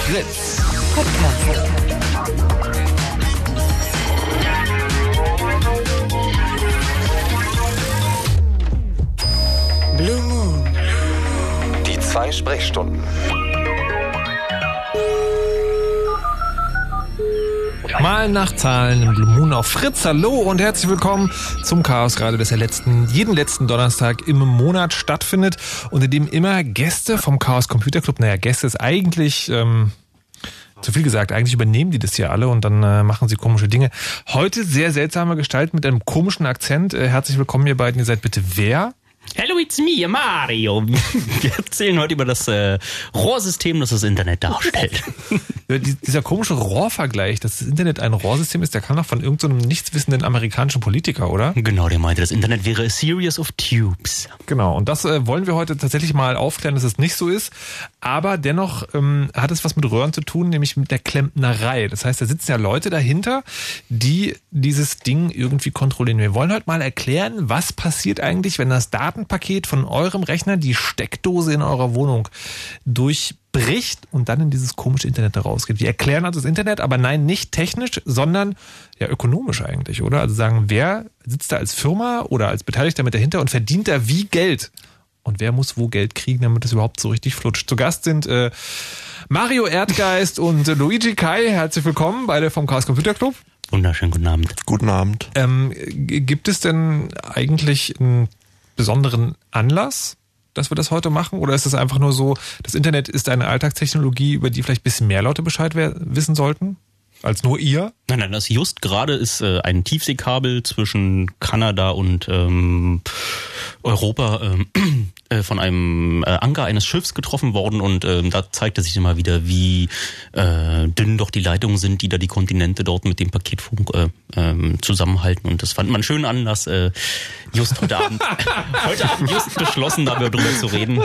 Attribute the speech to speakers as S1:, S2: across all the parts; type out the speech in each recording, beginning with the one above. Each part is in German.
S1: Fritz.
S2: Podcast.
S1: Blue Moon. Die 2 Sprechstunden.
S3: Mal nach Zahlen im Blue Moon auf Fritz. Hallo und herzlich willkommen zum Chaosradio, das ja jeden letzten Donnerstag im Monat stattfindet und in dem immer Gäste vom Chaos Computer Club, Gäste ist eigentlich zu viel gesagt, eigentlich übernehmen die das hier alle und dann machen sie komische Dinge. Heute sehr seltsame Gestalt mit einem komischen Akzent. Herzlich willkommen ihr beiden, ihr seid bitte wer?
S4: Hello, it's me, Mario. Wir erzählen heute über das Rohrsystem, das das Internet darstellt.
S3: Dieser komische Rohrvergleich, dass das Internet ein Rohrsystem ist, der kam doch von irgendeinem nichtswissenden amerikanischen Politiker, oder?
S4: Genau, der meinte, das Internet wäre a series of tubes.
S3: Genau, und das wollen wir heute tatsächlich mal aufklären, dass es nicht so ist. Aber dennoch hat es was mit Röhren zu tun, nämlich mit der Klempnerei. Das heißt, da sitzen ja Leute dahinter, die dieses Ding irgendwie kontrollieren. Wir wollen heute mal erklären, was passiert eigentlich, wenn das Datenpaket von eurem Rechner die Steckdose in eurer Wohnung durchbricht und dann in dieses komische Internet rausgeht. Wir erklären also das Internet, aber nein, nicht technisch, sondern ja ökonomisch eigentlich, oder? Also sagen, wer sitzt da als Firma oder als Beteiligter mit dahinter und verdient da wie Geld? Und wer muss wo Geld kriegen, damit es überhaupt so richtig flutscht? Zu Gast sind Mario Erdgeist und Luigi Kai. Herzlich willkommen, beide vom Chaos Computer Club.
S4: Wunderschönen guten Abend.
S5: Guten Abend.
S3: Gibt es denn eigentlich einen besonderen Anlass, dass wir das heute machen? Oder ist es einfach nur so, das Internet ist eine Alltagstechnologie, über die vielleicht ein bisschen mehr Leute Bescheid wissen sollten? Als nur ihr?
S4: Nein, das just gerade ist ein Tiefseekabel zwischen Kanada und Europa von einem Anker eines Schiffs getroffen worden und da zeigte sich immer wieder, wie dünn doch die Leitungen sind, die da die Kontinente dort mit dem Paketfunk zusammenhalten, und das fand man einen schönen Anlass, just heute Abend just beschlossen, darüber zu reden.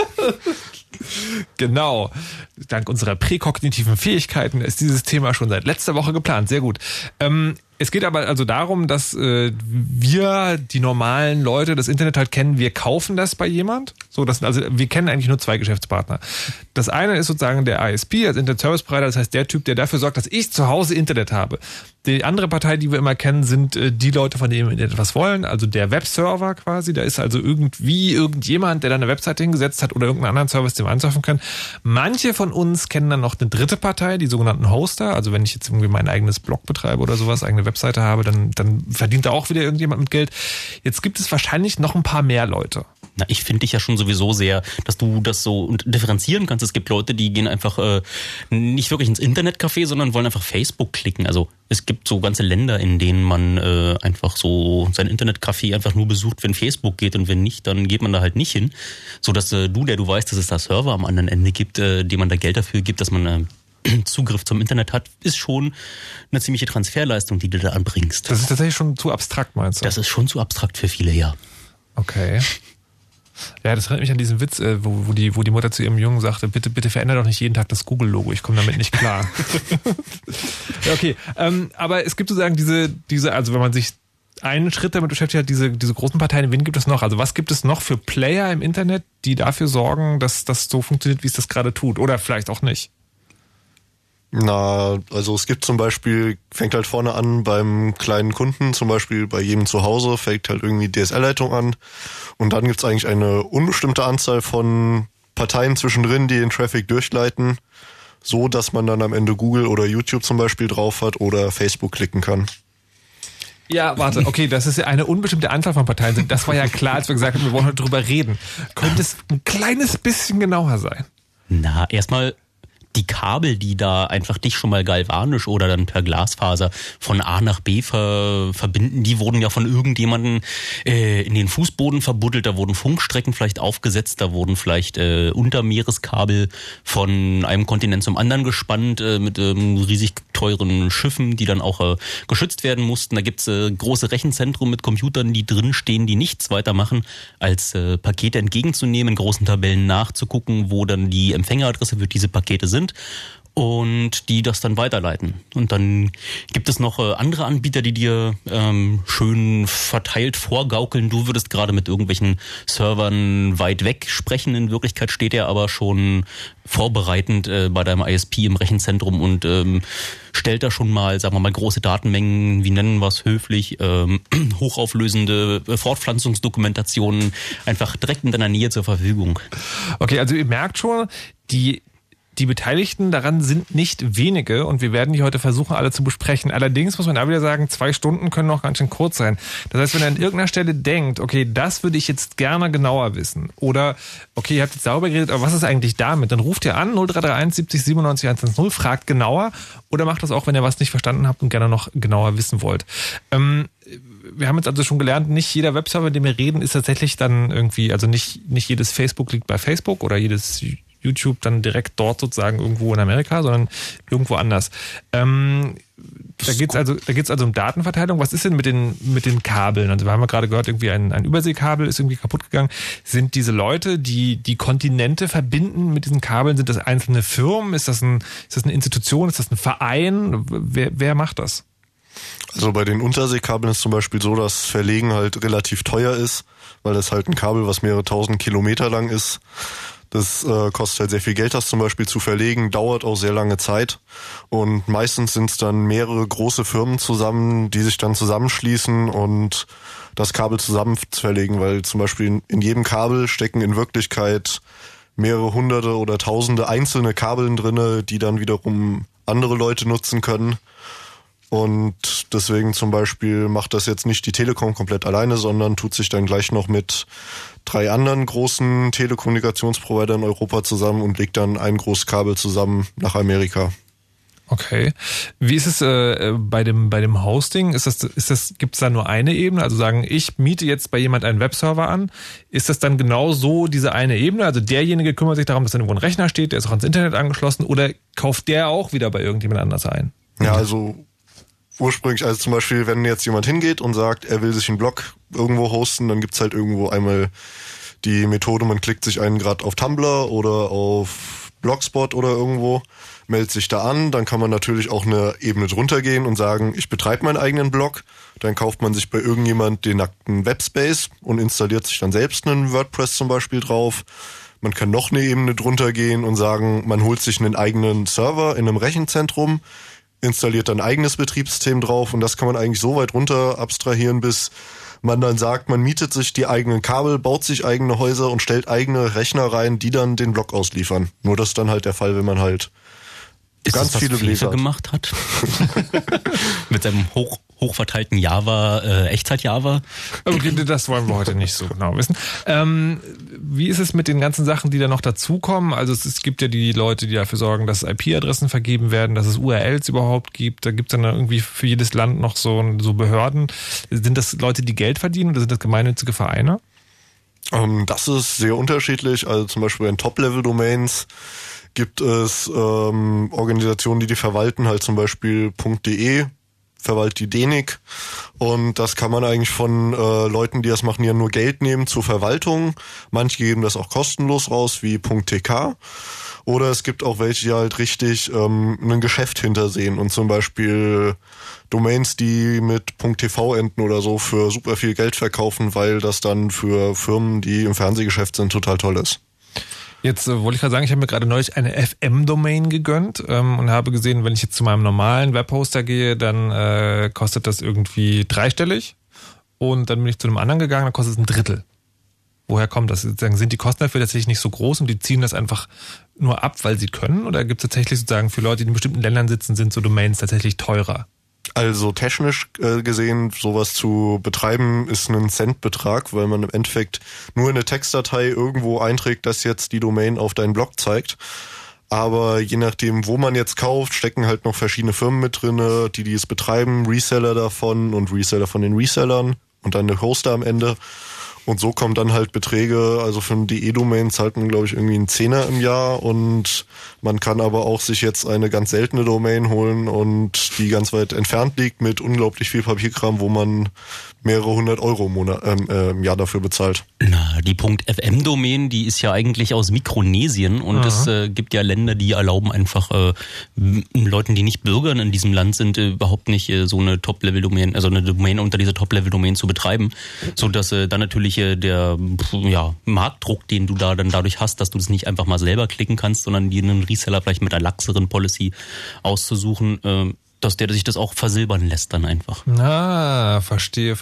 S3: Genau. Dank unserer präkognitiven Fähigkeiten ist dieses Thema schon seit letzter Woche geplant. Sehr gut. Es geht aber also darum, dass wir, die normalen Leute, das Internet halt kennen. Wir kaufen das bei jemand. So, wir kennen eigentlich nur 2 Geschäftspartner. Das eine ist sozusagen der ISP, also Internet Service Provider, das heißt der Typ, der dafür sorgt, dass ich zu Hause Internet habe. Die andere Partei, die wir immer kennen, sind die Leute, von denen wir etwas wollen, also der Webserver quasi. Da ist also irgendjemand, der da eine Webseite hingesetzt hat oder irgendeinen anderen Service, den wir ansurfen können. Manche von uns kennen dann noch eine dritte Partei, die sogenannten Hoster. Also wenn ich jetzt irgendwie mein eigenes Blog betreibe oder sowas, eigene Webseite habe, dann verdient da auch wieder irgendjemand mit Geld. Jetzt gibt es wahrscheinlich noch ein paar mehr Leute.
S4: Na, ich finde dich ja schon sowieso sehr, dass du das so differenzieren kannst. Es gibt Leute, die gehen einfach nicht wirklich ins Internetcafé, sondern wollen einfach Facebook klicken. Also es gibt so ganze Länder, in denen man einfach so sein Internetcafé einfach nur besucht, wenn Facebook geht, und wenn nicht, dann geht man da halt nicht hin. So dass du weißt, dass es da Server am anderen Ende gibt, dem man da Geld dafür gibt, dass man Zugriff zum Internet hat, ist schon eine ziemliche Transferleistung, die du da anbringst.
S3: Das ist tatsächlich schon zu abstrakt, meinst du?
S4: Das ist schon zu abstrakt für viele, ja.
S3: Okay. Ja, das erinnert mich an diesen Witz, wo die Mutter zu ihrem Jungen sagte, bitte verändere doch nicht jeden Tag das Google-Logo, ich komme damit nicht klar. Ja, okay, aber es gibt sozusagen diese, also wenn man sich einen Schritt damit beschäftigt hat, diese großen Parteien, wen gibt es noch? Also was gibt es noch für Player im Internet, die dafür sorgen, dass das so funktioniert, wie es das gerade tut? Oder vielleicht auch nicht?
S5: Na, also es gibt zum Beispiel, fängt halt vorne an beim kleinen Kunden, zum Beispiel bei jedem zu Hause, fängt halt irgendwie DSL-Leitung an, und dann gibt's eigentlich eine unbestimmte Anzahl von Parteien zwischendrin, die den Traffic durchleiten, so dass man dann am Ende Google oder YouTube zum Beispiel drauf hat oder Facebook klicken kann.
S3: Ja, warte, okay, das ist ja eine unbestimmte Anzahl von Parteien sind. Das war ja klar, als wir gesagt haben, wir wollen heute drüber reden. Könnte es ein kleines bisschen genauer sein?
S4: Na, erstmal die Kabel, die da einfach dich schon mal galvanisch oder dann per Glasfaser von A nach B verbinden, die wurden ja von irgendjemandem in den Fußboden verbuddelt, da wurden Funkstrecken vielleicht aufgesetzt, da wurden vielleicht Untermeereskabel von einem Kontinent zum anderen gespannt mit riesig teuren Schiffen, die dann auch geschützt werden mussten. Da gibt's große Rechenzentren mit Computern, die drin stehen, die nichts weiter machen, als Pakete entgegenzunehmen, in großen Tabellen nachzugucken, wo dann die Empfängeradresse für diese Pakete sind. und die das dann weiterleiten. Und dann gibt es noch andere Anbieter, die dir schön verteilt vorgaukeln. Du würdest gerade mit irgendwelchen Servern weit weg sprechen. In Wirklichkeit steht er aber schon vorbereitend bei deinem ISP im Rechenzentrum und stellt da schon mal, sagen wir mal, große Datenmengen, wie nennen wir es höflich, hochauflösende Fortpflanzungsdokumentationen einfach direkt in deiner Nähe zur Verfügung.
S3: Okay, also ihr merkt schon, die Beteiligten daran sind nicht wenige und wir werden die heute versuchen, alle zu besprechen. Allerdings muss man da wieder sagen, 2 Stunden können noch ganz schön kurz sein. Das heißt, wenn ihr an irgendeiner Stelle denkt, okay, das würde ich jetzt gerne genauer wissen oder okay, ihr habt jetzt sauber geredet, aber was ist eigentlich damit? Dann ruft ihr an 0331 70 97 110, fragt genauer oder macht das auch, wenn ihr was nicht verstanden habt und gerne noch genauer wissen wollt. Wir haben jetzt also schon gelernt, nicht jeder Webserver, mit dem wir reden, ist tatsächlich dann irgendwie, also nicht jedes Facebook liegt bei Facebook oder jedes YouTube dann direkt dort sozusagen irgendwo in Amerika, sondern irgendwo anders. Da geht's also um Datenverteilung. Was ist denn mit den Kabeln? Also wir haben ja gerade gehört, irgendwie ein Überseekabel ist irgendwie kaputt gegangen. Sind diese Leute, die Kontinente verbinden mit diesen Kabeln, sind das einzelne Firmen? Ist das eine Institution? Ist das ein Verein? Wer macht das?
S5: Also bei den Unterseekabeln ist zum Beispiel so, dass Verlegen halt relativ teuer ist, weil das halt ein Kabel, was mehrere 1000 Kilometer lang ist. Das kostet halt sehr viel Geld, das zum Beispiel zu verlegen, dauert auch sehr lange Zeit und meistens sind es dann mehrere große Firmen zusammen, die sich dann zusammenschließen und das Kabel zusammen verlegen, weil zum Beispiel in jedem Kabel stecken in Wirklichkeit mehrere hunderte oder tausende einzelne Kabeln drinne, die dann wiederum andere Leute nutzen können. Und deswegen zum Beispiel macht das jetzt nicht die Telekom komplett alleine, sondern tut sich dann gleich noch mit 3 anderen großen Telekommunikationsprovidern in Europa zusammen und legt dann ein großes Kabel zusammen nach Amerika.
S3: Okay. Wie ist es bei dem Hosting? Gibt es da nur eine Ebene? Also sagen, ich miete jetzt bei jemand einen Webserver an. Ist das dann genau so diese eine Ebene? Also derjenige kümmert sich darum, dass dann irgendwo ein Rechner steht, der ist auch ans Internet angeschlossen, oder kauft der auch wieder bei irgendjemand anders ein?
S5: Ja, also ursprünglich, also zum Beispiel, wenn jetzt jemand hingeht und sagt, er will sich einen Blog irgendwo hosten, dann gibt's halt irgendwo einmal die Methode, man klickt sich einen gerade auf Tumblr oder auf Blogspot oder irgendwo, meldet sich da an, dann kann man natürlich auch eine Ebene drunter gehen und sagen, ich betreibe meinen eigenen Blog, dann kauft man sich bei irgendjemand den nackten Webspace und installiert sich dann selbst einen WordPress zum Beispiel drauf. Man kann noch eine Ebene drunter gehen und sagen, man holt sich einen eigenen Server in einem Rechenzentrum, installiert dann ein eigenes Betriebssystem drauf und das kann man eigentlich so weit runter abstrahieren, bis man dann sagt, man mietet sich die eigenen Kabel, baut sich eigene Häuser und stellt eigene Rechner rein, die dann den Blog ausliefern. Nur das ist dann halt der Fall, wenn man halt ganz viele Bläser
S4: gemacht hat. Mit seinem hochverteilten Java, Echtzeit-Java.
S3: Okay, das wollen wir heute nicht so genau wissen. Wie ist es mit den ganzen Sachen, die da noch dazukommen? Also es gibt ja die Leute, die dafür sorgen, dass IP-Adressen vergeben werden, dass es URLs überhaupt gibt. Da gibt es dann irgendwie für jedes Land noch so Behörden. Sind das Leute, die Geld verdienen oder sind das gemeinnützige Vereine?
S5: Das ist sehr unterschiedlich. Also zum Beispiel in Top-Level-Domains gibt es Organisationen, die verwalten, halt zum Beispiel .de, verwaltet die DENIC, und das kann man eigentlich von Leuten, die das machen, ja nur Geld nehmen zur Verwaltung. Manche geben das auch kostenlos raus, wie .tk, oder es gibt auch welche, die halt richtig ein Geschäft hintersehen und zum Beispiel Domains, die mit .tv enden oder so, für super viel Geld verkaufen, weil das dann für Firmen, die im Fernsehgeschäft sind, total toll ist.
S3: Jetzt wollte ich gerade sagen, ich habe mir gerade neulich eine FM-Domain gegönnt und habe gesehen, wenn ich jetzt zu meinem normalen Webhoster gehe, dann kostet das irgendwie dreistellig, und dann bin ich zu einem anderen gegangen, dann kostet es ein Drittel. Woher kommt das? Sind die Kosten dafür tatsächlich nicht so groß und die ziehen das einfach nur ab, weil sie können? Oder gibt es tatsächlich sozusagen für Leute, die in bestimmten Ländern sitzen, sind so Domains tatsächlich teurer?
S5: Also technisch gesehen, sowas zu betreiben, ist ein Centbetrag, weil man im Endeffekt nur in eine Textdatei irgendwo einträgt, dass jetzt die Domain auf deinen Blog zeigt. Aber je nachdem, wo man jetzt kauft, stecken halt noch verschiedene Firmen mit drinne, die es betreiben, Reseller davon und Reseller von den Resellern und dann der Hoster am Ende. Und so kommen dann halt Beträge, also für eine DE-Domain zahlt man, glaube ich, irgendwie einen Zehner im Jahr und man kann aber auch sich jetzt eine ganz seltene Domain holen und die ganz weit entfernt liegt mit unglaublich viel Papierkram, wo man mehrere 100 Euro im Jahr dafür bezahlt.
S4: Na, die .fm-Domain, die ist ja eigentlich aus Mikronesien und es gibt ja Länder, die erlauben einfach Leuten, die nicht Bürger in diesem Land sind, überhaupt nicht so eine Top-Level-Domain, also eine Domain unter dieser Top-Level-Domain zu betreiben, so dass dann natürlich der Marktdruck, den du da dann dadurch hast, dass du das nicht einfach mal selber klicken kannst, sondern dir einen Reseller vielleicht mit einer laxeren Policy auszusuchen, dass der sich das auch versilbern lässt dann einfach.
S3: Na, verstehe.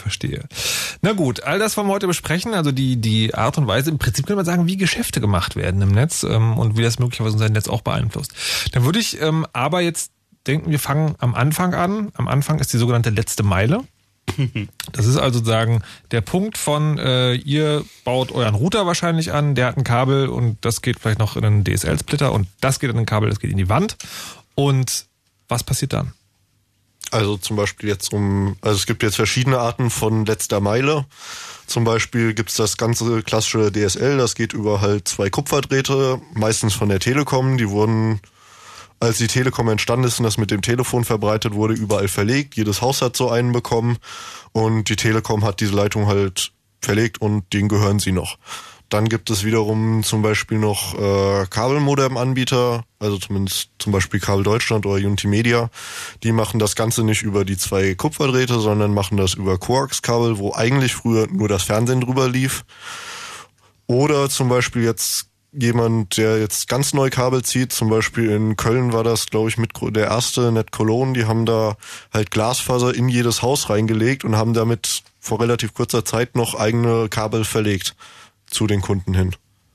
S3: Na gut, all das wollen wir heute besprechen, also die Art und Weise, im Prinzip kann man sagen, wie Geschäfte gemacht werden im Netz und wie das möglicherweise unser Netz auch beeinflusst. Dann würde ich aber jetzt denken, wir fangen am Anfang an. Am Anfang ist die sogenannte letzte Meile. Das ist also sozusagen der Punkt von, ihr baut euren Router wahrscheinlich an, der hat ein Kabel und das geht vielleicht noch in einen DSL-Splitter und das geht in ein Kabel, das geht in die Wand. Und was passiert dann?
S5: Also zum Beispiel es gibt jetzt verschiedene Arten von letzter Meile. Zum Beispiel gibt's das ganze klassische DSL, das geht über halt 2 Kupferdrähte, meistens von der Telekom. Die wurden, als die Telekom entstanden ist und das mit dem Telefon verbreitet wurde, überall verlegt. Jedes Haus hat so einen bekommen und die Telekom hat diese Leitung halt verlegt und denen gehören sie noch. Dann gibt es wiederum zum Beispiel noch Kabelmodem-Anbieter, also zumindest zum Beispiel Kabel Deutschland oder Unity Media. Die machen das Ganze nicht über die 2 Kupferdrähte, sondern machen das über Coax-Kabel, wo eigentlich früher nur das Fernsehen drüber lief. Oder zum Beispiel jetzt jemand, der jetzt ganz neu Kabel zieht, zum Beispiel in Köln war das, glaube ich, mit der erste Net Cologne, die haben da halt Glasfaser in jedes Haus reingelegt und haben damit vor relativ kurzer Zeit noch eigene Kabel verlegt zu den Kunden hin.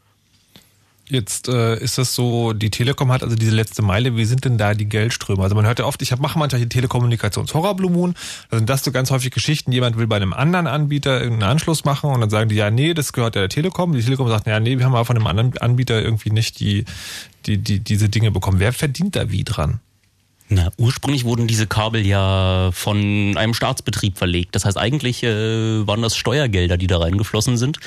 S3: Jetzt ist das so, die Telekom hat also diese letzte Meile, wie sind denn da die Geldströme? Also man hört ja oft, mache manchmal die Telekommunikations-Horror-Blue Moon, da sind das so ganz häufig Geschichten, jemand will bei einem anderen Anbieter irgendeinen Anschluss machen und dann sagen die, ja nee, das gehört ja der Telekom. Die Telekom sagt, ja nee, wir haben aber von einem anderen Anbieter irgendwie nicht diese Dinge bekommen. Wer verdient da wie dran?
S4: Na, ursprünglich wurden diese Kabel ja von einem Staatsbetrieb verlegt. Das heißt, eigentlich waren das Steuergelder, die da reingeflossen sind,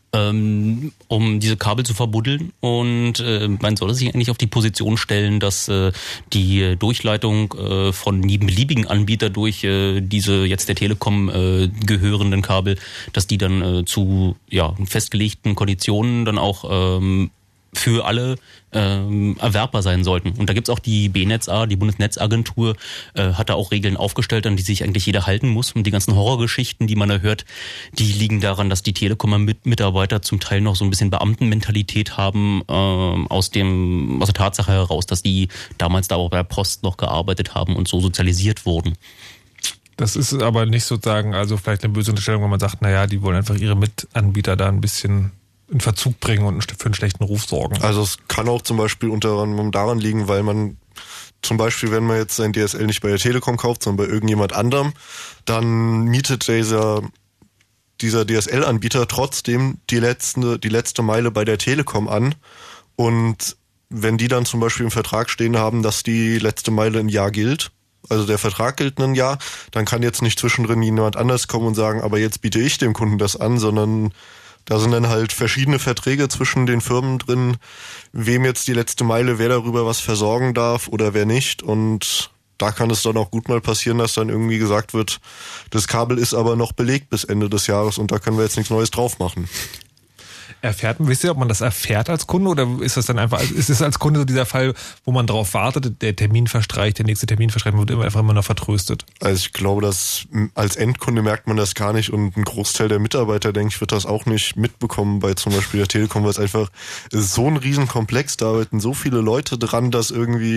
S4: um diese Kabel zu verbuddeln. Und man soll sich eigentlich auf die Position stellen, dass die Durchleitung von jedem beliebigen Anbieter durch diese jetzt der Telekom gehörenden Kabel, dass die dann zu festgelegten Konditionen dann auch für alle erwerbbar sein sollten. Und da gibt's auch die BNetzA, die Bundesnetzagentur, hat da auch Regeln aufgestellt, an die sich eigentlich jeder halten muss. Und die ganzen Horrorgeschichten, die man da hört, die liegen daran, dass die Telekom-Mitarbeiter zum Teil noch so ein bisschen Beamtenmentalität haben, aus der Tatsache heraus, dass die damals da auch bei der Post noch gearbeitet haben und so sozialisiert wurden.
S3: Das ist aber nicht sozusagen, also vielleicht eine böse Unterstellung, wenn man sagt, naja, die wollen einfach ihre Mitanbieter da ein bisschen in Verzug bringen und für einen schlechten Ruf sorgen.
S5: Also es kann auch zum Beispiel unter anderem daran liegen, weil man zum Beispiel, wenn man jetzt sein DSL nicht bei der Telekom kauft, sondern bei irgendjemand anderem, dann mietet dieser DSL-Anbieter trotzdem die letzte Meile bei der Telekom an. Und wenn die dann zum Beispiel im Vertrag stehen haben, dass die letzte Meile ein Jahr gilt, also der Vertrag gilt ein Jahr, dann kann jetzt nicht zwischendrin jemand anders kommen und sagen, aber jetzt biete ich dem Kunden das an, sondern da sind dann halt verschiedene Verträge zwischen den Firmen drin, wem jetzt die letzte Meile, wer darüber was versorgen darf oder wer nicht. Und da kann es dann auch gut mal passieren, dass dann irgendwie gesagt wird, das Kabel ist aber noch belegt bis Ende des Jahres und da können wir jetzt nichts Neues drauf machen.
S3: Wisst ihr, ob man das erfährt als Kunde oder ist das dann einfach, ist es als Kunde so dieser Fall, wo man drauf wartet, der Termin verstreicht, der nächste Termin verstreicht, man wird einfach immer noch vertröstet?
S5: Also ich glaube, dass als Endkunde merkt man das gar nicht und ein Großteil der Mitarbeiter, denke ich, wird das auch nicht mitbekommen bei zum Beispiel der Telekom, weil es einfach so ein Riesenkomplex, da arbeiten so viele Leute dran, dass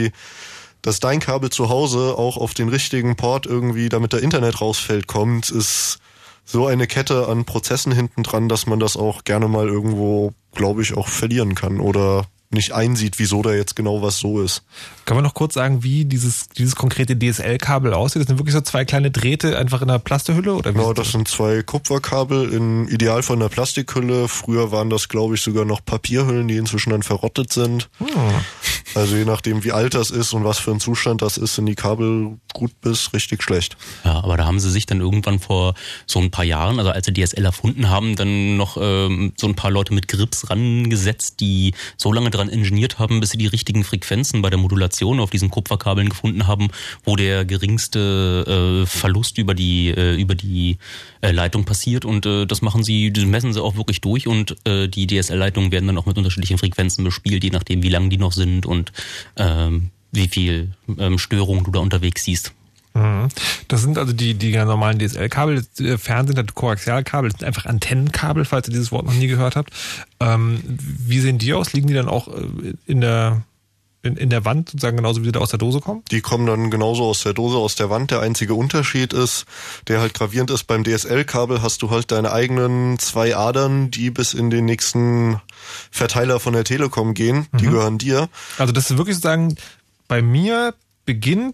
S5: dein Kabel zu Hause auch auf den richtigen Port irgendwie, damit der Internet rausfällt, kommt, ist so eine Kette an Prozessen hinten dran, dass man das auch gerne mal irgendwo, glaube ich, auch verlieren kann oder nicht einsieht, wieso da jetzt genau was so ist.
S3: Kann man noch kurz sagen, wie dieses konkrete DSL-Kabel aussieht? Das sind wirklich so 2 kleine Drähte einfach in einer Plastehülle? Oder wie?
S5: Genau, das sind 2 Kupferkabel im Idealfall in einer Plastikhülle. Früher waren das, glaube ich, sogar noch Papierhüllen, die inzwischen dann verrottet sind. Also je nachdem, wie alt das ist und was für ein Zustand das ist, sind die Kabel gut bis richtig schlecht.
S4: Ja, aber da haben sie sich dann irgendwann vor so ein paar Jahren, also als sie DSL erfunden haben, dann noch so ein paar Leute mit Grips rangesetzt, die so lange dran ingeniert haben, bis sie die richtigen Frequenzen bei der Modulation auf diesen Kupferkabeln gefunden haben, wo der geringste Verlust über die Leitung passiert. Und das messen sie auch wirklich durch, und die DSL-Leitungen werden dann auch mit unterschiedlichen Frequenzen bespielt, je nachdem, wie lang die noch sind und wie viel Störung du da unterwegs siehst.
S3: Das sind also die ganz normalen DSL-Kabel. Fernsehen hat Koaxialkabel, das sind einfach Antennenkabel, falls ihr dieses Wort noch nie gehört habt. Wie sehen die aus? Liegen die dann auch in der Wand sozusagen genauso, wie sie da aus der Dose kommen?
S5: Die kommen dann genauso aus der Dose, aus der Wand. Der einzige Unterschied ist, der halt gravierend ist, beim DSL-Kabel hast du halt deine eigenen 2 Adern, die bis in den nächsten Verteiler von der Telekom gehen. Die gehören dir.
S3: Also das ist wirklich sozusagen, bei mir beginnen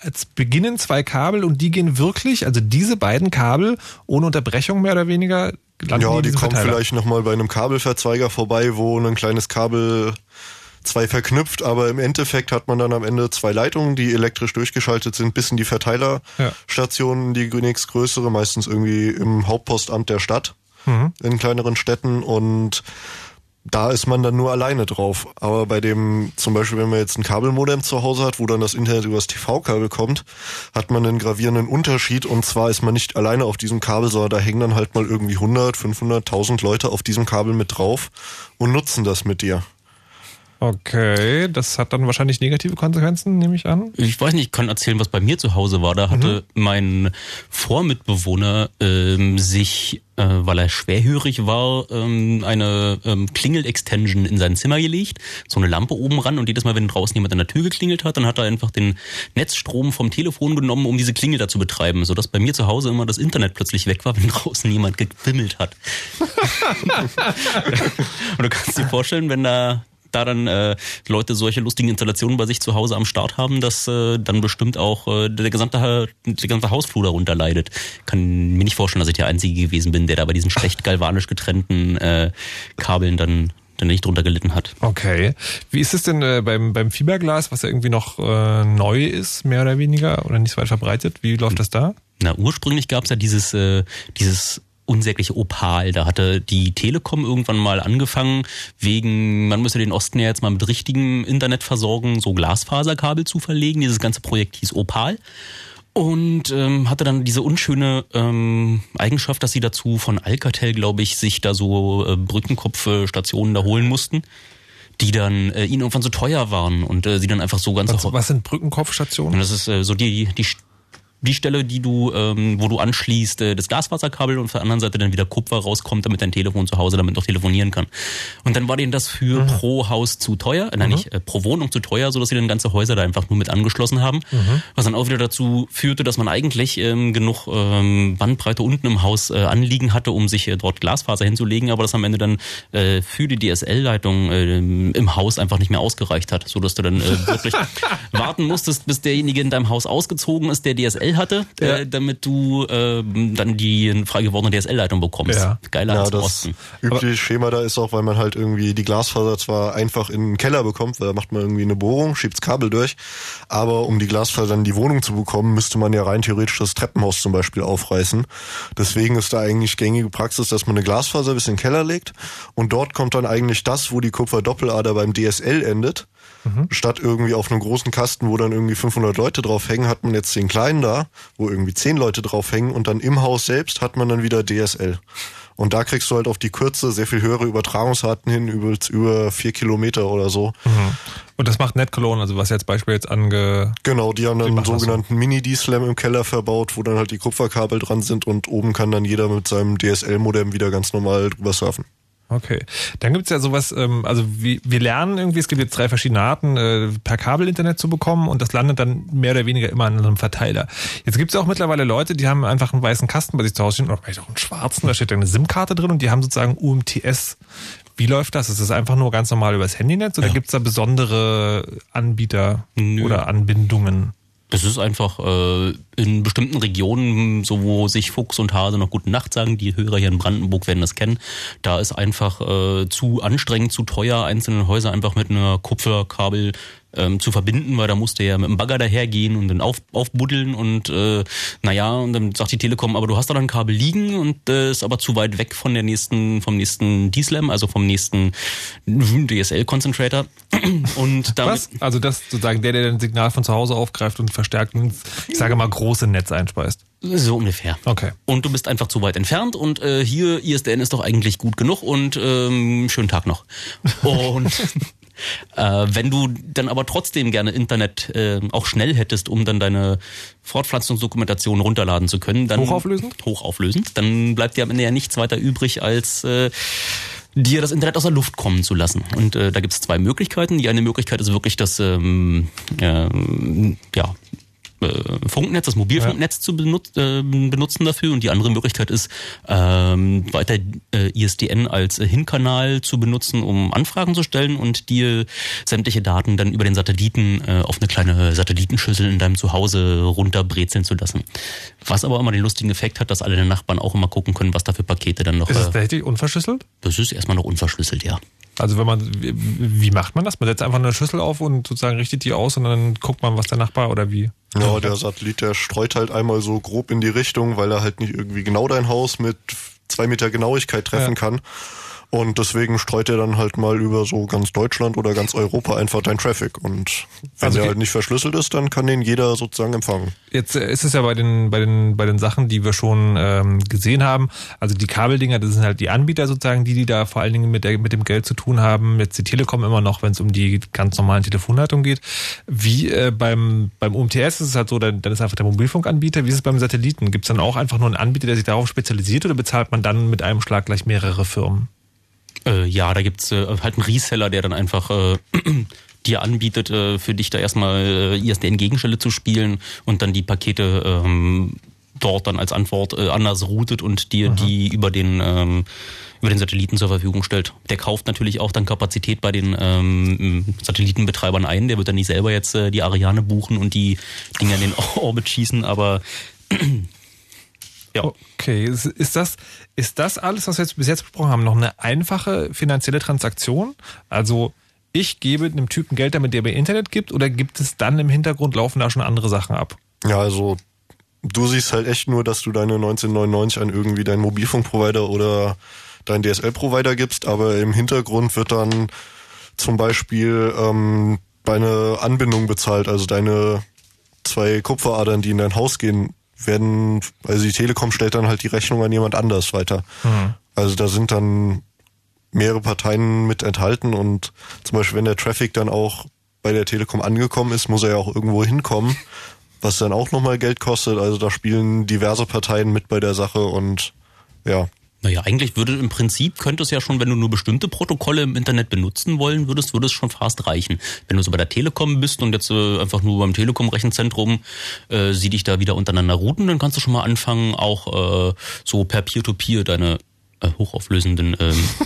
S3: 2 Kabel und die gehen wirklich, also diese beiden Kabel ohne Unterbrechung mehr oder weniger, landen
S5: Ja,
S3: in
S5: die
S3: diesem
S5: kommen
S3: Verteiler.
S5: vielleicht nochmal bei einem Kabelverzweiger vorbei, wo ein kleines Kabel 2 verknüpft, aber im Endeffekt hat man dann am Ende 2 Leitungen, die elektrisch durchgeschaltet sind, bis in die Verteilerstationen, die nächstgrößere, meistens irgendwie im Hauptpostamt der Stadt, in kleineren Städten, und da ist man dann nur alleine drauf. Aber bei dem, zum Beispiel, wenn man jetzt ein Kabelmodem zu Hause hat, wo dann das Internet übers TV-Kabel kommt, hat man einen gravierenden Unterschied, und zwar ist man nicht alleine auf diesem Kabel, sondern da hängen dann halt mal irgendwie 100, 500, 1000 Leute auf diesem Kabel mit drauf und nutzen das mit dir.
S4: Okay, das hat dann wahrscheinlich negative Konsequenzen, nehme ich an. Ich weiß nicht, ich kann erzählen, was bei mir zu Hause war. Da hatte mein Vormitbewohner sich, weil er schwerhörig war, eine Klingel-Extension in sein Zimmer gelegt, so eine Lampe oben ran, und jedes Mal, wenn draußen jemand an der Tür geklingelt hat, dann hat er einfach den Netzstrom vom Telefon genommen, um diese Klingel da zu betreiben, sodass bei mir zu Hause immer das Internet plötzlich weg war, wenn draußen jemand gewimmelt hat. Und du kannst dir vorstellen, wenn da dann Leute solche lustigen Installationen bei sich zu Hause am Start haben, dass dann bestimmt auch der gesamte Hausflur darunter leidet. Kann mir nicht vorstellen, dass ich der Einzige gewesen bin, der da bei diesen schlecht galvanisch getrennten Kabeln dann nicht drunter gelitten hat.
S3: Okay. Wie ist es denn beim Fiberglas, was ja irgendwie noch neu ist, mehr oder weniger, oder nicht so weit verbreitet? Wie läuft das da?
S4: Na, ursprünglich gab es ja dieses unsägliche Opal. Da hatte die Telekom irgendwann mal angefangen, man müsse den Osten ja jetzt mal mit richtigem Internet versorgen, so Glasfaserkabel zu verlegen. Dieses ganze Projekt hieß Opal. Und hatte dann diese unschöne Eigenschaft, dass sie dazu von Alcatel, glaube ich, sich da so Brückenkopfstationen da holen mussten, die dann ihnen irgendwann so teuer waren und sie dann einfach so ganz...
S3: Was sind Brückenkopfstationen?
S4: Das ist so die Stelle, wo du anschließt, das Glasfaserkabel, und auf der anderen Seite dann wieder Kupfer rauskommt, damit dein Telefon zu Hause damit noch telefonieren kann. Und dann war denen das für pro Haus zu teuer, pro Wohnung zu teuer, sodass sie dann ganze Häuser da einfach nur mit angeschlossen haben. Was dann auch wieder dazu führte, dass man eigentlich genug Bandbreite unten im Haus anliegen hatte, um sich dort Glasfaser hinzulegen, aber das am Ende dann für die DSL-Leitung im Haus einfach nicht mehr ausgereicht hat, sodass du dann wirklich warten musstest, bis derjenige in deinem Haus ausgezogen ist, der DSL hatte, damit du dann die frei gewordene DSL-Leitung bekommst. Ja. Geiler als im Osten.
S5: Übliches Schema da ist auch, weil man halt irgendwie die Glasfaser zwar einfach in den Keller bekommt, weil da macht man irgendwie eine Bohrung, schiebt's Kabel durch, aber um die Glasfaser dann in die Wohnung zu bekommen, müsste man ja rein theoretisch das Treppenhaus zum Beispiel aufreißen. Deswegen ist da eigentlich gängige Praxis, dass man eine Glasfaser bis in den Keller legt, und dort kommt dann eigentlich das, wo die Kupferdoppellader beim DSL endet. Statt irgendwie auf einem großen Kasten, wo dann irgendwie 500 Leute drauf hängen, hat man jetzt den kleinen da, wo irgendwie 10 Leute drauf hängen, und dann im Haus selbst hat man dann wieder DSL. Und da kriegst du halt auf die Kürze sehr viel höhere Übertragungsraten hin, über 4 Kilometer oder so.
S3: Und das macht NetCologne, also was jetzt Beispiel jetzt
S5: Genau, die haben dann einen sogenannten Mini-D-Slam im Keller verbaut, wo dann halt die Kupferkabel dran sind, und oben kann dann jeder mit seinem DSL-Modem wieder ganz normal drüber surfen.
S3: Okay. Dann gibt's ja sowas, also wir lernen irgendwie, es gibt jetzt 3 verschiedene Arten, per Kabel Internet zu bekommen, und das landet dann mehr oder weniger immer an einem Verteiler. Jetzt gibt's auch mittlerweile Leute, die haben einfach einen weißen Kasten bei sich zu Hause stehen, oder vielleicht auch einen schwarzen, da steht dann eine SIM-Karte drin, und die haben sozusagen UMTS. Wie läuft das? Ist das einfach nur ganz normal übers Handynetz, oder gibt's da besondere Anbieter oder Anbindungen?
S4: Es ist einfach in bestimmten Regionen, so wo sich Fuchs und Hase noch gute Nacht sagen, die Hörer hier in Brandenburg werden das kennen, da ist einfach zu anstrengend, zu teuer, einzelne Häuser einfach mit einer Kupferkabel zu verbinden, weil da musste er mit dem Bagger dahergehen und dann aufbuddeln und und dann sagt die Telekom, aber du hast da ein Kabel liegen und ist aber zu weit weg vom nächsten D-Slam, also vom nächsten DSL-Concentrator. Und damit,
S3: was? Also das sozusagen der ein Signal von zu Hause aufgreift und verstärkt ins, ich sage mal, große Netz einspeist.
S4: So ungefähr.
S3: Okay.
S4: Und du bist einfach zu weit entfernt und hier ISDN ist doch eigentlich gut genug und schönen Tag noch. Und wenn du dann aber trotzdem gerne Internet auch schnell hättest, um dann deine Fortpflanzungsdokumentation runterladen zu können, dann hochauflösend, dann bleibt dir am Ende ja nichts weiter übrig, als dir das Internet aus der Luft kommen zu lassen. Und da gibt es zwei Möglichkeiten. Die eine Möglichkeit ist wirklich das Funknetz, das Mobilfunknetz zu benutzen dafür, und die andere Möglichkeit ist, weiter ISDN als Hinkanal zu benutzen, um Anfragen zu stellen und dir sämtliche Daten dann über den Satelliten auf eine kleine Satellitenschüssel in deinem Zuhause runterbrezeln zu lassen. Was aber immer den lustigen Effekt hat, dass alle deine Nachbarn auch immer gucken können, was da für Pakete dann noch...
S3: Ist das tatsächlich unverschlüsselt?
S4: Das ist erstmal noch unverschlüsselt, ja.
S3: Also wie macht man das? Man setzt einfach eine Schüssel auf und sozusagen richtet die aus und dann guckt man, was der Nachbar oder wie?
S5: Ja, der Satellit, der streut halt einmal so grob in die Richtung, weil er halt nicht irgendwie genau dein Haus mit 2 Meter Genauigkeit treffen kann. Und deswegen streut er dann halt mal über so ganz Deutschland oder ganz Europa einfach dein Traffic. Und wenn der halt nicht verschlüsselt ist, dann kann den jeder sozusagen empfangen.
S3: Jetzt ist es ja bei den Sachen, die wir schon gesehen haben, also die Kabeldinger, das sind halt die Anbieter sozusagen, die da vor allen Dingen mit dem Geld zu tun haben. Jetzt die Telekom immer noch, wenn es um die ganz normalen Telefonleitungen geht. Wie beim UMTS ist es halt so, dann ist einfach der Mobilfunkanbieter. Wie ist es beim Satelliten? Gibt es dann auch einfach nur einen Anbieter, der sich darauf spezialisiert, oder bezahlt man dann mit einem Schlag gleich mehrere Firmen?
S4: Ja, da gibt's halt einen Reseller, der dann einfach dir anbietet, für dich da erstmal ISDN-Gegenstelle zu spielen und dann die Pakete dort dann als Antwort anders routet und dir die über den Satelliten zur Verfügung stellt. Der kauft natürlich auch dann Kapazität bei den Satellitenbetreibern ein. Der wird dann nicht selber jetzt die Ariane buchen und die Dinger in den Orbit schießen, aber ja.
S3: Okay, ist das alles, was wir jetzt bis jetzt besprochen haben, noch eine einfache finanzielle Transaktion? Also ich gebe einem Typen Geld, damit der mir Internet gibt, oder gibt es dann im Hintergrund, laufen da schon andere Sachen ab?
S5: Ja, also du siehst halt echt nur, dass du deine 1999 an irgendwie deinen Mobilfunkprovider oder deinen DSL-Provider gibst, aber im Hintergrund wird dann zum Beispiel deine Anbindung bezahlt, also deine 2 Kupferadern, die in dein Haus gehen, also die Telekom stellt dann halt die Rechnung an jemand anders weiter. Also da sind dann mehrere Parteien mit enthalten, und zum Beispiel, wenn der Traffic dann auch bei der Telekom angekommen ist, muss er ja auch irgendwo hinkommen, was dann auch nochmal Geld kostet. Also da spielen diverse Parteien mit bei der Sache, und ja.
S4: Naja, eigentlich im Prinzip könnte es ja schon, wenn du nur bestimmte Protokolle im Internet benutzen wollen würdest, würde es schon fast reichen. Wenn du so bei der Telekom bist und jetzt einfach nur beim Telekom-Rechenzentrum sie dich da wieder untereinander routen, dann kannst du schon mal anfangen, auch so per Peer-to-Peer deine hochauflösenden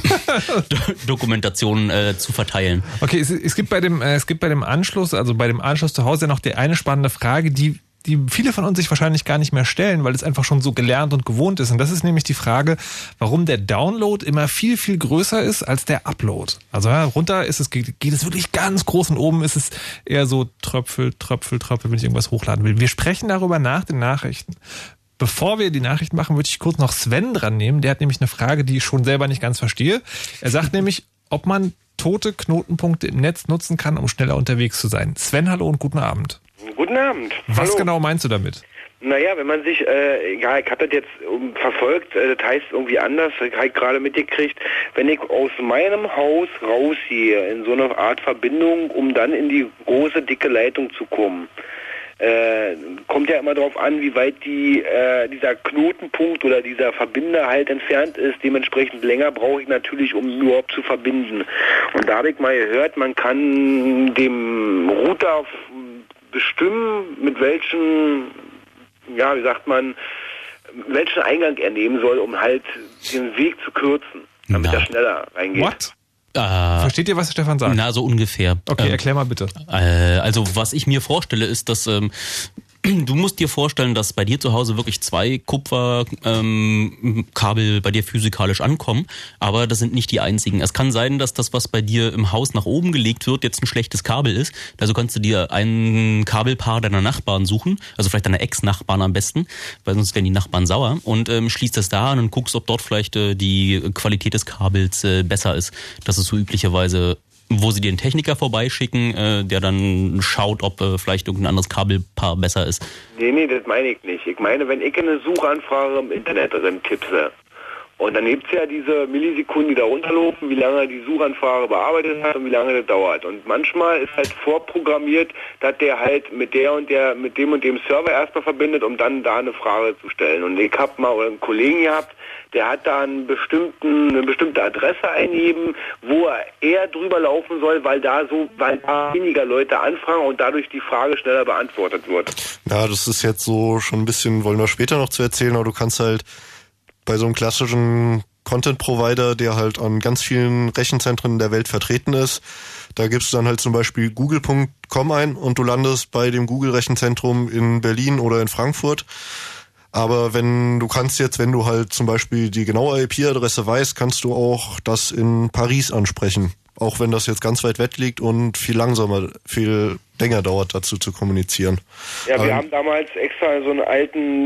S4: Dokumentationen zu verteilen.
S3: Okay, es gibt bei dem Anschluss, also bei dem Anschluss zu Hause, noch die eine spannende Frage, die viele von uns sich wahrscheinlich gar nicht mehr stellen, weil es einfach schon so gelernt und gewohnt ist. Und das ist nämlich die Frage, warum der Download immer viel, viel größer ist als der Upload. Also runter geht es wirklich ganz groß, und oben ist es eher so Tröpfel, wenn ich irgendwas hochladen will. Wir sprechen darüber nach den Nachrichten. Bevor wir die Nachrichten machen, würde ich kurz noch Sven dran nehmen. Der hat nämlich eine Frage, die ich schon selber nicht ganz verstehe. Er sagt nämlich, ob man tote Knotenpunkte im Netz nutzen kann, um schneller unterwegs zu sein. Sven, hallo und guten Abend.
S2: Guten Abend.
S3: Was genau meinst du damit?
S2: Naja, wenn man sich, ich habe das jetzt verfolgt, das heißt irgendwie anders, ich habe gerade mitgekriegt, wenn ich aus meinem Haus rausgehe, in so eine Art Verbindung, um dann in die große, dicke Leitung zu kommen, kommt ja immer darauf an, wie weit dieser Knotenpunkt oder dieser Verbinder halt entfernt ist. Dementsprechend länger brauche ich natürlich, um überhaupt zu verbinden. Und da habe ich mal gehört, man kann dem Router bestimmen, mit welchen, welchen Eingang er nehmen soll, um halt den Weg zu kürzen, damit er schneller reingeht.
S3: What? Versteht ihr, was Stefan sagt?
S4: Na, so ungefähr.
S3: Okay, erklär mal bitte.
S4: Also was ich mir vorstelle, ist, dass du musst dir vorstellen, dass bei dir zu Hause wirklich 2 Kupferkabel bei dir physikalisch ankommen, aber das sind nicht die einzigen. Es kann sein, dass das, was bei dir im Haus nach oben gelegt wird, jetzt ein schlechtes Kabel ist. Also kannst du dir ein Kabelpaar deiner Nachbarn suchen, also vielleicht deiner Ex-Nachbarn am besten, weil sonst werden die Nachbarn sauer, und schließt das da an und guckst, ob dort vielleicht die Qualität des Kabels besser ist. Das ist so üblicherweise, wo sie den Techniker vorbeischicken, der dann schaut, ob vielleicht irgendein anderes Kabelpaar besser ist.
S2: Nee, das meine ich nicht. Ich meine, wenn ich eine Suchanfrage im Internet drin tippe, und dann gibt es ja diese Millisekunden, die da runterlaufen, wie lange die Suchanfrage bearbeitet hat und wie lange das dauert. Und manchmal ist halt vorprogrammiert, dass der halt mit dem und dem Server erstmal verbindet, um dann da eine Frage zu stellen. Und ich habe mal einen Kollegen gehabt, der hat da eine bestimmte Adresse eingegeben, wo er drüber laufen soll, weil da weniger Leute anfragen und dadurch die Frage schneller beantwortet wird.
S5: Ja, das ist jetzt so schon ein bisschen, wollen wir später noch zu erzählen, aber du kannst halt bei so einem klassischen Content-Provider, der halt an ganz vielen Rechenzentren der Welt vertreten ist, da gibst du dann halt zum Beispiel google.com ein und du landest bei dem Google-Rechenzentrum in Berlin oder in Frankfurt. Aber wenn du halt zum Beispiel die genaue IP-Adresse weißt, kannst du auch das in Paris ansprechen. Auch wenn das jetzt ganz weit weg liegt und viel länger dauert, dazu zu kommunizieren.
S2: Ja, wir haben damals extra so einen alten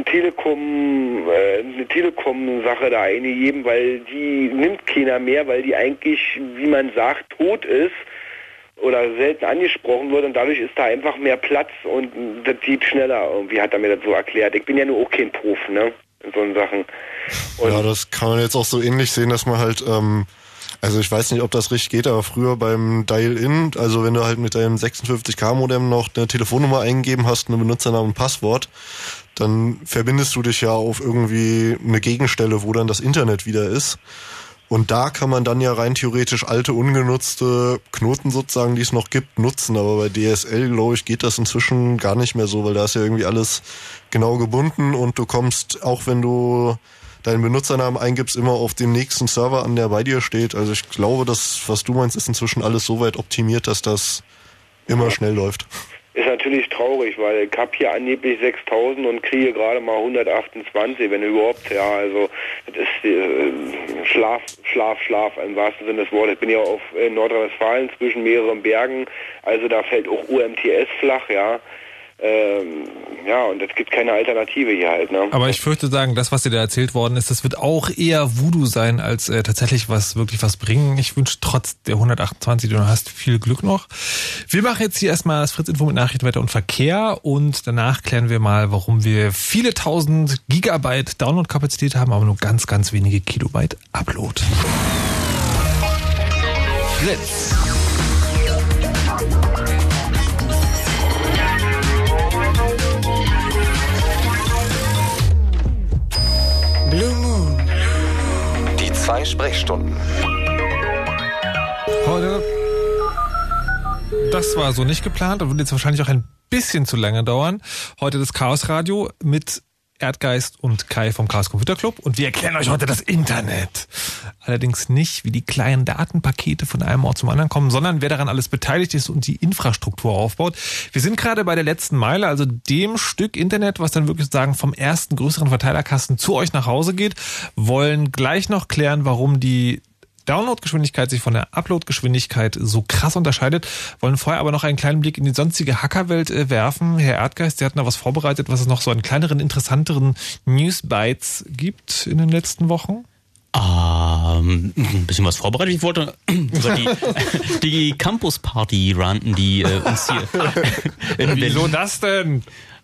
S2: eine Telekom-Sache da eingegeben, weil die nimmt keiner mehr, weil die eigentlich, wie man sagt, tot ist oder selten angesprochen wird, und dadurch ist da einfach mehr Platz und das geht schneller. Irgendwie hat er mir das so erklärt. Ich bin ja nur auch kein Prof, ne, in so Sachen. Und
S5: ja, das kann man jetzt auch so ähnlich sehen, dass man halt, also ich weiß nicht, ob das richtig geht, aber früher beim Dial-In, also wenn du halt mit deinem 56K-Modem noch eine Telefonnummer eingegeben hast, eine Benutzernamen und Passwort, dann verbindest du dich ja auf irgendwie eine Gegenstelle, wo dann das Internet wieder ist. Und da kann man dann ja rein theoretisch alte, ungenutzte Knoten sozusagen, die es noch gibt, nutzen. Aber bei DSL, glaube ich, geht das inzwischen gar nicht mehr so, weil da ist ja irgendwie alles genau gebunden und du kommst, auch wenn du deinen Benutzernamen eingibst, immer auf dem nächsten Server an, der bei dir steht. Also ich glaube, das, was du meinst, ist inzwischen alles so weit optimiert, dass das immer schnell läuft.
S2: Ist natürlich traurig, weil ich habe hier angeblich 6.000 und kriege gerade mal 128, wenn überhaupt. Ja, also das ist Schlaf im wahrsten Sinne des Wortes. Ich bin ja auf Nordrhein-Westfalen zwischen mehreren Bergen, also da fällt auch UMTS flach, ja. Ja, und es gibt keine Alternative hier halt, ne?
S3: Aber ich fürchte sagen, das, was dir da erzählt worden ist, das wird auch eher Voodoo sein, als tatsächlich wirklich was bringen. Ich wünsche trotz der 128, die du hast, viel Glück noch. Wir machen jetzt hier erstmal das Fritz-Info mit Nachrichten, Wetter und Verkehr und danach klären wir mal, warum wir viele tausend Gigabyte Download-Kapazität haben, aber nur ganz, ganz wenige Kilobyte Upload. Fritz.
S1: Blue Moon. Die 2 Sprechstunden.
S3: Heute, das war so nicht geplant und wird jetzt wahrscheinlich auch ein bisschen zu lange dauern. Heute das Chaos Radio mit Erdgeist und Kai vom Chaos Computer Club und wir erklären euch heute das Internet. Allerdings nicht, wie die kleinen Datenpakete von einem Ort zum anderen kommen, sondern wer daran alles beteiligt ist und die Infrastruktur aufbaut. Wir sind gerade bei der letzten Meile, also dem Stück Internet, was dann wirklich sozusagen vom ersten größeren Verteilerkasten zu euch nach Hause geht, wollen gleich noch klären, warum die Downloadgeschwindigkeit sich von der Uploadgeschwindigkeit so krass unterscheidet, wollen vorher aber noch einen kleinen Blick in die sonstige Hackerwelt werfen. Herr Erdgeist, Sie hatten da was vorbereitet, was es noch so an kleineren, interessanteren Newsbites gibt in den letzten Wochen?
S4: Ein bisschen was vorbereitet. Ich wollte über die Campus-Party ranten, die uns hier in Berlin...
S3: Wieso das denn?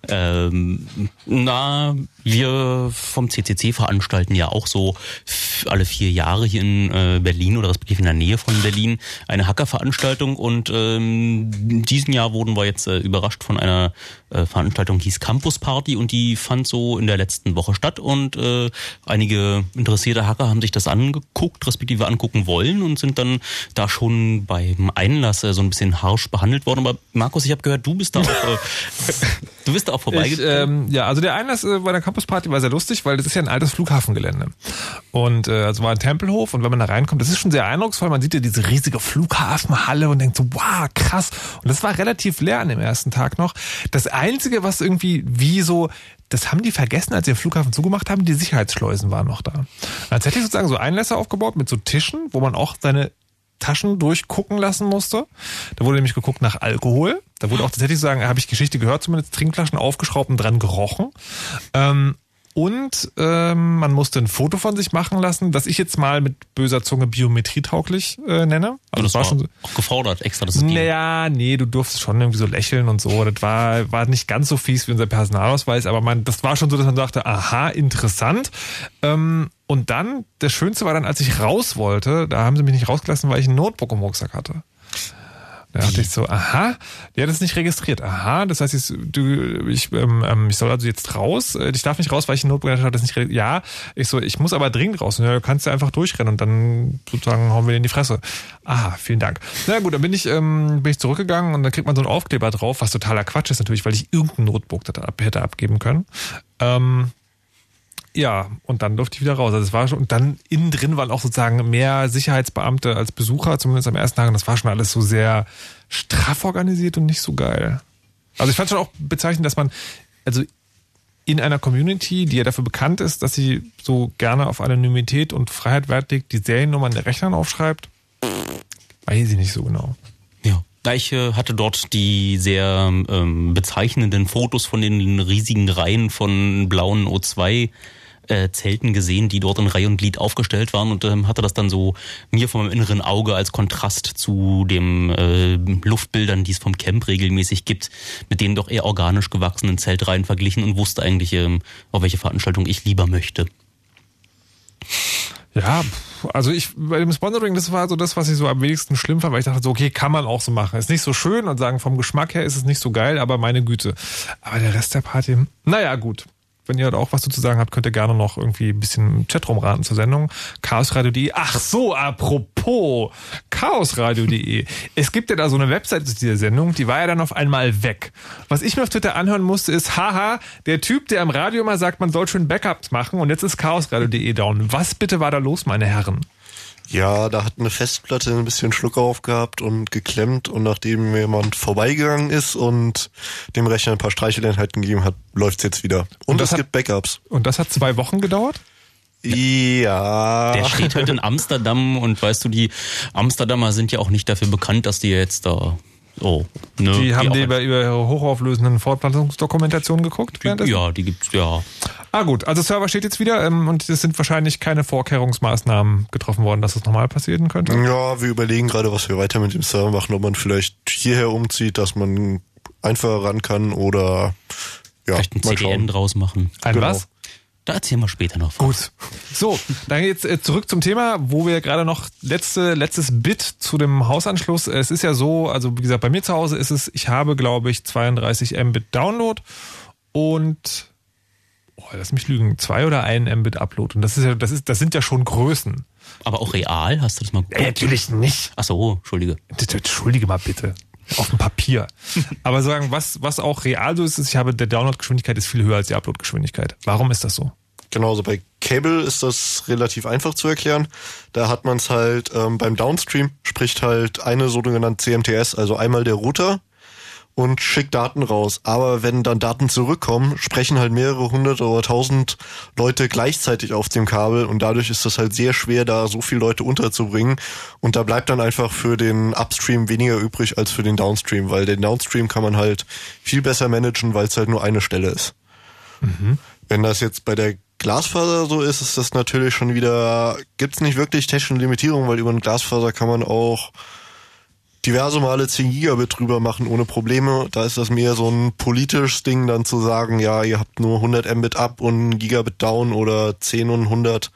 S4: Wir vom CCC veranstalten ja auch so alle 4 Jahre hier in Berlin oder respektive in der Nähe von Berlin eine Hackerveranstaltung und in diesem Jahr wurden wir jetzt überrascht von einer Veranstaltung, die hieß Campus Party und die fand so in der letzten Woche statt und einige interessierte Hacker haben sich das angeguckt, respektive angucken wollen und sind dann da schon beim Einlass so ein bisschen harsch behandelt worden. Aber Markus, ich habe gehört, du bist da auch Du bist da auch vorbeigegangen?
S3: Ja, also der Einlass bei der Campusparty war sehr lustig, weil das ist ja ein altes Flughafengelände. Und also war ein Tempelhof und wenn man da reinkommt, das ist schon sehr eindrucksvoll. Man sieht ja diese riesige Flughafenhalle und denkt so, wow, krass. Und das war relativ leer an dem ersten Tag noch. Das Einzige, was irgendwie wie so, das haben die vergessen, als sie den Flughafen zugemacht haben, die Sicherheitsschleusen waren noch da. Als hätte ich sozusagen so Einlässe aufgebaut mit so Tischen, wo man auch seine Taschen durchgucken lassen musste. Da wurde nämlich geguckt nach Alkohol. Da wurde auch tatsächlich sagen, habe ich Geschichte gehört, zumindest Trinkflaschen aufgeschraubt und dran gerochen. Und man musste ein Foto von sich machen lassen, das ich jetzt mal mit böser Zunge biometrietauglich nenne.
S4: Also das war schon so, auch gefordert, extra. Das
S3: nee, du durftest schon irgendwie so lächeln und so. Das war nicht ganz so fies wie unser Personalausweis, aber das war schon so, dass man dachte, aha, interessant. Und dann, das Schönste war dann, als ich raus wollte, da haben sie mich nicht rausgelassen, weil ich ein Notebook im Rucksack hatte. Da dachte ich so, aha, die hat es nicht registriert. Aha, das heißt, ich soll also jetzt raus. Ich darf nicht raus, weil ich ein Notebook hatte, das nicht registriert. Ja, ich muss aber dringend raus. Und ja, du kannst ja einfach durchrennen und dann sozusagen hauen wir dir in die Fresse. Aha, vielen Dank. Na gut, dann bin ich zurückgegangen und dann kriegt man so einen Aufkleber drauf, was totaler Quatsch ist natürlich, weil ich irgendein Notebook hätte abgeben können. Ja, und dann durfte ich wieder raus. Also es war schon, und dann innen drin waren auch sozusagen mehr Sicherheitsbeamte als Besucher, zumindest am ersten Tag. Und das war schon alles so sehr straff organisiert und nicht so geil. Also ich fand schon auch bezeichnend, dass man, also in einer Community, die ja dafür bekannt ist, dass sie so gerne auf Anonymität und Freiheit Wert legt, die Seriennummern der Rechnern aufschreibt, weiß ich nicht so genau.
S4: Ja. Ich hatte dort die sehr bezeichnenden Fotos von den riesigen Reihen von blauen O2 Zelten gesehen, die dort in Reihe und Glied aufgestellt waren und hatte das dann so mir von meinem inneren Auge als Kontrast zu den Luftbildern, die es vom Camp regelmäßig gibt, mit den doch eher organisch gewachsenen Zeltreihen verglichen und wusste eigentlich, auf welche Veranstaltung ich lieber möchte.
S3: Ja, also bei dem Sponsoring, das war so das, was ich so am wenigsten schlimm fand, weil ich dachte so, okay, kann man auch so machen. Ist nicht so schön und sagen, vom Geschmack her ist es nicht so geil, aber meine Güte. Aber der Rest der Party, naja, gut. Wenn ihr da auch was dazu sagen habt, könnt ihr gerne noch irgendwie ein bisschen im Chatroom raten zur Sendung. Chaosradio.de. Ach so, apropos Chaosradio.de. Es gibt ja da so eine Webseite zu dieser Sendung, die war ja dann auf einmal weg. Was ich mir auf Twitter anhören musste, ist, haha, der Typ, der im Radio immer sagt, man soll schön Backups machen und jetzt ist Chaosradio.de down. Was bitte war da los, meine Herren?
S5: Ja, da hat eine Festplatte ein bisschen Schluck aufgehabt und geklemmt und nachdem jemand vorbeigegangen ist und dem Rechner ein paar Streicheleinheiten gegeben hat, läuft's jetzt wieder. Und es gibt Backups.
S3: Und das hat 2 Wochen gedauert?
S5: Ja.
S4: Der steht halt in Amsterdam und weißt du, die Amsterdamer sind ja auch nicht dafür bekannt, dass die jetzt da...
S3: Die haben die über ihre hochauflösenden Fortpflanzungsdokumentationen geguckt?
S4: Ja, die gibt's, ja.
S3: Ah gut, also Server steht jetzt wieder und es sind wahrscheinlich keine Vorkehrungsmaßnahmen getroffen worden, dass es nochmal passieren könnte?
S5: Ja, wir überlegen gerade, was wir weiter mit dem Server machen, ob man vielleicht hierher umzieht, dass man einfacher ran kann oder ja,
S4: vielleicht ein CDN draus machen.
S3: Ein was?
S4: Da erzählen wir später noch.
S3: Gut. So, dann jetzt zurück zum Thema, wo wir gerade noch letztes Bit zu dem Hausanschluss. Es ist ja so, also wie gesagt, bei mir zu Hause ist es, ich habe, glaube ich, 32 Mbit Download und lass mich lügen, 2 oder 1 Mbit Upload. Und das sind ja schon Größen.
S4: Aber auch real? Hast du das mal geguckt?
S3: Natürlich nicht.
S4: Ach so, Entschuldige.
S3: Entschuldige mal bitte. Auf dem Papier. Aber sagen, was auch real so ist, die Download-Geschwindigkeit ist viel höher als die Upload-Geschwindigkeit. Warum ist das so?
S5: Genauso bei Cable ist das relativ einfach zu erklären. Da hat man es halt beim Downstream, spricht halt eine sogenannte CMTS, also einmal der Router und schickt Daten raus. Aber wenn dann Daten zurückkommen, sprechen halt mehrere hundert oder 1000 Leute gleichzeitig auf dem Kabel und dadurch ist das halt sehr schwer, da so viele Leute unterzubringen und da bleibt dann einfach für den Upstream weniger übrig als für den Downstream, weil den Downstream kann man halt viel besser managen, weil es halt nur eine Stelle ist. Mhm. Wenn das jetzt bei der Glasfaser so ist, ist das natürlich schon wieder, gibt's nicht wirklich technische Limitierung, weil über eine Glasfaser kann man auch diverse Male 10 Gigabit drüber machen ohne Probleme. Da ist das mehr so ein politisches Ding, dann zu sagen, ja, ihr habt nur 100 Mbit up und 1 Gigabit down oder 10 und 100.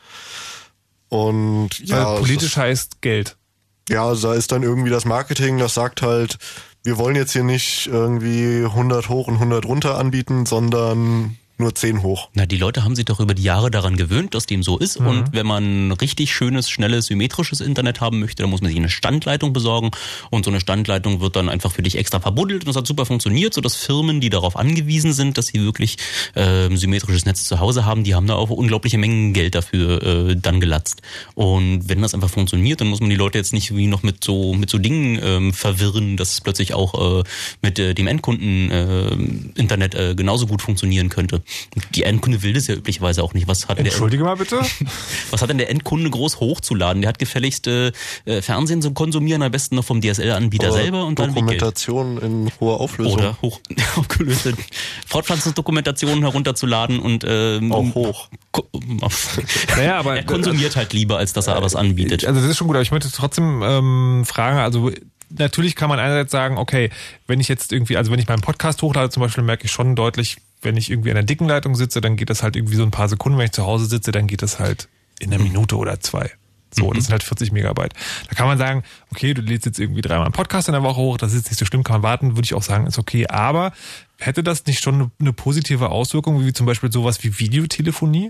S5: Und ja.
S3: Politisch heißt Geld.
S5: Ja, also da ist dann irgendwie das Marketing, das sagt halt, wir wollen jetzt hier nicht irgendwie 100 hoch und 100 runter anbieten, sondern nur 10 hoch.
S4: Na, die Leute haben sich doch über die Jahre daran gewöhnt, dass dem so ist. Und wenn man richtig schönes, schnelles, symmetrisches Internet haben möchte, dann muss man sich eine Standleitung besorgen. Und so eine Standleitung wird dann einfach für dich extra verbuddelt. Und das hat super funktioniert, sodass Firmen, die darauf angewiesen sind, dass sie wirklich symmetrisches Netz zu Hause haben, die haben da auch unglaubliche Mengen Geld dafür dann gelatzt. Und wenn das einfach funktioniert, dann muss man die Leute jetzt nicht wie noch mit so Dingen verwirren, dass es plötzlich auch mit dem Endkunden Internet genauso gut funktionieren könnte. Die Endkunde will das ja üblicherweise auch nicht.
S3: Entschuldige mal bitte?
S4: Was hat denn der Endkunde groß hochzuladen? Der hat gefälligst Fernsehen zu konsumieren, am besten noch vom DSL-Anbieter selber und dann
S5: Dokumentation in hoher Auflösung.
S4: Oder hoch aufgelöste Fortpflanzungsdokumentationen herunterzuladen und
S5: auch hoch.
S3: Naja, aber
S4: er konsumiert halt lieber, als dass er was anbietet.
S3: Also das ist schon gut, aber ich möchte trotzdem fragen, also natürlich kann man einerseits sagen, okay, wenn ich jetzt irgendwie, also wenn ich meinen Podcast hochlade zum Beispiel, merke ich schon deutlich, wenn ich irgendwie an der dicken Leitung sitze, dann geht das halt irgendwie so ein paar Sekunden. Wenn ich zu Hause sitze, dann geht das halt in einer Minute oder 2. So, das sind halt 40 Megabyte. Da kann man sagen, okay, du lädst jetzt irgendwie 3-mal einen Podcast in der Woche hoch, das ist nicht so schlimm, kann man warten, würde ich auch sagen, ist okay. Aber hätte das nicht schon eine positive Auswirkung, wie zum Beispiel sowas wie Videotelefonie?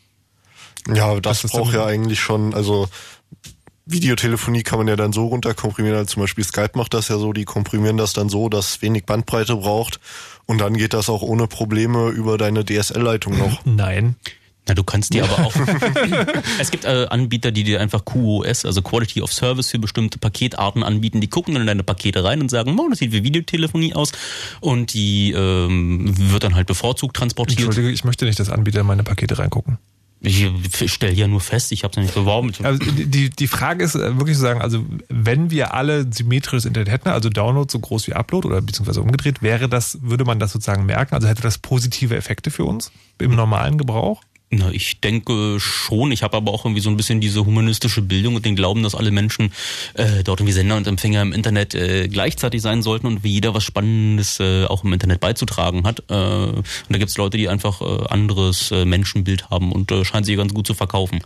S5: Ja, das braucht ja eigentlich schon, also Videotelefonie kann man ja dann so runterkomprimieren, also zum Beispiel Skype macht das ja so, die komprimieren das dann so, dass wenig Bandbreite braucht und dann geht das auch ohne Probleme über deine DSL-Leitung noch.
S3: Nein.
S4: Na, du kannst die aber auch. Es gibt Anbieter, die dir einfach QoS, also Quality of Service für bestimmte Paketarten anbieten. Die gucken dann in deine Pakete rein und sagen, das sieht wie Videotelefonie aus. Und die wird dann halt bevorzugt transportiert.
S3: Entschuldige, ich möchte nicht, dass Anbieter in meine Pakete reingucken.
S4: Ich stelle ja nur fest, ich habe es ja nicht beworben.
S3: Also die Frage ist wirklich zu sagen, also wenn wir alle symmetrisches Internet hätten, also Download so groß wie Upload oder beziehungsweise umgedreht, würde man das sozusagen merken? Also hätte das positive Effekte für uns im normalen Gebrauch?
S4: Na, ich denke schon. Ich habe aber auch irgendwie so ein bisschen diese humanistische Bildung und den Glauben, dass alle Menschen dort irgendwie Sender und Empfänger im Internet gleichzeitig sein sollten und wie jeder was Spannendes auch im Internet beizutragen hat. Und da gibt's Leute, die einfach anderes Menschenbild haben und scheinen sie ganz gut zu verkaufen.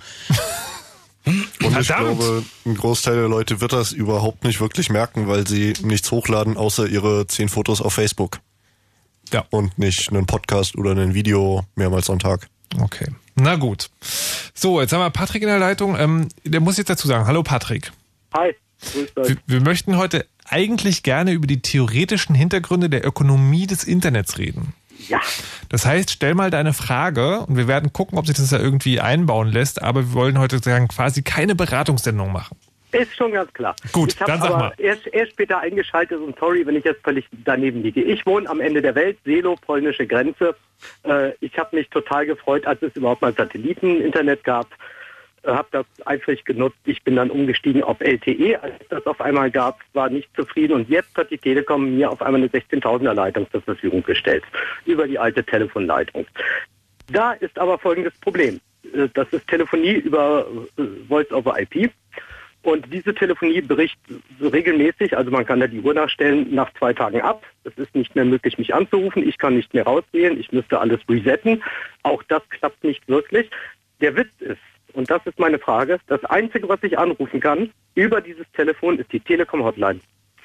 S5: Und ich glaube, ein Großteil der Leute wird das überhaupt nicht wirklich merken, weil sie nichts hochladen, außer ihre 10 Fotos auf Facebook.
S3: Ja.
S5: Und nicht einen Podcast oder ein Video mehrmals am Tag.
S3: Okay, na gut. So, jetzt haben wir Patrick in der Leitung. Der muss jetzt dazu sagen, hallo Patrick.
S6: Hi, grüß euch.
S3: Wir möchten heute eigentlich gerne über die theoretischen Hintergründe der Ökonomie des Internets reden.
S6: Ja.
S3: Das heißt, stell mal deine Frage und wir werden gucken, ob sich das da irgendwie einbauen lässt, aber wir wollen heute sagen, quasi keine Beratungssendung machen.
S6: Ist schon ganz klar.
S3: Gut,
S6: ich
S3: dann sag mal.
S6: Erst später eingeschaltet und sorry, wenn ich jetzt völlig daneben liege. Ich wohne am Ende der Welt, Selo, polnische Grenze. Ich habe mich total gefreut, als es überhaupt mal Satelliten-Internet gab. Habe das eifrig genutzt. Ich bin dann umgestiegen auf LTE, als das auf einmal gab, war nicht zufrieden. Und jetzt hat die Telekom mir auf einmal eine 16.000er Leitung zur Verfügung gestellt, über die alte Telefonleitung. Da ist aber folgendes Problem. Das ist Telefonie über Voice over IP. Und diese Telefonie bricht regelmäßig, also man kann da die Uhr nachstellen, nach 2 Tagen ab. Es ist nicht mehr möglich, mich anzurufen. Ich kann nicht mehr rauswählen. Ich müsste alles resetten. Auch das klappt nicht wirklich. Der Witz ist, und das ist meine Frage, das Einzige, was ich anrufen kann über dieses Telefon, ist die Telekom-Hotline.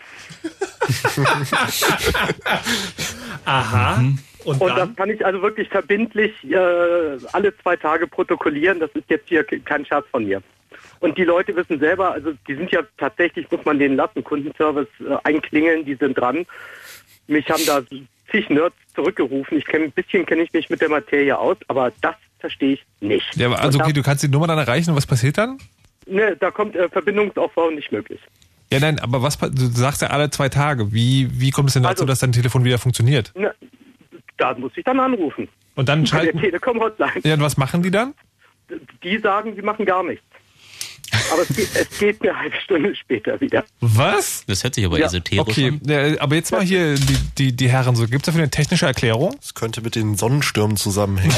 S3: Aha.
S6: Und das kann ich also wirklich verbindlich alle 2 Tage protokollieren. Das ist jetzt hier kein Scherz von mir. Und die Leute wissen selber, also die sind ja tatsächlich, muss man denen lassen, Kundenservice einklingeln, die sind dran. Mich haben da zig Nerds zurückgerufen. Ein bisschen kenne ich mich mit der Materie aus, aber das verstehe ich nicht.
S3: Ja, aber also okay, du kannst die Nummer dann erreichen und was passiert dann?
S6: Ne, da kommt Verbindungsaufbau nicht möglich.
S3: Ja, nein, aber du sagst ja alle 2 Tage. Wie kommt es denn dazu, dass dein Telefon wieder funktioniert?
S6: Ne, da muss ich dann anrufen.
S3: Und dann
S6: schalten der Telekom-Hotline.
S3: Ja, und was machen die dann?
S6: Die sagen, sie machen gar nichts. Aber es geht eine halbe Stunde später wieder.
S3: Was?
S4: Das hört sich aber esoterisch an.
S3: Ja, aber jetzt mal hier die Herren so. Gibt es dafür eine technische Erklärung?
S5: Das könnte mit den Sonnenstürmen zusammenhängen.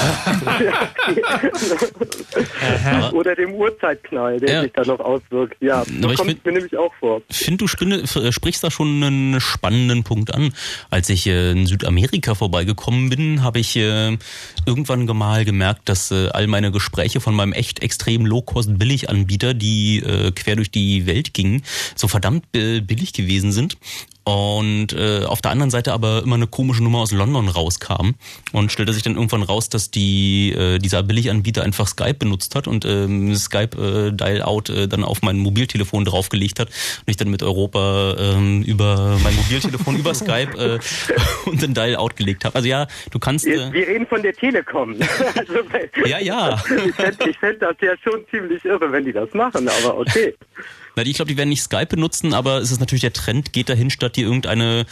S6: Oder dem Uhrzeitknall, der sich da noch auswirkt. Ja, so kommt mir nämlich auch vor.
S4: Ich finde, du sprichst da schon einen spannenden Punkt an. Als ich in Südamerika vorbeigekommen bin, habe ich irgendwann mal gemerkt, dass all meine Gespräche von meinem echt extrem Low-Cost-Billig-Anbieter, die quer durch die Welt gingen, so verdammt billig gewesen sind. und auf der anderen Seite aber immer eine komische Nummer aus London rauskam und stellte sich dann irgendwann raus, dass dieser Billiganbieter einfach Skype benutzt hat und Skype Dial-Out dann auf mein Mobiltelefon draufgelegt hat und ich dann mit Europa über mein Mobiltelefon über Skype und dann Dial-Out gelegt habe. Also ja, du kannst...
S6: Wir reden von der Telekom. Also,
S4: ja.
S6: Ich fände das ja schon ziemlich irre, wenn die das machen, aber okay.
S4: Na, ich glaube, die werden nicht Skype benutzen, aber es ist natürlich der Trend, geht dahin, statt dir irgendeine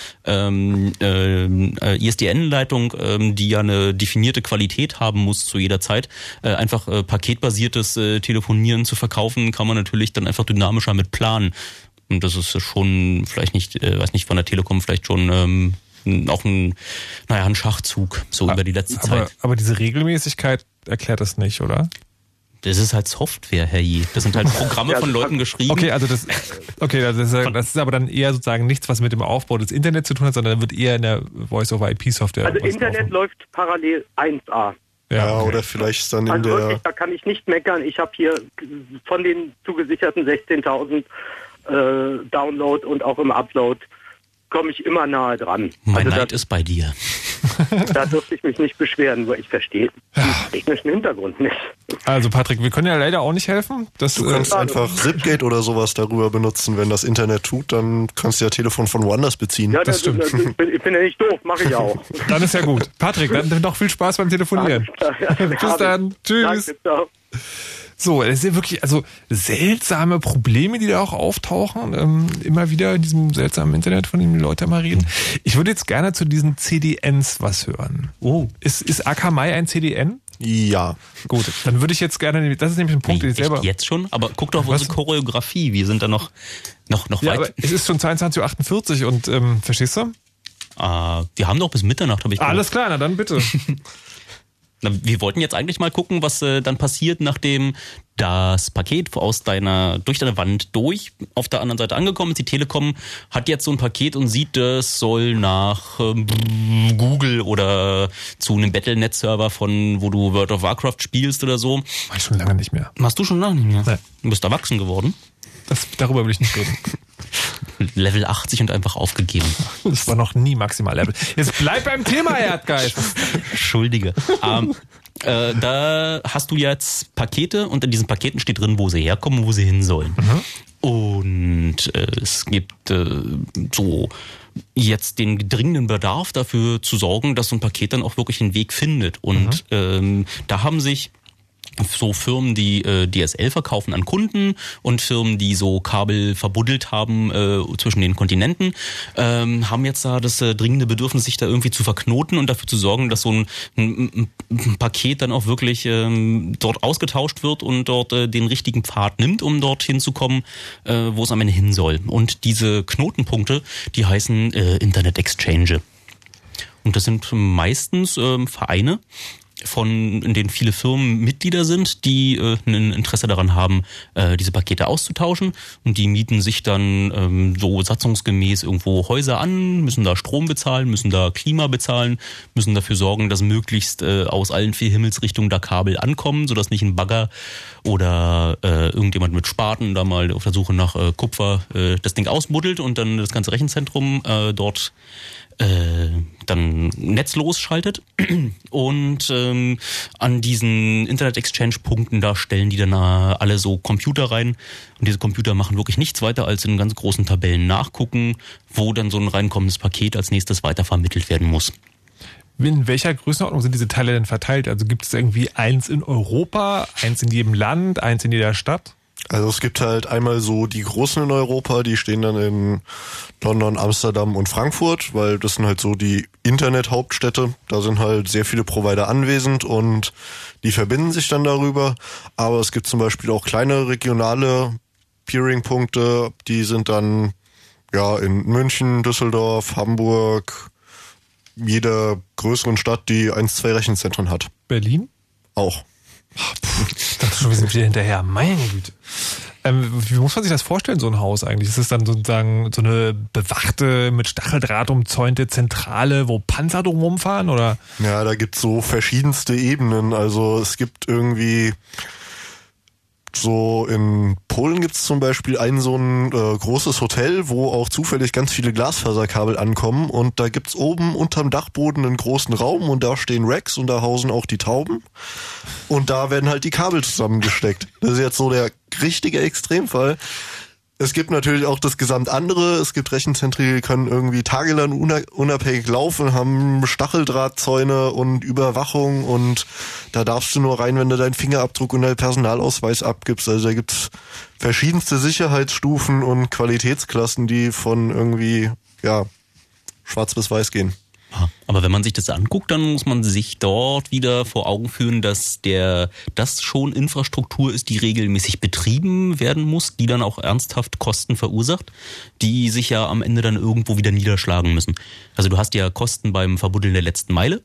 S4: ISDN-Leitung, die ja eine definierte Qualität haben muss zu jeder Zeit, einfach paketbasiertes Telefonieren zu verkaufen, kann man natürlich dann einfach dynamischer mit planen. Und das ist schon vielleicht nicht, weiß nicht, von der Telekom vielleicht schon auch ein Schachzug so über die letzte Zeit.
S3: Aber diese Regelmäßigkeit erklärt das nicht, oder?
S4: Das ist halt Software, Herr J. Das sind halt Programme von Leuten geschrieben.
S3: Okay, also das ist aber dann eher sozusagen nichts, was mit dem Aufbau des Internets zu tun hat, sondern wird eher in der Voice-over-IP-Software.
S6: Also Internet läuft parallel 1A.
S5: Ja, okay. Oder vielleicht dann in
S6: also
S5: der...
S6: wirklich, da kann ich nicht meckern. Ich habe hier von den zugesicherten 16.000 Download und auch im Upload komme ich immer nahe dran.
S4: Mein Neid ist bei dir.
S6: Da dürfte ich mich nicht beschweren, weil ich verstehe den technischen Hintergrund nicht.
S3: Also Patrick, wir können ja leider auch nicht helfen.
S5: Du kannst einfach Zipgate oder sowas darüber benutzen. Wenn das Internet tut, dann kannst du ja Telefon von woanders beziehen.
S6: Ja,
S3: das stimmt.
S6: Ich bin ja nicht doof, mache ich auch.
S3: Dann ist ja gut. Patrick, dann noch viel Spaß beim Telefonieren. Bis dann. Tschüss.
S6: Danke, ciao.
S3: So, es sind wirklich seltsame Probleme, die da auch auftauchen, immer wieder in diesem seltsamen Internet, von dem die Leute mal reden. Ich würde jetzt gerne zu diesen CDNs was hören. Oh. Ist Akamai ein CDN?
S5: Ja.
S3: Gut, dann würde ich jetzt gerne, das ist nämlich ein Punkt, den ich selber...
S4: Jetzt schon? Aber guck doch auf unsere Choreografie, wir sind da noch weit.
S3: Ja, aber es ist schon 22.48 Uhr und, verstehst du?
S4: Wir haben doch bis Mitternacht, habe ich gehört.
S3: Alles klar, na dann bitte.
S4: Wir wollten jetzt eigentlich mal gucken, was dann passiert, nachdem das Paket durch deine Wand auf der anderen Seite angekommen ist. Die Telekom hat jetzt so ein Paket und sieht, das soll nach Google oder zu einem Battle.net-Server wo du World of Warcraft spielst oder so.
S3: Mach ich schon lange nicht mehr.
S4: Machst du schon lange nicht mehr?
S3: Nein.
S4: Du bist erwachsen geworden.
S3: Darüber will ich nicht reden.
S4: Level 80 und einfach aufgegeben.
S3: Das war noch nie maximal Level. Jetzt bleib beim Thema, Erdgeist.
S4: Entschuldige. Da hast du jetzt Pakete und in diesen Paketen steht drin, wo sie herkommen und wo sie hin sollen. Mhm. Und es gibt so jetzt den dringenden Bedarf dafür zu sorgen, dass so ein Paket dann auch wirklich einen Weg findet. Und da haben sich so Firmen, die DSL verkaufen an Kunden und Firmen, die so Kabel verbuddelt haben zwischen den Kontinenten, haben jetzt da das dringende Bedürfnis, sich da irgendwie zu verknoten und dafür zu sorgen, dass so ein Paket dann auch wirklich dort ausgetauscht wird und dort den richtigen Pfad nimmt, um dorthin zu kommen, wo es am Ende hin soll. Und diese Knotenpunkte, die heißen Internet Exchange. Und das sind meistens Vereine, in denen viele Firmen Mitglieder sind, die ein Interesse daran haben, diese Pakete auszutauschen. Und die mieten sich dann so satzungsgemäß irgendwo Häuser an, müssen da Strom bezahlen, müssen da Klima bezahlen, müssen dafür sorgen, dass möglichst aus allen 4 Himmelsrichtungen da Kabel ankommen, sodass nicht ein Bagger oder irgendjemand mit Spaten da mal auf der Suche nach Kupfer das Ding ausbuddelt und dann das ganze Rechenzentrum dort dann netzlos schaltet. Und an diesen Internet-Exchange-Punkten, da stellen die dann alle so Computer rein. Und diese Computer machen wirklich nichts weiter, als in ganz großen Tabellen nachgucken, wo dann so ein reinkommendes Paket als nächstes weitervermittelt werden muss.
S3: In welcher Größenordnung sind diese Teile denn verteilt? Also gibt es irgendwie eins in Europa, eins in jedem Land, eins in jeder Stadt?
S5: Also es gibt halt einmal so die Großen in Europa, die stehen dann in London, Amsterdam und Frankfurt, weil das sind halt so die Internet-Hauptstädte. Da sind halt sehr viele Provider anwesend und die verbinden sich dann darüber. Aber es gibt zum Beispiel auch kleine regionale Peering-Punkte, die sind dann ja in München, Düsseldorf, Hamburg, jeder größeren Stadt, die 1-2 Rechenzentren hat.
S3: Berlin?
S5: Auch.
S3: Ich dachte schon, wir sind wieder hinterher. Meine Güte. Wie muss man sich das vorstellen, so ein Haus eigentlich? Ist es dann sozusagen so eine bewachte, mit Stacheldraht umzäunte Zentrale, wo Panzer drum rumfahren, oder?
S5: Ja, da gibt's so verschiedenste Ebenen. Also es gibt irgendwie so in Polen gibt's zum Beispiel so ein großes Hotel, wo auch zufällig ganz viele Glasfaserkabel ankommen und da gibt's oben unterm Dachboden einen großen Raum und da stehen Racks und da hausen auch die Tauben und da werden halt die Kabel zusammengesteckt. Das ist jetzt so der richtige Extremfall. Es gibt natürlich auch das gesamt andere. Es gibt Rechenzentren, die können irgendwie tagelang unabhängig laufen, haben Stacheldrahtzäune und Überwachung und da darfst du nur rein, wenn du deinen Fingerabdruck und deinen Personalausweis abgibst. Also da gibt's verschiedenste Sicherheitsstufen und Qualitätsklassen, die von irgendwie, schwarz bis weiß gehen.
S4: Aber wenn man sich das anguckt, dann muss man sich dort wieder vor Augen führen, dass das schon Infrastruktur ist, die regelmäßig betrieben werden muss, die dann auch ernsthaft Kosten verursacht, die sich ja am Ende dann irgendwo wieder niederschlagen müssen. Also du hast ja Kosten beim Verbuddeln der letzten Meile,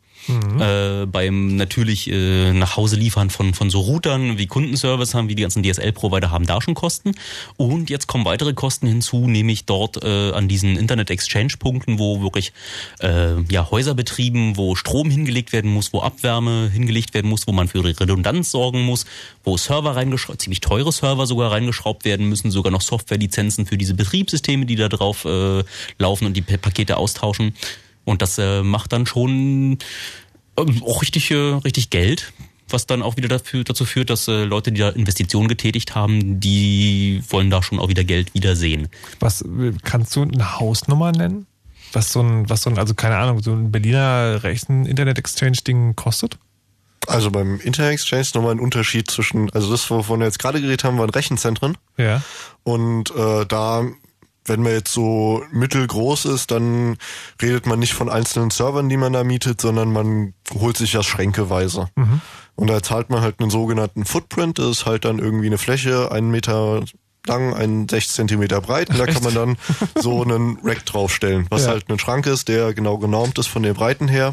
S4: beim natürlich nach Hause liefern von so Routern wie Kundenservice haben, wie die ganzen DSL-Provider haben da schon Kosten. Und jetzt kommen weitere Kosten hinzu, nämlich dort an diesen Internet-Exchange-Punkten, wo wirklich Häuser betrieben, wo Strom hingelegt werden muss, wo Abwärme hingelegt werden muss, wo man für Redundanz sorgen muss, wo Server ziemlich teure Server sogar reingeschraubt werden müssen, sogar noch Softwarelizenzen für diese Betriebssysteme, die da drauf laufen und die Pakete austauschen. Und das macht dann schon auch richtig Geld, was dann auch wieder dazu führt, dass Leute, die da Investitionen getätigt haben, die wollen da schon auch wieder Geld wiedersehen.
S3: Was kannst du eine Hausnummer nennen? Was so ein, also keine Ahnung, so ein Berliner Internet-Exchange-Ding kostet?
S5: Also beim Internet-Exchange ist nochmal ein Unterschied zwischen, also das, wovon wir jetzt gerade geredet haben, waren Rechenzentren. Ja. Und da, wenn man jetzt so mittelgroß ist, dann redet man nicht von einzelnen Servern, die man da mietet, sondern man holt sich das schränkeweise. Mhm. Und da zahlt man halt einen sogenannten Footprint, das ist halt dann irgendwie eine Fläche, 1 Meter lang, 6 Zentimeter breit und da kann man dann so einen Rack draufstellen, was halt ein Schrank ist, der genau genormt ist von den Breiten her.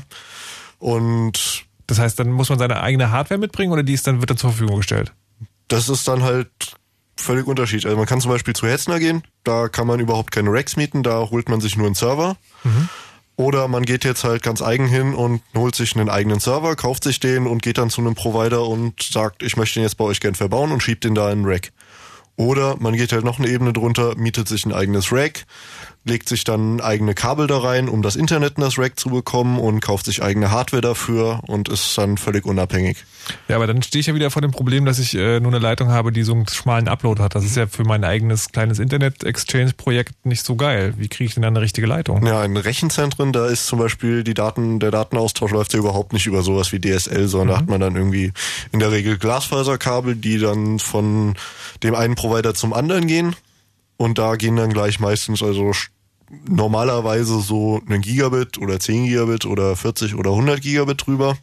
S5: Und
S3: das heißt, dann muss man seine eigene Hardware mitbringen oder wird dann zur Verfügung gestellt?
S5: Das ist dann halt völlig unterschiedlich. Also man kann zum Beispiel zu Hetzner gehen, da kann man überhaupt keine Racks mieten, da holt man sich nur einen Server. Mhm. Oder man geht jetzt halt ganz eigen hin und holt sich einen eigenen Server, kauft sich den und geht dann zu einem Provider und sagt, ich möchte den jetzt bei euch gern verbauen und schiebt den da in einen Rack. Oder man geht halt noch eine Ebene drunter, mietet sich ein eigenes Rack, legt sich dann eigene Kabel da rein, um das Internet in das Rack zu bekommen und kauft sich eigene Hardware dafür und ist dann völlig unabhängig.
S3: Ja, aber dann stehe ich ja wieder vor dem Problem, dass ich nur eine Leitung habe, die so einen schmalen Upload hat. Das ist ja für mein eigenes kleines Internet-Exchange-Projekt nicht so geil. Wie kriege ich denn dann eine richtige Leitung?
S5: Ja, in Rechenzentren, da ist zum Beispiel der Datenaustausch läuft ja überhaupt nicht über sowas wie DSL, sondern da hat man dann irgendwie in der Regel Glasfaserkabel, die dann von dem einen Provider zum anderen gehen. Und da gehen dann gleich meistens normalerweise so ein Gigabit oder 10 Gigabit oder 40 oder 100 Gigabit drüber.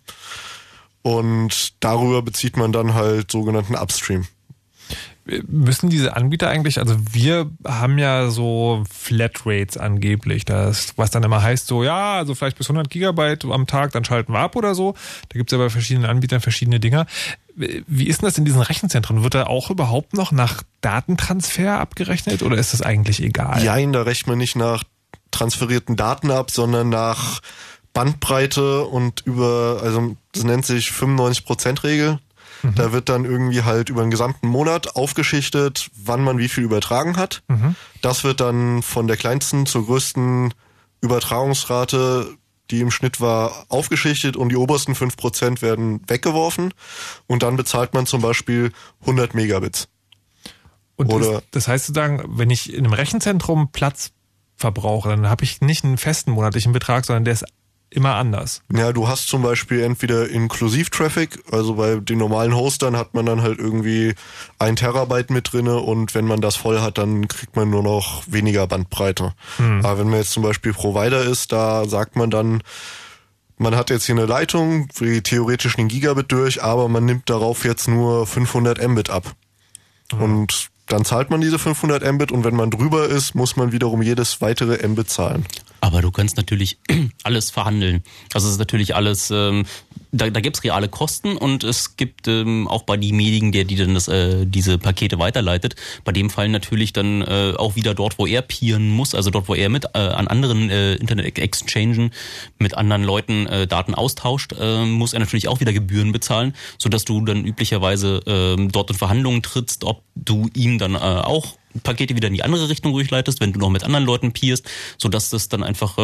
S5: Und darüber bezieht man dann halt sogenannten Upstream.
S3: Müssen diese Anbieter eigentlich, also wir haben ja so Flatrates angeblich, was dann immer heißt so, ja, also vielleicht bis 100 Gigabyte am Tag, dann schalten wir ab oder so. Da gibt es ja bei verschiedenen Anbietern verschiedene Dinger. Wie ist denn das in diesen Rechenzentren? Wird da auch überhaupt noch nach Datentransfer abgerechnet oder ist das eigentlich egal?
S5: Nein, da rechnet man nicht nach transferierten Daten ab, sondern nach Bandbreite und also das nennt sich 95%-Regel. Mhm. Da wird dann irgendwie halt über den gesamten Monat aufgeschichtet, wann man wie viel übertragen hat. Mhm. Das wird dann von der kleinsten zur größten Übertragungsrate, die im Schnitt war, aufgeschichtet und die obersten 5% werden weggeworfen und dann bezahlt man zum Beispiel 100 Megabits.
S3: Und das heißt sozusagen, wenn ich in einem Rechenzentrum Platz verbrauche, dann habe ich nicht einen festen monatlichen Betrag, sondern der ist immer anders.
S5: Ja, du hast zum Beispiel entweder Inklusiv-Traffic, also bei den normalen Hostern hat man dann halt irgendwie 1 Terabyte mit drinne und wenn man das voll hat, dann kriegt man nur noch weniger Bandbreite. Aber wenn man jetzt zum Beispiel Provider ist, da sagt man dann, man hat jetzt hier eine Leitung, die theoretisch einen Gigabit durch, aber man nimmt darauf jetzt nur 500 Mbit ab. Und dann zahlt man diese 500 Mbit und wenn man drüber ist, muss man wiederum jedes weitere Mbit zahlen.
S4: Aber du kannst natürlich alles verhandeln. Also es ist natürlich alles da gibt es reale Kosten und es gibt auch bei demjenigen, der die dann diese Pakete weiterleitet, bei dem Fall natürlich dann auch wieder dort, wo er peeren muss, also dort, wo er mit an anderen Internet-Exchangen mit anderen Leuten Daten austauscht, muss er natürlich auch wieder Gebühren bezahlen, sodass du dann üblicherweise dort in Verhandlungen trittst, ob du ihm dann auch Pakete wieder in die andere Richtung durchleitest, wenn du noch mit anderen Leuten peerst, sodass das dann einfach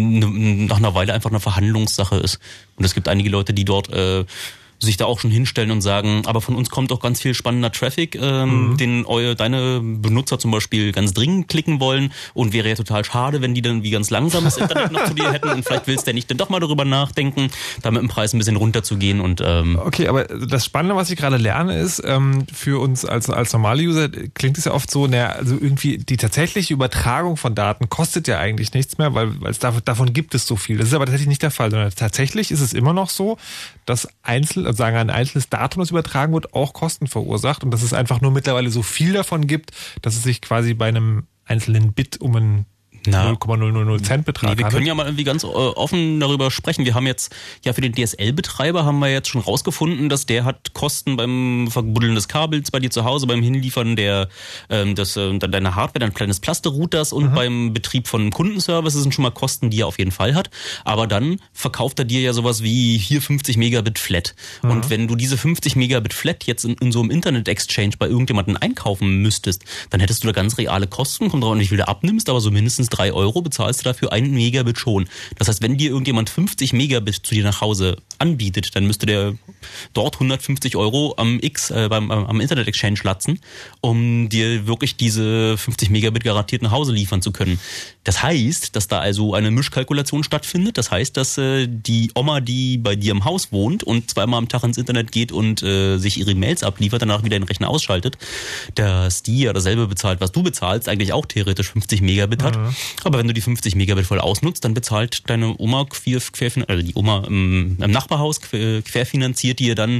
S4: nach einer Weile einfach eine Verhandlungssache ist. Und es gibt einige Leute, die dort sich da auch schon hinstellen und sagen, aber von uns kommt doch ganz viel spannender Traffic, den deine Benutzer zum Beispiel ganz dringend klicken wollen und wäre ja total schade, wenn die dann wie ganz langsames Internet noch zu dir hätten und vielleicht willst du ja nicht dann doch mal darüber nachdenken, da mit dem Preis ein bisschen runterzugehen und
S3: Okay, aber das Spannende, was ich gerade lerne, ist, für uns als normale User klingt es ja oft so, also irgendwie die tatsächliche Übertragung von Daten kostet ja eigentlich nichts mehr, weil es davon gibt es so viel. Das ist aber tatsächlich nicht der Fall, sondern tatsächlich ist es immer noch so, dass ein einzelnes Datum, das übertragen wird, auch Kosten verursacht und dass es einfach nur mittlerweile so viel davon gibt, dass es sich quasi bei einem einzelnen Bit um einen 0,000 Cent Betrag.
S4: Nee, wir können ja mal irgendwie ganz offen darüber sprechen. Wir haben jetzt, ja, für den DSL-Betreiber haben wir jetzt schon rausgefunden, dass der hat Kosten beim Verbuddeln des Kabels bei dir zu Hause, beim Hinliefern deiner Hardware, deines kleines Plaster-Routers und beim Betrieb von Kundenservices sind schon mal Kosten, die er auf jeden Fall hat. Aber dann verkauft er dir ja sowas wie hier 50 Megabit Flat. Und wenn du diese 50 Megabit Flat jetzt in so einem Internet-Exchange bei irgendjemandem einkaufen müsstest, dann hättest du da ganz reale Kosten, kommt drauf an, wie viel du abnimmst, aber so mindestens 3 Euro bezahlst du dafür 1 Megabit schon. Das heißt, wenn dir irgendjemand 50 Megabit zu dir nach Hause anbietet, dann müsste der dort 150 Euro am Internet Exchange latzen, um dir wirklich diese 50 Megabit garantiert nach Hause liefern zu können. Das heißt, dass da also eine Mischkalkulation stattfindet. Das heißt, dass die Oma, die bei dir im Haus wohnt und zweimal am Tag ins Internet geht und sich ihre Mails abliefert, danach wieder den Rechner ausschaltet, dass die ja dasselbe bezahlt, was du bezahlst, eigentlich auch theoretisch 50 Megabit hat. Aber wenn du die 50 Megabit voll ausnutzt, dann bezahlt deine Oma die Oma im Nachbarhaus querfinanziert dir dann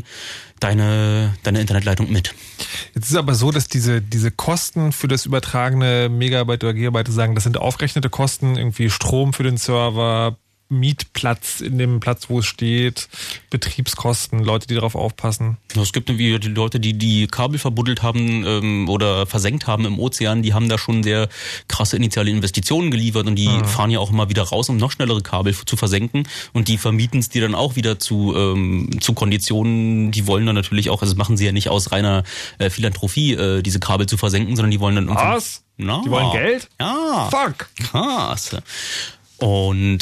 S4: deine Internetleitung mit.
S3: Jetzt ist es aber so, dass diese Kosten für das übertragene Megabyte oder Gigabyte sagen, das sind aufrechnete Kosten, irgendwie Strom für den Server, Mietplatz in dem Platz, wo es steht, Betriebskosten, Leute, die darauf aufpassen.
S4: Es gibt irgendwie die Leute, die Kabel verbuddelt haben oder versenkt haben im Ozean, die haben da schon sehr krasse initiale Investitionen geliefert und die fahren ja auch immer wieder raus, um noch schnellere Kabel zu versenken und die vermieten es dir dann auch wieder zu Konditionen, die wollen dann natürlich auch, also das machen sie ja nicht aus reiner Philanthropie, diese Kabel zu versenken, sondern die wollen dann...
S3: Was?
S4: Na,
S3: die wollen Geld?
S4: Ja.
S3: Fuck.
S4: Krass. Und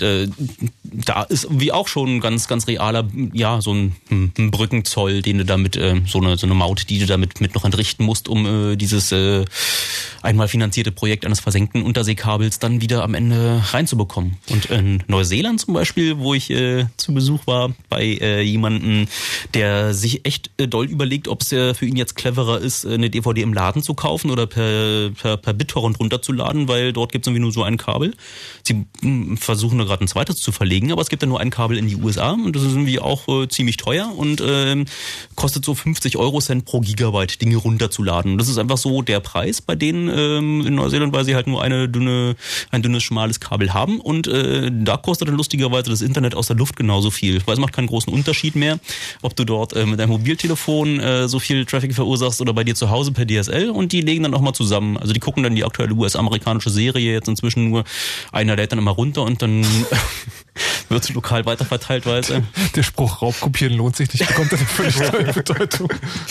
S4: da ist wie auch schon ganz, ganz realer, ja, so ein Brückenzoll, den du damit, so eine Maut, die du damit mit noch entrichten musst, um dieses einmal finanzierte Projekt eines versenkten Unterseekabels dann wieder am Ende reinzubekommen. Und in Neuseeland zum Beispiel, wo ich zu Besuch war, bei jemandem, der sich echt doll überlegt, ob es für ihn jetzt cleverer ist, eine DVD im Laden zu kaufen oder per BitTorrent runterzuladen, weil dort gibt es irgendwie nur so ein Kabel. Sie versuchen da gerade ein zweites zu verlegen, aber es gibt ja nur ein Kabel in die USA und das ist irgendwie auch ziemlich teuer und kostet so 50 Eurocent pro Gigabyte, Dinge runterzuladen. Und das ist einfach so der Preis bei denen in Neuseeland, weil sie halt nur ein dünnes, schmales Kabel haben und da kostet dann lustigerweise das Internet aus der Luft genauso viel. Weil es macht keinen großen Unterschied mehr, ob du dort mit deinem Mobiltelefon so viel Traffic verursachst oder bei dir zu Hause per DSL und die legen dann auch mal zusammen. Also die gucken dann die aktuelle US-amerikanische Serie jetzt inzwischen nur, einer lädt dann immer runter und dann wird es lokal weiterverteilt, weißt du.
S3: Der Spruch Raubkopieren lohnt sich nicht, bekommt eine völlig neue Bedeutung.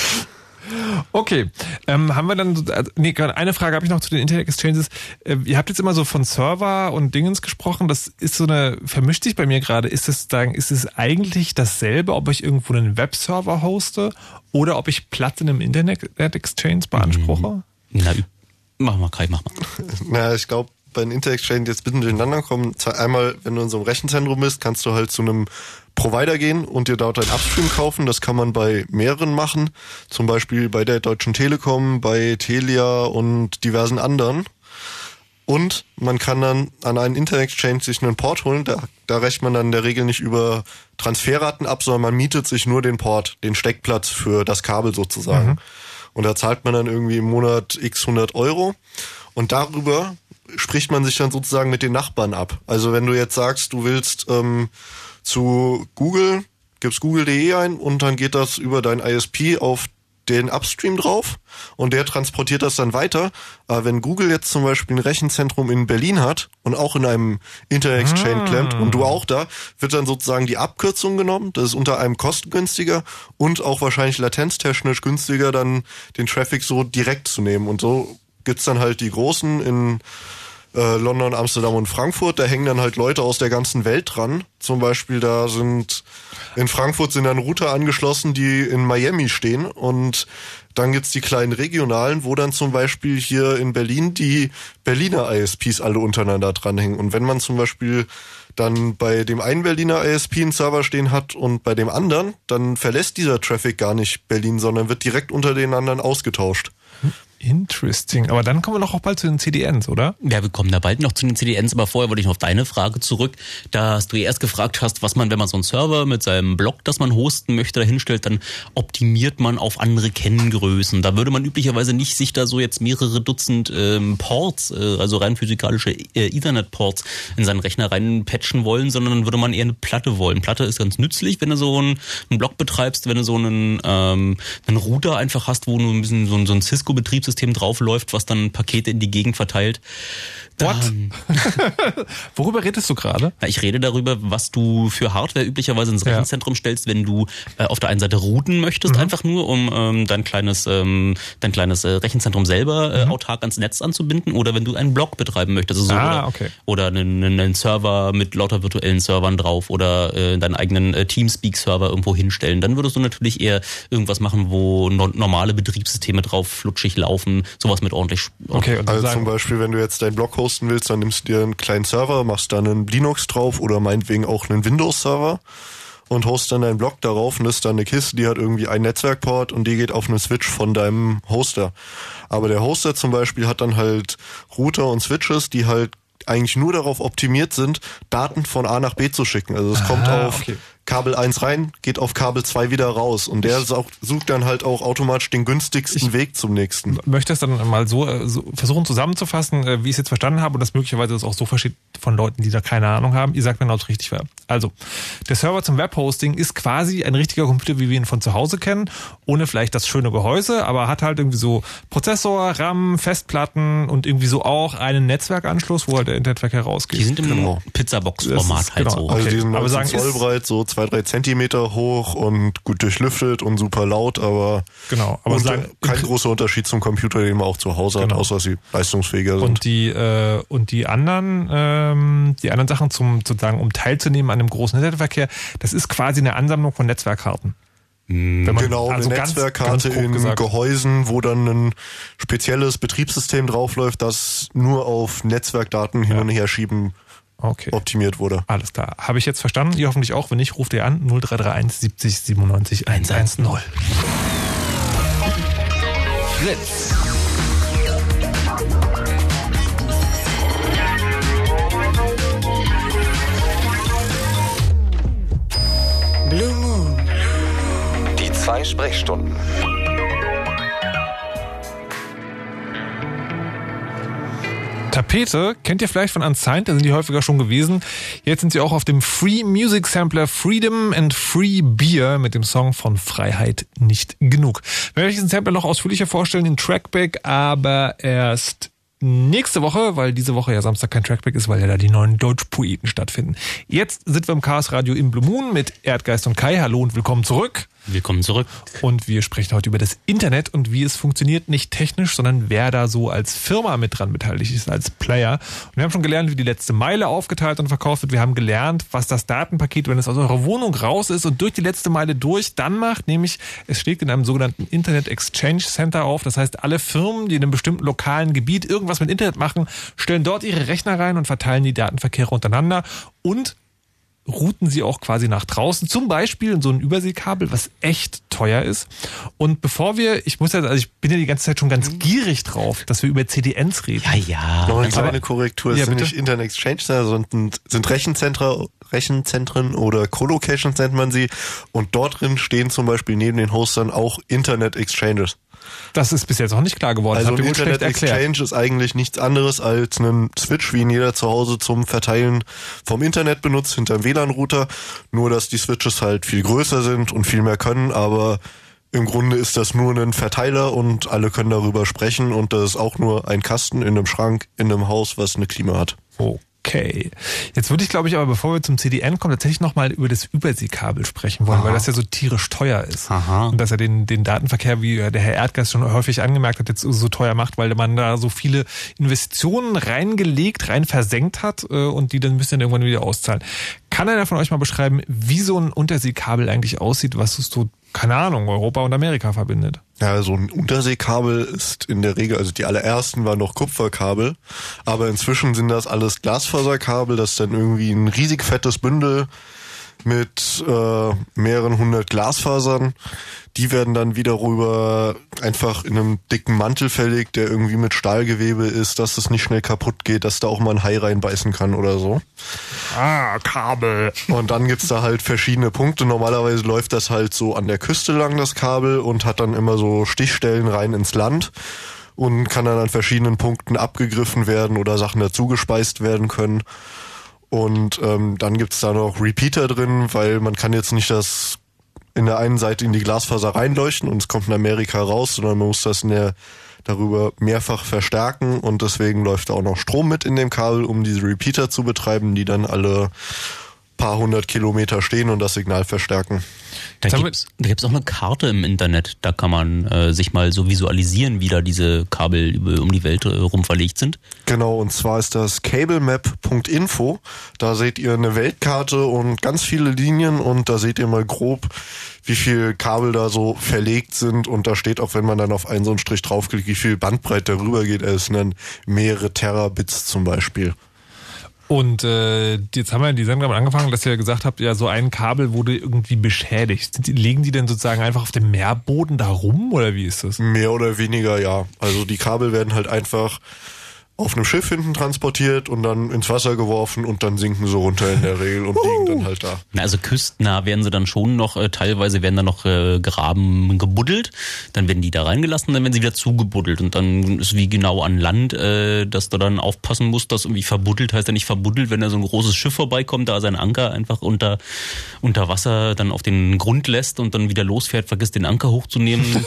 S3: Okay, haben wir dann, eine Frage habe ich noch zu den Internet Exchanges. Ihr habt jetzt immer so von Server und Dingens gesprochen, das ist vermischt sich bei mir gerade, ist es eigentlich dasselbe, ob ich irgendwo einen Webserver hoste oder ob ich Platz in einem Internet Exchange beanspruche?
S4: Na, mach mal, Kai, mach mal.
S5: Na, ich glaube, bei den Internet-Exchange jetzt ein bisschen durcheinander kommen. Einmal, wenn du in so einem Rechenzentrum bist, kannst du halt zu einem Provider gehen und dir dort ein Upstream kaufen. Das kann man bei mehreren machen. Zum Beispiel bei der Deutschen Telekom, bei Telia und diversen anderen. Und man kann dann an einen Internet-Exchange sich einen Port holen. Da rechnet man dann in der Regel nicht über Transferraten ab, sondern man mietet sich nur den Port, den Steckplatz für das Kabel sozusagen. Und da zahlt man dann irgendwie im Monat x 100 Euro. Und darüber spricht man sich dann sozusagen mit den Nachbarn ab. Also wenn du jetzt sagst, du willst zu Google gibst google.de ein und dann geht das über dein ISP auf den Upstream drauf und der transportiert das dann weiter. Aber wenn Google jetzt zum Beispiel ein Rechenzentrum in Berlin hat und auch in einem Internet-Exchange klemmt und du auch da, wird dann sozusagen die Abkürzung genommen. Das ist unter einem kostengünstiger und auch wahrscheinlich latenztechnisch günstiger, dann den Traffic so direkt zu nehmen. Und so gibt's dann halt die Großen in London, Amsterdam und Frankfurt, da hängen dann halt Leute aus der ganzen Welt dran. Zum Beispiel in Frankfurt sind dann Router angeschlossen, die in Miami stehen und dann gibt's die kleinen regionalen, wo dann zum Beispiel hier in Berlin die Berliner ISPs alle untereinander dranhängen. Und wenn man zum Beispiel dann bei dem einen Berliner ISP einen Server stehen hat und bei dem anderen, dann verlässt dieser Traffic gar nicht Berlin, sondern wird direkt unter den anderen ausgetauscht.
S3: Interesting. Aber dann kommen wir noch auch bald zu den CDNs, oder?
S4: Ja, wir kommen da bald noch zu den CDNs, aber vorher wollte ich noch auf deine Frage zurück. Dass du erst gefragt hast, was man, wenn man so einen Server mit seinem Blog, das man hosten möchte, da hinstellt, dann optimiert man auf andere Kenngrößen. Da würde man üblicherweise nicht sich da so jetzt mehrere Dutzend Ports, also rein physikalische Ethernet-Ports in seinen Rechner reinpatchen wollen, sondern dann würde man eher eine Platte wollen. Platte ist ganz nützlich, wenn du so einen Blog betreibst, wenn du so einen Router einfach hast, wo nur ein bisschen so ein Cisco-Betriebssystem draufläuft, was dann Pakete in die Gegend verteilt.
S3: What? Worüber redest du gerade?
S4: Na, ich rede darüber, was du für Hardware üblicherweise ins Rechenzentrum stellst, wenn du auf der einen Seite routen möchtest, einfach nur, um dein kleines Rechenzentrum selber autark ans Netz anzubinden, oder wenn du einen Blog betreiben möchtest. Also oder einen Server mit lauter virtuellen Servern drauf oder deinen eigenen Teamspeak-Server irgendwo hinstellen. Dann würdest du natürlich eher irgendwas machen, wo normale Betriebssysteme drauf flutschig laufen, sowas mit ordentlich.
S3: Okay, und
S5: also zum Beispiel, wenn du jetzt deinen Blog hosten willst, dann nimmst du dir einen kleinen Server, machst da einen Linux drauf oder meinetwegen auch einen Windows-Server und hostest dann deinen Blog darauf und das ist dann eine Kiste, die hat irgendwie einen Netzwerkport und die geht auf einen Switch von deinem Hoster. Aber der Hoster zum Beispiel hat dann halt Router und Switches, die halt eigentlich nur darauf optimiert sind, Daten von A nach B zu schicken. Also es kommt auf Kabel 1 rein, geht auf Kabel 2 wieder raus und der sucht dann halt auch automatisch den günstigsten Weg zum nächsten.
S3: Ich möchte es dann mal so versuchen zusammenzufassen, wie ich es jetzt verstanden habe und das möglicherweise das auch so versteht von Leuten, die da keine Ahnung haben. Ihr sagt mir, ob es richtig war. Also, der Server zum Webhosting ist quasi ein richtiger Computer, wie wir ihn von zu Hause kennen, ohne vielleicht das schöne Gehäuse, aber hat halt irgendwie so Prozessor, RAM, Festplatten und irgendwie so auch einen Netzwerkanschluss, wo halt der Internetverkehr rausgeht.
S4: Die sind im Pizzabox-Format halt so.
S5: Also die sind 19 Zoll breit, so 2-3 Zentimeter hoch und gut durchlüftet und super laut, aber kein großer Unterschied zum Computer, den man auch zu Hause hat, außer dass sie leistungsfähiger sind.
S3: Und die anderen Sachen sozusagen, um teilzunehmen an dem großen Internetverkehr, das ist quasi eine Ansammlung von Netzwerkkarten.
S5: Genau, eine Netzwerkkarte in Gehäusen, wo dann ein spezielles Betriebssystem draufläuft, das nur auf Netzwerkdaten hin und her schieben optimiert wurde.
S3: Alles klar. Habe ich jetzt verstanden? Ihr hoffentlich auch. Wenn nicht, ruft ihr an 0331 70 97 110.
S1: Fritz.
S7: Blue Moon.
S1: Die 2 Sprechstunden.
S3: Tapete kennt ihr vielleicht von Unsigned, da sind die häufiger schon gewesen. Jetzt sind sie auch auf dem Free Music Sampler Freedom and Free Beer mit dem Song von Freiheit nicht genug. Wir werden euch diesen Sampler noch ausführlicher vorstellen in Trackback, aber erst nächste Woche, weil diese Woche ja Samstag kein Trackback ist, weil ja da die neuen Deutschpoeten stattfinden. Jetzt sind wir im Chaos Radio im Blue Moon mit Erdgeist und Kai. Hallo und willkommen zurück.
S4: Willkommen zurück.
S3: Und wir sprechen heute über das Internet und wie es funktioniert, nicht technisch, sondern wer da so als Firma mit dran beteiligt ist, als Player. Und wir haben schon gelernt, wie die letzte Meile aufgeteilt und verkauft wird. Wir haben gelernt, was das Datenpaket, wenn es aus eurer Wohnung raus ist und durch die letzte Meile durch, dann macht, nämlich es schlägt in einem sogenannten Internet Exchange Center auf. Das heißt, alle Firmen, die in einem bestimmten lokalen Gebiet irgendwas mit Internet machen, stellen dort ihre Rechner rein und verteilen die Datenverkehre untereinander und routen sie auch quasi nach draußen, zum Beispiel in so ein Überseekabel, was echt teuer ist. Und bevor ich bin ja die ganze Zeit schon ganz gierig drauf, dass wir über CDNs reden.
S4: Ja.
S5: Noch eine kleine Korrektur, es sind nicht Internet Exchange Center, sondern sind Rechenzentren Rechenzentren oder Co-Locations nennt man sie. Und dort drin stehen zum Beispiel neben den Hostern auch Internet-Exchanges.
S3: Das ist bis jetzt noch nicht klar geworden.
S5: Also
S3: Habt ihr
S5: ein
S3: wohl schlecht erklärt.
S5: Internet-Exchange ist eigentlich nichts anderes als ein Switch, wie ihn jeder zu Hause zum Verteilen vom Internet benutzt, hinterm WLAN-Router. Nur, dass die Switches halt viel größer sind und viel mehr können, aber im Grunde ist das nur ein Verteiler und alle können darüber sprechen und das ist auch nur ein Kasten in einem Schrank in einem Haus, was eine Klima hat.
S3: Okay. Jetzt würde ich, glaube ich, aber bevor wir zum CDN kommen, tatsächlich nochmal über das Überseekabel sprechen wollen, weil das ja so tierisch teuer ist.
S4: Aha.
S3: Und dass er den Datenverkehr, wie der Herr Erdgas schon häufig angemerkt hat, jetzt so teuer macht, weil man da so viele Investitionen rein versenkt hat und die dann müssen dann irgendwann wieder auszahlen. Kann einer von euch mal beschreiben, wie so ein Unterseekabel eigentlich aussieht, was es so, keine Ahnung, Europa und Amerika verbindet?
S5: Ja, so ein Unterseekabel ist in der Regel, also die allerersten waren noch Kupferkabel, aber inzwischen sind das alles Glasfaserkabel, das ist dann irgendwie ein riesig fettes Bündel mit mehreren hundert Glasfasern. Die werden dann wieder rüber einfach in einem dicken Mantel verlegt, der irgendwie mit Stahlgewebe ist, dass es nicht schnell kaputt geht, dass da auch mal ein Hai reinbeißen kann oder so.
S3: Kabel.
S5: Und dann gibt's da halt verschiedene Punkte. Normalerweise läuft das halt so an der Küste lang, das Kabel, und hat dann immer so Stichstellen rein ins Land und kann dann an verschiedenen Punkten abgegriffen werden oder Sachen dazugespeist werden können. Und dann gibt's da noch Repeater drin, weil man kann jetzt nicht das in der einen Seite in die Glasfaser reinleuchten und es kommt in Amerika raus, sondern man muss das darüber mehrfach verstärken und deswegen läuft da auch noch Strom mit in dem Kabel, um diese Repeater zu betreiben, die dann alle paar hundert Kilometer stehen und das Signal verstärken.
S4: Da gibt's auch eine Karte im Internet, da kann man sich mal so visualisieren, wie da diese Kabel um die Welt rum verlegt sind.
S5: Genau, und zwar ist das cablemap.info. Da seht ihr eine Weltkarte und ganz viele Linien und da seht ihr mal grob, wie viel Kabel da so verlegt sind und da steht auch, wenn man dann auf einen so einen Strich draufklickt, wie viel Bandbreite darüber geht. Es sind dann mehrere Terabits zum Beispiel.
S3: Und jetzt haben wir die Sendung damit angefangen, dass ihr gesagt habt, ja, so ein Kabel wurde irgendwie beschädigt. Legen die denn sozusagen einfach auf dem Meerboden da rum oder wie ist das?
S5: Mehr oder weniger, ja. Also die Kabel werden halt einfach auf einem Schiff hinten transportiert und dann ins Wasser geworfen und dann sinken sie runter in der Regel und liegen dann halt da.
S4: Na, also küstennah werden sie dann schon noch, teilweise werden dann noch Graben gebuddelt, dann werden die da reingelassen, dann werden sie wieder zugebuddelt und dann ist wie genau an Land, dass du dann aufpassen musst, dass irgendwie verbuddelt heißt ja nicht verbuddelt, wenn da so ein großes Schiff vorbeikommt, da sein Anker einfach unter Wasser dann auf den Grund lässt und dann wieder losfährt, vergisst den Anker hochzunehmen.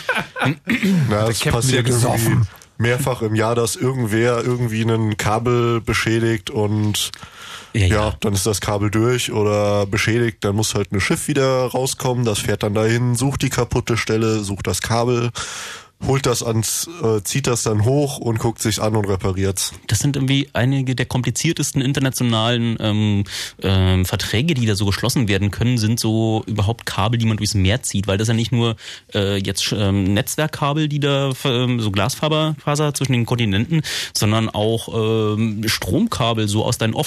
S5: Na, das passiert irgendwie mehrfach im Jahr, dass irgendwer irgendwie ein Kabel beschädigt und ja, dann ist das Kabel durch oder beschädigt, dann muss halt ein Schiff wieder rauskommen, das fährt dann dahin, sucht die kaputte Stelle, sucht das Kabel, holt das zieht das dann hoch und guckt sich's an und repariert's.
S4: Das sind irgendwie einige der kompliziertesten internationalen Verträge, die da so geschlossen werden können, sind so überhaupt Kabel, die man durchs Meer zieht, weil das ja nicht nur jetzt Netzwerkkabel, die da so Glasfaser zwischen den Kontinenten, sondern auch Stromkabel so aus deinen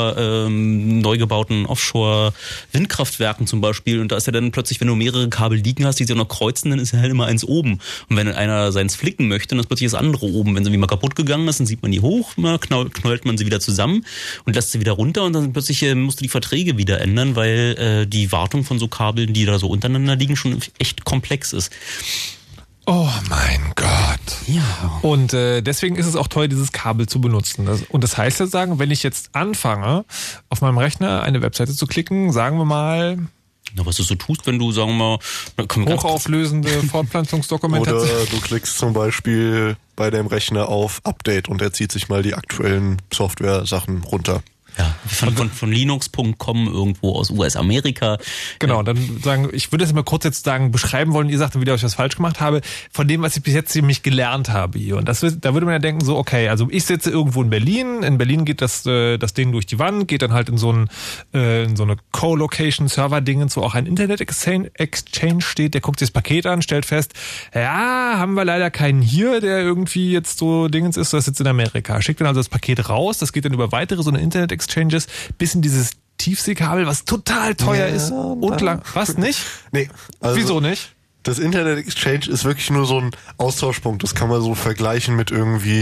S4: neu gebauten Offshore-Windkraftwerken zum Beispiel. Und da ist ja dann plötzlich, wenn du mehrere Kabel liegen hast, die sich auch noch kreuzen, dann ist ja halt immer eins oben. Und wenn einer seins flicken möchte, dann ist plötzlich das andere oben. Wenn sie wie mal kaputt gegangen ist, dann sieht man die hoch, knallt man sie wieder zusammen und lässt sie wieder runter und dann plötzlich musst du die Verträge wieder ändern, weil die Wartung von so Kabeln, die da so untereinander liegen, schon echt komplex ist.
S3: Oh mein Gott.
S4: Ja.
S3: Und deswegen ist es auch toll, dieses Kabel zu benutzen. Und das heißt ja sagen, wenn ich jetzt anfange, auf meinem Rechner eine Webseite zu klicken, sagen wir mal...
S4: Na, was du so tust, wenn du, sagen wir mal...
S3: Hochauflösende Fortpflanzungsdokumentation.
S5: Oder du klickst zum Beispiel bei deinem Rechner auf Update und er zieht sich mal die aktuellen Software-Sachen runter.
S4: Ja, von Linux.com irgendwo aus US-Amerika.
S3: Genau, dann sagen, ich würde das mal kurz jetzt sagen, beschreiben wollen, ihr sagt, wie ich was falsch gemacht habe, von dem, was ich bis jetzt nämlich gelernt habe hier. Und da würde man ja denken, so, okay, also ich sitze irgendwo in Berlin geht das Ding durch die Wand, geht dann halt in so eine Co-Location-Server-Dingens, wo auch ein Internet-Exchange steht, der guckt sich das Paket an, stellt fest, ja, haben wir leider keinen hier, der irgendwie jetzt so Dingens ist, das sitzt in Amerika. Schickt dann also das Paket raus, das geht dann über weitere so eine Internet-Exchanges bis in dieses Tiefseekabel, was total teuer ist und lang. Was, nicht?
S5: Nee. Also
S3: wieso nicht?
S5: Das Internet Exchange ist wirklich nur so ein Austauschpunkt. Das kann man so vergleichen mit irgendwie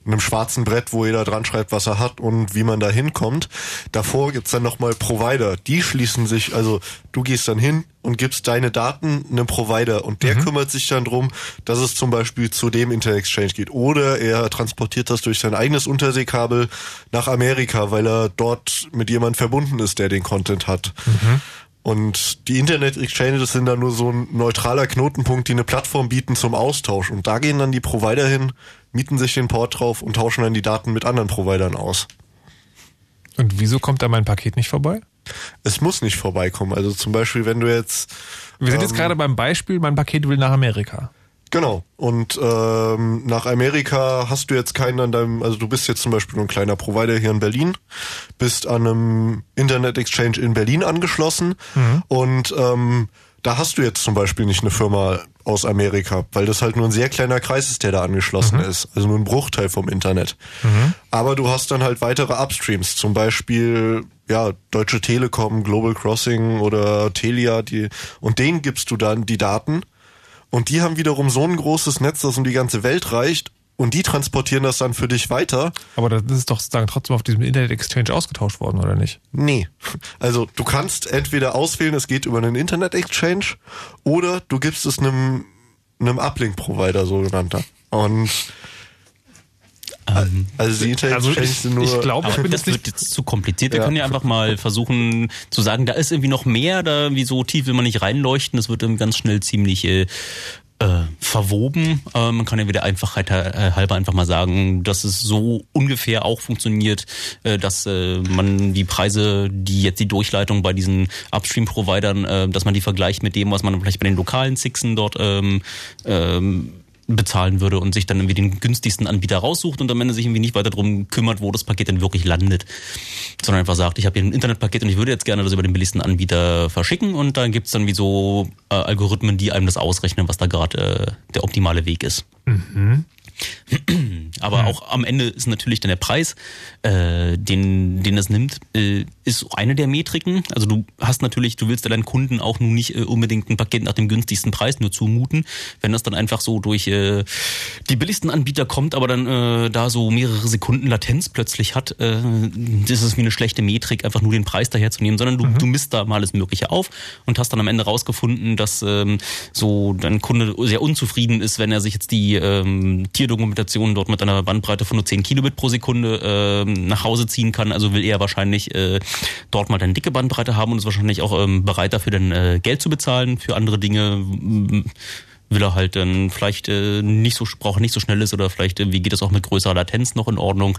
S5: einem schwarzen Brett, wo jeder dran schreibt, was er hat und wie man da hinkommt. Davor gibt's dann nochmal Provider. Die schließen sich, also du gehst dann hin und gibst deine Daten einem Provider und der kümmert sich dann drum, dass es zum Beispiel zu dem Internet Exchange geht. Oder er transportiert das durch sein eigenes Unterseekabel nach Amerika, weil er dort mit jemand verbunden ist, der den Content hat. Und die Internet-Exchanges sind dann nur so ein neutraler Knotenpunkt, die eine Plattform bieten zum Austausch. Und da gehen dann die Provider hin, mieten sich den Port drauf und tauschen dann die Daten mit anderen Providern aus.
S3: Und wieso kommt da mein Paket nicht vorbei?
S5: Es muss nicht vorbeikommen. Also zum Beispiel, wenn du jetzt...
S3: Wir sind jetzt gerade beim Beispiel, mein Paket will nach Amerika.
S5: Genau. Und nach Amerika hast du jetzt keinen an deinem, also du bist jetzt zum Beispiel nur ein kleiner Provider hier in Berlin, bist an einem Internet Exchange in Berlin angeschlossen und da hast du jetzt zum Beispiel nicht eine Firma aus Amerika, weil das halt nur ein sehr kleiner Kreis ist, der da angeschlossen ist, also nur ein Bruchteil vom Internet. Aber du hast dann halt weitere Upstreams, zum Beispiel ja Deutsche Telekom, Global Crossing oder Telia, und denen gibst du dann die Daten. Und die haben wiederum so ein großes Netz, das um die ganze Welt reicht. Und die transportieren das dann für dich weiter.
S3: Aber das ist doch sozusagen trotzdem auf diesem Internet Exchange ausgetauscht worden, oder nicht?
S5: Nee. Also du kannst entweder auswählen, es geht über einen Internet Exchange, oder du gibst es einem Uplink-Provider, sogenannter. Und also die Internet Exchanges sind nur...
S3: Ich glaube,
S4: das wird jetzt zu kompliziert. Wir können ja einfach mal versuchen zu sagen, da ist irgendwie noch mehr, da wie so tief will man nicht reinleuchten. Das wird dann ganz schnell ziemlich verwoben. Man kann ja wieder Einfachheit halber einfach mal sagen, dass es so ungefähr auch funktioniert, dass man die Preise, die jetzt die Durchleitung bei diesen Upstream-Providern, dass man die vergleicht mit dem, was man vielleicht bei den lokalen Sixen dort bezahlen würde und sich dann irgendwie den günstigsten Anbieter raussucht und am Ende sich irgendwie nicht weiter darum kümmert, wo das Paket denn wirklich landet, sondern einfach sagt, ich habe hier ein Internetpaket und ich würde jetzt gerne das über den billigsten Anbieter verschicken und dann gibt's dann wie so Algorithmen, die einem das ausrechnen, was da gerade der optimale Weg ist. Aber auch am Ende ist natürlich dann der Preis, den das nimmt, ist eine der Metriken. Also du willst deinen Kunden auch nun nicht unbedingt ein Paket nach dem günstigsten Preis nur zumuten. Wenn das dann einfach so durch die billigsten Anbieter kommt, aber dann da so mehrere Sekunden Latenz plötzlich hat, das ist wie eine schlechte Metrik, einfach nur den Preis daherzunehmen, sondern du misst da mal alles Mögliche auf und hast dann am Ende rausgefunden, dass so dein Kunde sehr unzufrieden ist, wenn er sich jetzt die Tierdokumentation dort mit einer Bandbreite von nur 10 Kilobit pro Sekunde nach Hause ziehen kann. Also will er wahrscheinlich dort mal eine dicke Bandbreite haben und ist wahrscheinlich auch bereit dafür dann Geld zu bezahlen. Für andere Dinge will er halt dann vielleicht braucht nicht so schnell ist oder vielleicht wie geht das auch mit größerer Latenz noch in Ordnung.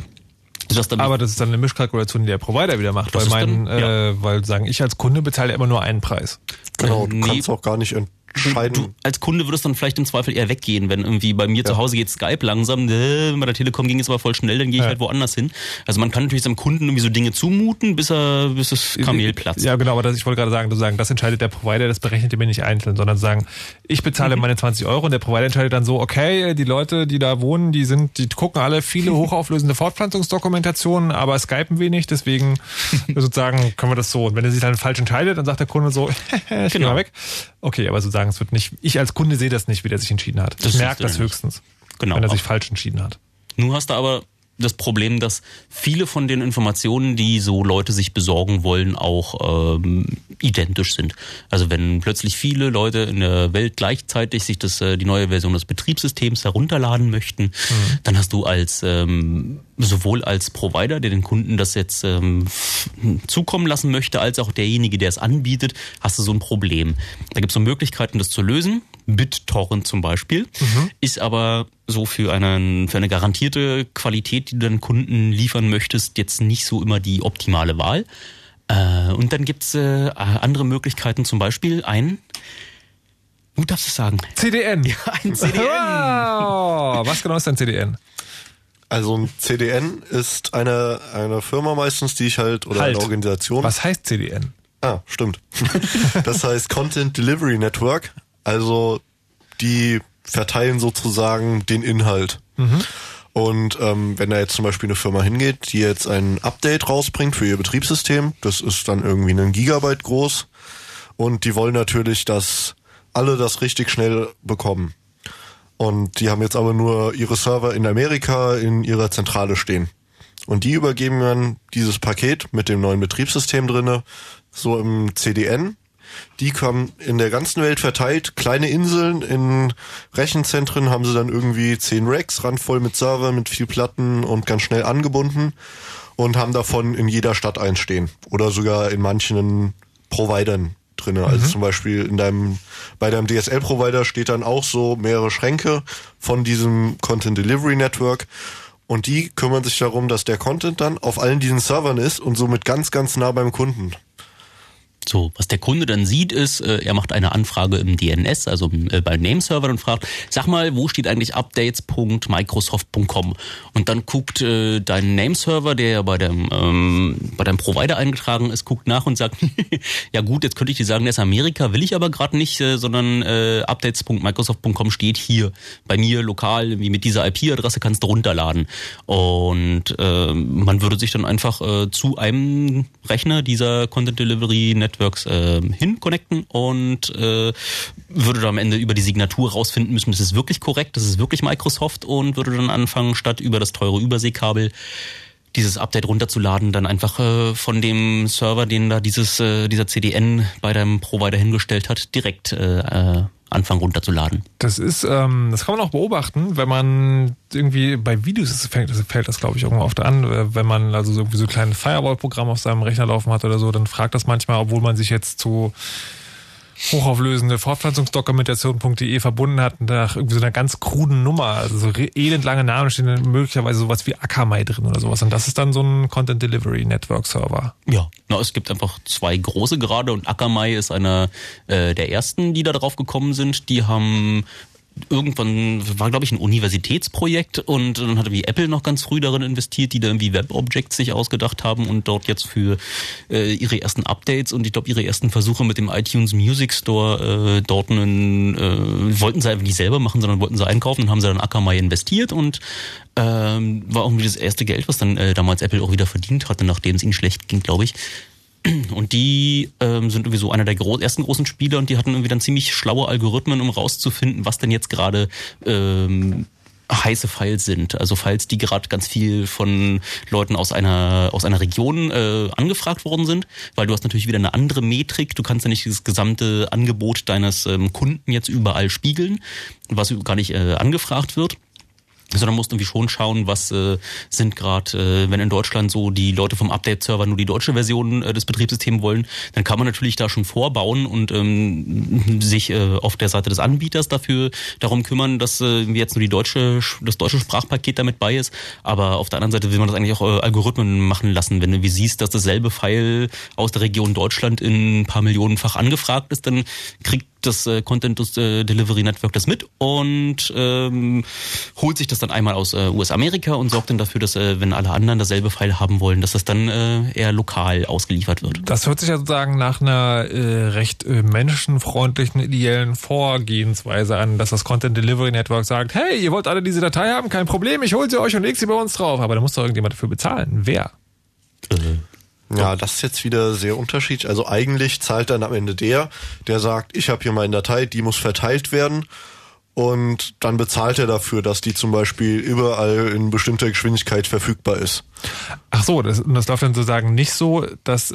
S3: Aber das ist dann eine Mischkalkulation, die der Provider wieder macht, weil sagen, ich als Kunde bezahle ja immer nur einen Preis.
S5: Genau, du kannst auch gar nicht entscheiden.
S4: Du als Kunde würdest dann vielleicht im Zweifel eher weggehen, wenn irgendwie bei mir zu Hause geht Skype langsam, bei der Telekom ging es aber voll schnell, dann gehe ich halt woanders hin. Also man kann natürlich seinem Kunden irgendwie so Dinge zumuten, bis das Kamel platzt.
S3: Ja, genau, aber ich wollte gerade sagen, das entscheidet der Provider, das berechnet ihr mir nicht einzeln, sondern sagen, ich bezahle meine 20 € und der Provider entscheidet dann so, okay, die Leute, die da wohnen, die gucken alle viele hochauflösende Fortpflanzungsdokumentationen, aber skypen wenig, deswegen sozusagen können wir das so. Und wenn er sich dann falsch entscheidet, dann sagt der Kunde so, ich geh mal weg. Okay, aber sozusagen, es wird nicht, ich als Kunde sehe das nicht, wie der sich entschieden hat. Ich merke das höchstens, wenn er sich falsch entschieden hat.
S4: Nun hast du aber das Problem, dass viele von den Informationen, die so Leute sich besorgen wollen, auch identisch sind. Also wenn plötzlich viele Leute in der Welt gleichzeitig sich die neue Version des Betriebssystems herunterladen möchten, dann hast du sowohl als Provider, der den Kunden das jetzt zukommen lassen möchte, als auch derjenige, der es anbietet, hast du so ein Problem. Da gibt es so Möglichkeiten, das zu lösen. BitTorrent zum Beispiel, ist aber so für eine garantierte Qualität, die du deinen Kunden liefern möchtest, jetzt nicht so immer die optimale Wahl. Und dann gibt's andere Möglichkeiten, zum Beispiel du darfst es sagen.
S3: CDN.
S4: Ja, ein CDN.
S3: Wow. Was genau ist ein CDN?
S5: Also ein CDN ist eine Firma meistens, die eine Organisation.
S3: Was heißt CDN?
S5: Ah, stimmt. Das heißt Content Delivery Network. Also die verteilen sozusagen den Inhalt. Und wenn da jetzt zum Beispiel eine Firma hingeht, die jetzt ein Update rausbringt für ihr Betriebssystem, das ist dann irgendwie 1 Gigabyte groß und die wollen natürlich, dass alle das richtig schnell bekommen. Und die haben jetzt aber nur ihre Server in Amerika in ihrer Zentrale stehen. Und die übergeben dann dieses Paket mit dem neuen Betriebssystem drinne, so im CDN. Die kommen in der ganzen Welt verteilt, kleine Inseln in Rechenzentren haben sie dann irgendwie 10 Racks, randvoll mit Servern, mit viel Platten und ganz schnell angebunden und haben davon in jeder Stadt eins stehen. Oder sogar in manchen Providern drinne. Also zum Beispiel bei deinem DSL-Provider steht dann auch so mehrere Schränke von diesem Content Delivery Network. Und die kümmern sich darum, dass der Content dann auf allen diesen Servern ist und somit ganz, ganz nah beim Kunden.
S4: So, was der Kunde dann sieht, ist, er macht eine Anfrage im DNS, also bei Nameserver und fragt, sag mal, wo steht eigentlich updates.microsoft.com? Und dann guckt dein Nameserver, der ja bei deinem Provider eingetragen ist, guckt nach und sagt, ja gut, jetzt könnte ich dir sagen, der ist Amerika, will ich aber gerade nicht, sondern updates.microsoft.com steht hier bei mir lokal, wie mit dieser IP-Adresse kannst du runterladen. Und man würde sich dann einfach zu einem Rechner dieser Content Delivery Networks hinconnecten und würde dann am Ende über die Signatur rausfinden müssen, das ist wirklich korrekt, das ist wirklich Microsoft und würde dann anfangen, statt über das teure Überseekabel dieses Update runterzuladen, dann einfach von dem Server, den da dieser CDN bei deinem Provider hingestellt hat, direkt anfangen runterzuladen.
S3: Das kann man auch beobachten, wenn man irgendwie bei Videos fällt das glaube ich irgendwo oft an, wenn man also irgendwie so ein kleines Firewall-Programm auf seinem Rechner laufen hat oder so, dann fragt das manchmal, obwohl man sich jetzt zu hochauflösende Fortpflanzungsdokumentation.de verbunden hat nach irgendwie so einer ganz kruden Nummer, also so elendlange Namen stehen dann möglicherweise sowas wie Akamai drin oder sowas und das ist dann so ein Content Delivery Network Server.
S4: Ja, es gibt einfach 2 große gerade und Akamai ist einer der ersten, die da drauf gekommen sind. Die haben irgendwann, war glaube ich ein Universitätsprojekt und dann hat wie Apple noch ganz früh darin investiert, die da irgendwie Web-Objects sich ausgedacht haben und dort jetzt für ihre ersten Updates und ich glaube ihre ersten Versuche mit dem iTunes Music Store wollten sie einfach nicht selber machen, sondern wollten sie einkaufen und haben sie dann Akamai investiert und war irgendwie das erste Geld, was dann damals Apple auch wieder verdient hatte, nachdem es ihnen schlecht ging, glaube ich. Und die sind irgendwie so einer der ersten großen Spieler und die hatten irgendwie dann ziemlich schlaue Algorithmen, um rauszufinden, was denn jetzt gerade heiße Files sind. Also Files, die gerade ganz viel von Leuten aus einer Region angefragt worden sind, weil du hast natürlich wieder eine andere Metrik. Du kannst ja nicht das gesamte Angebot deines Kunden jetzt überall spiegeln, was gar nicht angefragt wird. Sondern musst irgendwie schon schauen, was sind gerade, wenn in Deutschland so die Leute vom Update-Server nur die deutsche Version des Betriebssystems wollen, dann kann man natürlich da schon vorbauen und sich auf der Seite des Anbieters darum kümmern, dass jetzt nur das deutsche Sprachpaket damit bei ist. Aber auf der anderen Seite will man das eigentlich auch Algorithmen machen lassen. Wenn du wie siehst, dass dasselbe File aus der Region Deutschland in ein paar Millionenfach angefragt ist, dann kriegt das Content Delivery Network das mit und holt sich das dann einmal aus US-Amerika und sorgt dann dafür, dass wenn alle anderen dasselbe File haben wollen, dass das dann eher lokal ausgeliefert wird.
S3: Das hört sich ja sozusagen nach einer recht menschenfreundlichen, ideellen Vorgehensweise an, dass das Content Delivery Network sagt, hey, ihr wollt alle diese Datei haben, kein Problem, ich hole sie euch und leg sie bei uns drauf. Aber da muss doch irgendjemand dafür bezahlen. Wer?
S5: Ja, das ist jetzt wieder sehr unterschiedlich. Also eigentlich zahlt dann am Ende der sagt, ich habe hier meine Datei, die muss verteilt werden und dann bezahlt er dafür, dass die zum Beispiel überall in bestimmter Geschwindigkeit verfügbar ist.
S3: Ach so, das läuft dann sozusagen nicht so, dass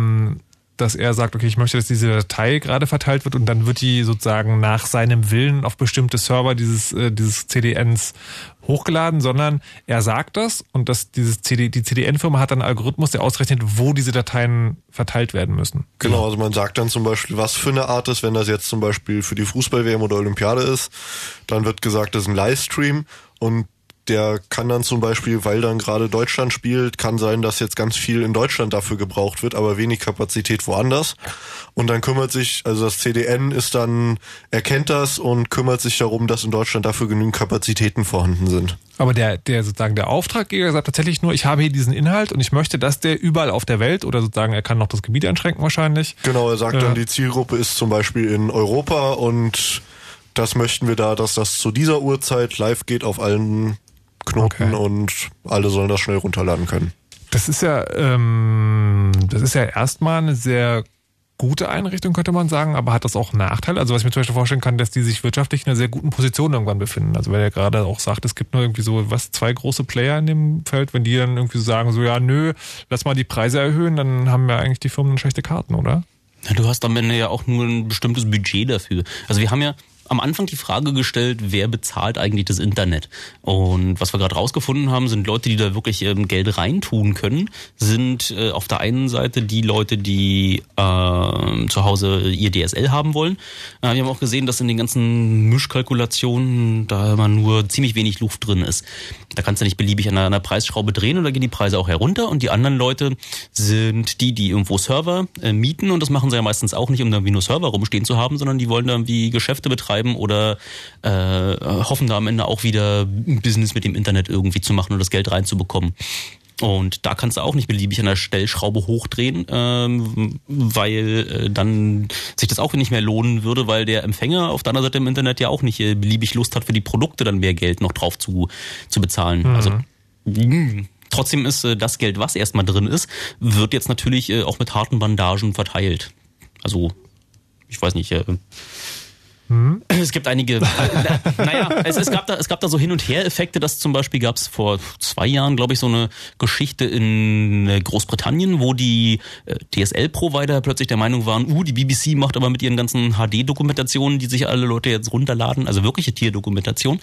S3: er sagt, okay, ich möchte, dass diese Datei gerade verteilt wird und dann wird die sozusagen nach seinem Willen auf bestimmte Server dieses CDNs hochgeladen, sondern er sagt das und die CDN-Firma hat dann einen Algorithmus, der ausrechnet, wo diese Dateien verteilt werden müssen.
S5: Genau, also man sagt dann zum Beispiel, was für eine Art ist, wenn das jetzt zum Beispiel für die Fußball-WM oder Olympiade ist, dann wird gesagt, das ist ein Livestream und der kann dann zum Beispiel, weil dann gerade Deutschland spielt, kann sein, dass jetzt ganz viel in Deutschland dafür gebraucht wird, aber wenig Kapazität woanders. Und dann kümmert sich, also das CDN erkennt das und kümmert sich darum, dass in Deutschland dafür genügend Kapazitäten vorhanden sind.
S3: Aber der sozusagen der Auftraggeber sagt tatsächlich nur, ich habe hier diesen Inhalt und ich möchte, dass der überall auf der Welt oder sozusagen er kann noch das Gebiet einschränken wahrscheinlich.
S5: Genau, er sagt dann, die Zielgruppe ist zum Beispiel in Europa und das möchten wir da, dass das zu dieser Uhrzeit live geht auf allen Knoten und alle sollen das schnell runterladen können.
S3: Das ist ja erstmal eine sehr gute Einrichtung, könnte man sagen, aber hat das auch Nachteile? Also was ich mir zum Beispiel vorstellen kann, dass die sich wirtschaftlich in einer sehr guten Position irgendwann befinden. Also wenn er gerade auch sagt, es gibt nur irgendwie so, zwei große Player in dem Feld, wenn die dann irgendwie so sagen, so ja, nö, lass mal die Preise erhöhen, dann haben ja eigentlich die Firmen schlechte Karten, oder?
S4: Ja, du hast am Ende ja auch nur ein bestimmtes Budget dafür. Also wir haben ja am Anfang die Frage gestellt, wer bezahlt eigentlich das Internet? Und was wir gerade rausgefunden haben, sind Leute, die da wirklich Geld reintun können, sind auf der einen Seite die Leute, die zu Hause ihr DSL haben wollen. Wir haben auch gesehen, dass in den ganzen Mischkalkulationen da immer nur ziemlich wenig Luft drin ist. Da kannst du nicht beliebig an einer Preisschraube drehen und da gehen die Preise auch herunter. Und die anderen Leute sind die irgendwo Server mieten. Und das machen sie ja meistens auch nicht, um da irgendwie nur Server rumstehen zu haben, sondern die wollen da irgendwie Geschäfte betreiben oder hoffen da am Ende auch wieder ein Business mit dem Internet irgendwie zu machen und das Geld reinzubekommen. Und da kannst du auch nicht beliebig an der Stellschraube hochdrehen, weil dann sich das auch nicht mehr lohnen würde, weil der Empfänger auf der anderen Seite im Internet ja auch nicht beliebig Lust hat, für die Produkte dann mehr Geld noch drauf zu bezahlen. Mhm. Also trotzdem ist das Geld, was erstmal drin ist, wird jetzt natürlich auch mit harten Bandagen verteilt. Also ich weiß nicht, es gibt einige, es gab da so Hin- und Her-Effekte, dass zum Beispiel gab es vor 2 Jahren, glaube ich, so eine Geschichte in Großbritannien, wo die DSL-Provider plötzlich der Meinung waren, die BBC macht aber mit ihren ganzen HD-Dokumentationen, die sich alle Leute jetzt runterladen, also wirkliche Tierdokumentation,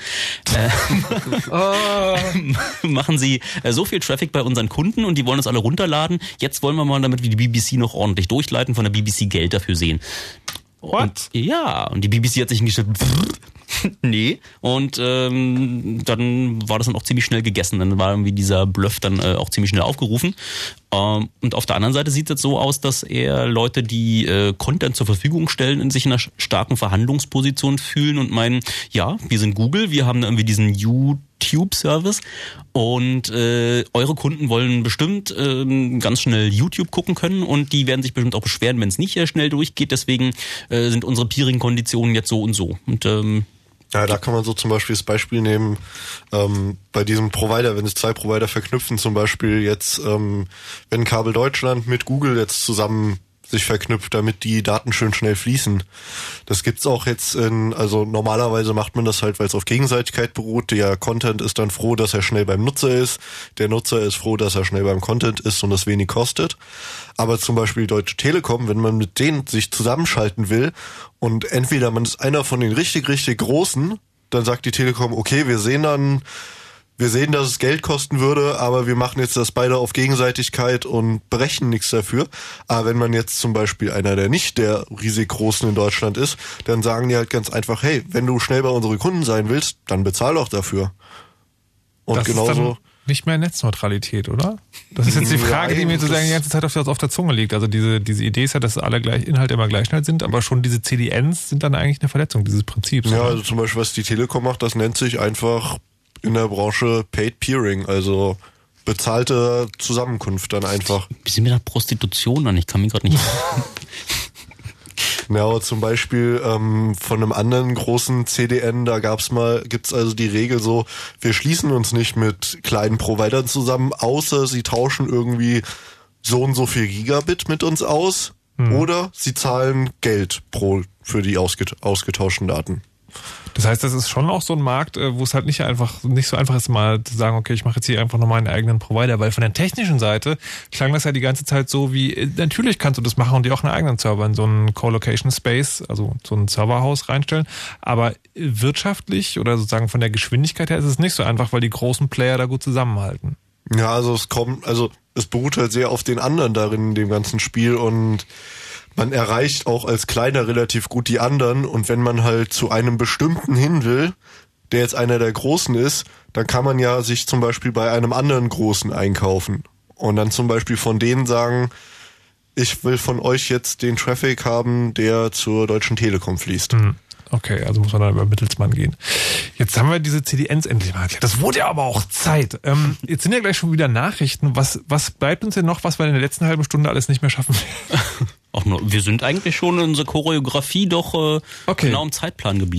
S4: machen sie so viel Traffic bei unseren Kunden und die wollen das alle runterladen. Jetzt wollen wir mal, damit wir die BBC noch ordentlich durchleiten, von der BBC Geld dafür sehen. Und die BBC hat sich hingestellt, nee. Und dann war das dann auch ziemlich schnell gegessen. Dann war irgendwie dieser Bluff dann auch ziemlich schnell aufgerufen. Und auf der anderen Seite sieht es so aus, dass eher Leute, die Content zur Verfügung stellen, in sich in einer starken Verhandlungsposition fühlen und meinen, ja, wir sind Google, wir haben irgendwie diesen YouTube-Service und eure Kunden wollen bestimmt ganz schnell YouTube gucken können und die werden sich bestimmt auch beschweren, wenn es nicht schnell durchgeht. Deswegen sind unsere Peering-Konditionen jetzt so und so. Und
S5: ja, da kann man so zum Beispiel das Beispiel nehmen, bei diesem Provider, wenn sich 2 Provider verknüpfen, zum Beispiel jetzt, wenn Kabel Deutschland mit Google jetzt zusammen sich verknüpft, damit die Daten schön schnell fließen. Das gibt's auch jetzt also normalerweise macht man das halt, weil es auf Gegenseitigkeit beruht. Der Content ist dann froh, dass er schnell beim Nutzer ist. Der Nutzer ist froh, dass er schnell beim Content ist und es wenig kostet. Aber zum Beispiel Deutsche Telekom, wenn man mit denen sich zusammenschalten will und entweder man ist einer von den richtig, richtig Großen, dann sagt die Telekom, okay, wir sehen, dass es Geld kosten würde, aber wir machen jetzt das beide auf Gegenseitigkeit und berechnen nichts dafür. Aber wenn man jetzt zum Beispiel einer, der nicht der riesig Großen in Deutschland ist, dann sagen die halt ganz einfach, hey, wenn du schnell bei unseren Kunden sein willst, dann bezahl doch dafür. Und
S3: das genauso ist dann nicht mehr Netzneutralität, oder? Das ist jetzt die Frage, die mir sozusagen die ganze Zeit auf der Zunge liegt. Also diese Idee ist ja, dass alle Inhalte immer gleich schnell sind, aber schon diese CDNs sind dann eigentlich eine Verletzung dieses Prinzips.
S5: Ja,
S3: oder?
S5: also zum Beispiel, was die Telekom macht, das nennt sich einfach in der Branche Paid Peering, also bezahlte Zusammenkunft dann einfach.
S4: Bisschen mit der Prostitution an, ich kann mich gerade nicht...
S5: Ja, aber zum Beispiel von einem anderen großen CDN, da gibt's also die Regel so, wir schließen uns nicht mit kleinen Providern zusammen, außer sie tauschen irgendwie so und so viel Gigabit mit uns aus oder sie zahlen Geld für die ausgetauschten Daten.
S3: Das heißt, das ist schon auch so ein Markt, wo es halt nicht so einfach ist, mal zu sagen, okay, ich mache jetzt hier einfach noch meinen eigenen Provider, weil von der technischen Seite klang das ja die ganze Zeit so wie, natürlich kannst du das machen und dir auch einen eigenen Server in so einen Co-Location Space, also so ein Serverhaus reinstellen, aber wirtschaftlich oder sozusagen von der Geschwindigkeit her ist es nicht so einfach, weil die großen Player da gut zusammenhalten.
S5: Ja, also es beruht halt sehr auf den anderen darin in dem ganzen Spiel und man erreicht auch als Kleiner relativ gut die anderen und wenn man halt zu einem bestimmten hin will, der jetzt einer der Großen ist, dann kann man ja sich zum Beispiel bei einem anderen Großen einkaufen und dann zum Beispiel von denen sagen, ich will von euch jetzt den Traffic haben, der zur Deutschen Telekom fließt.
S3: Okay, also muss man dann über Mittelsmann gehen. Jetzt haben wir diese CDNs endlich mal erklärt. Das wurde ja aber auch Zeit. Jetzt sind ja gleich schon wieder Nachrichten. Was bleibt uns denn noch, was wir in der letzten halben Stunde alles nicht mehr schaffen?
S4: Wir sind eigentlich schon in unserer Choreografie doch genau im Zeitplan geblieben.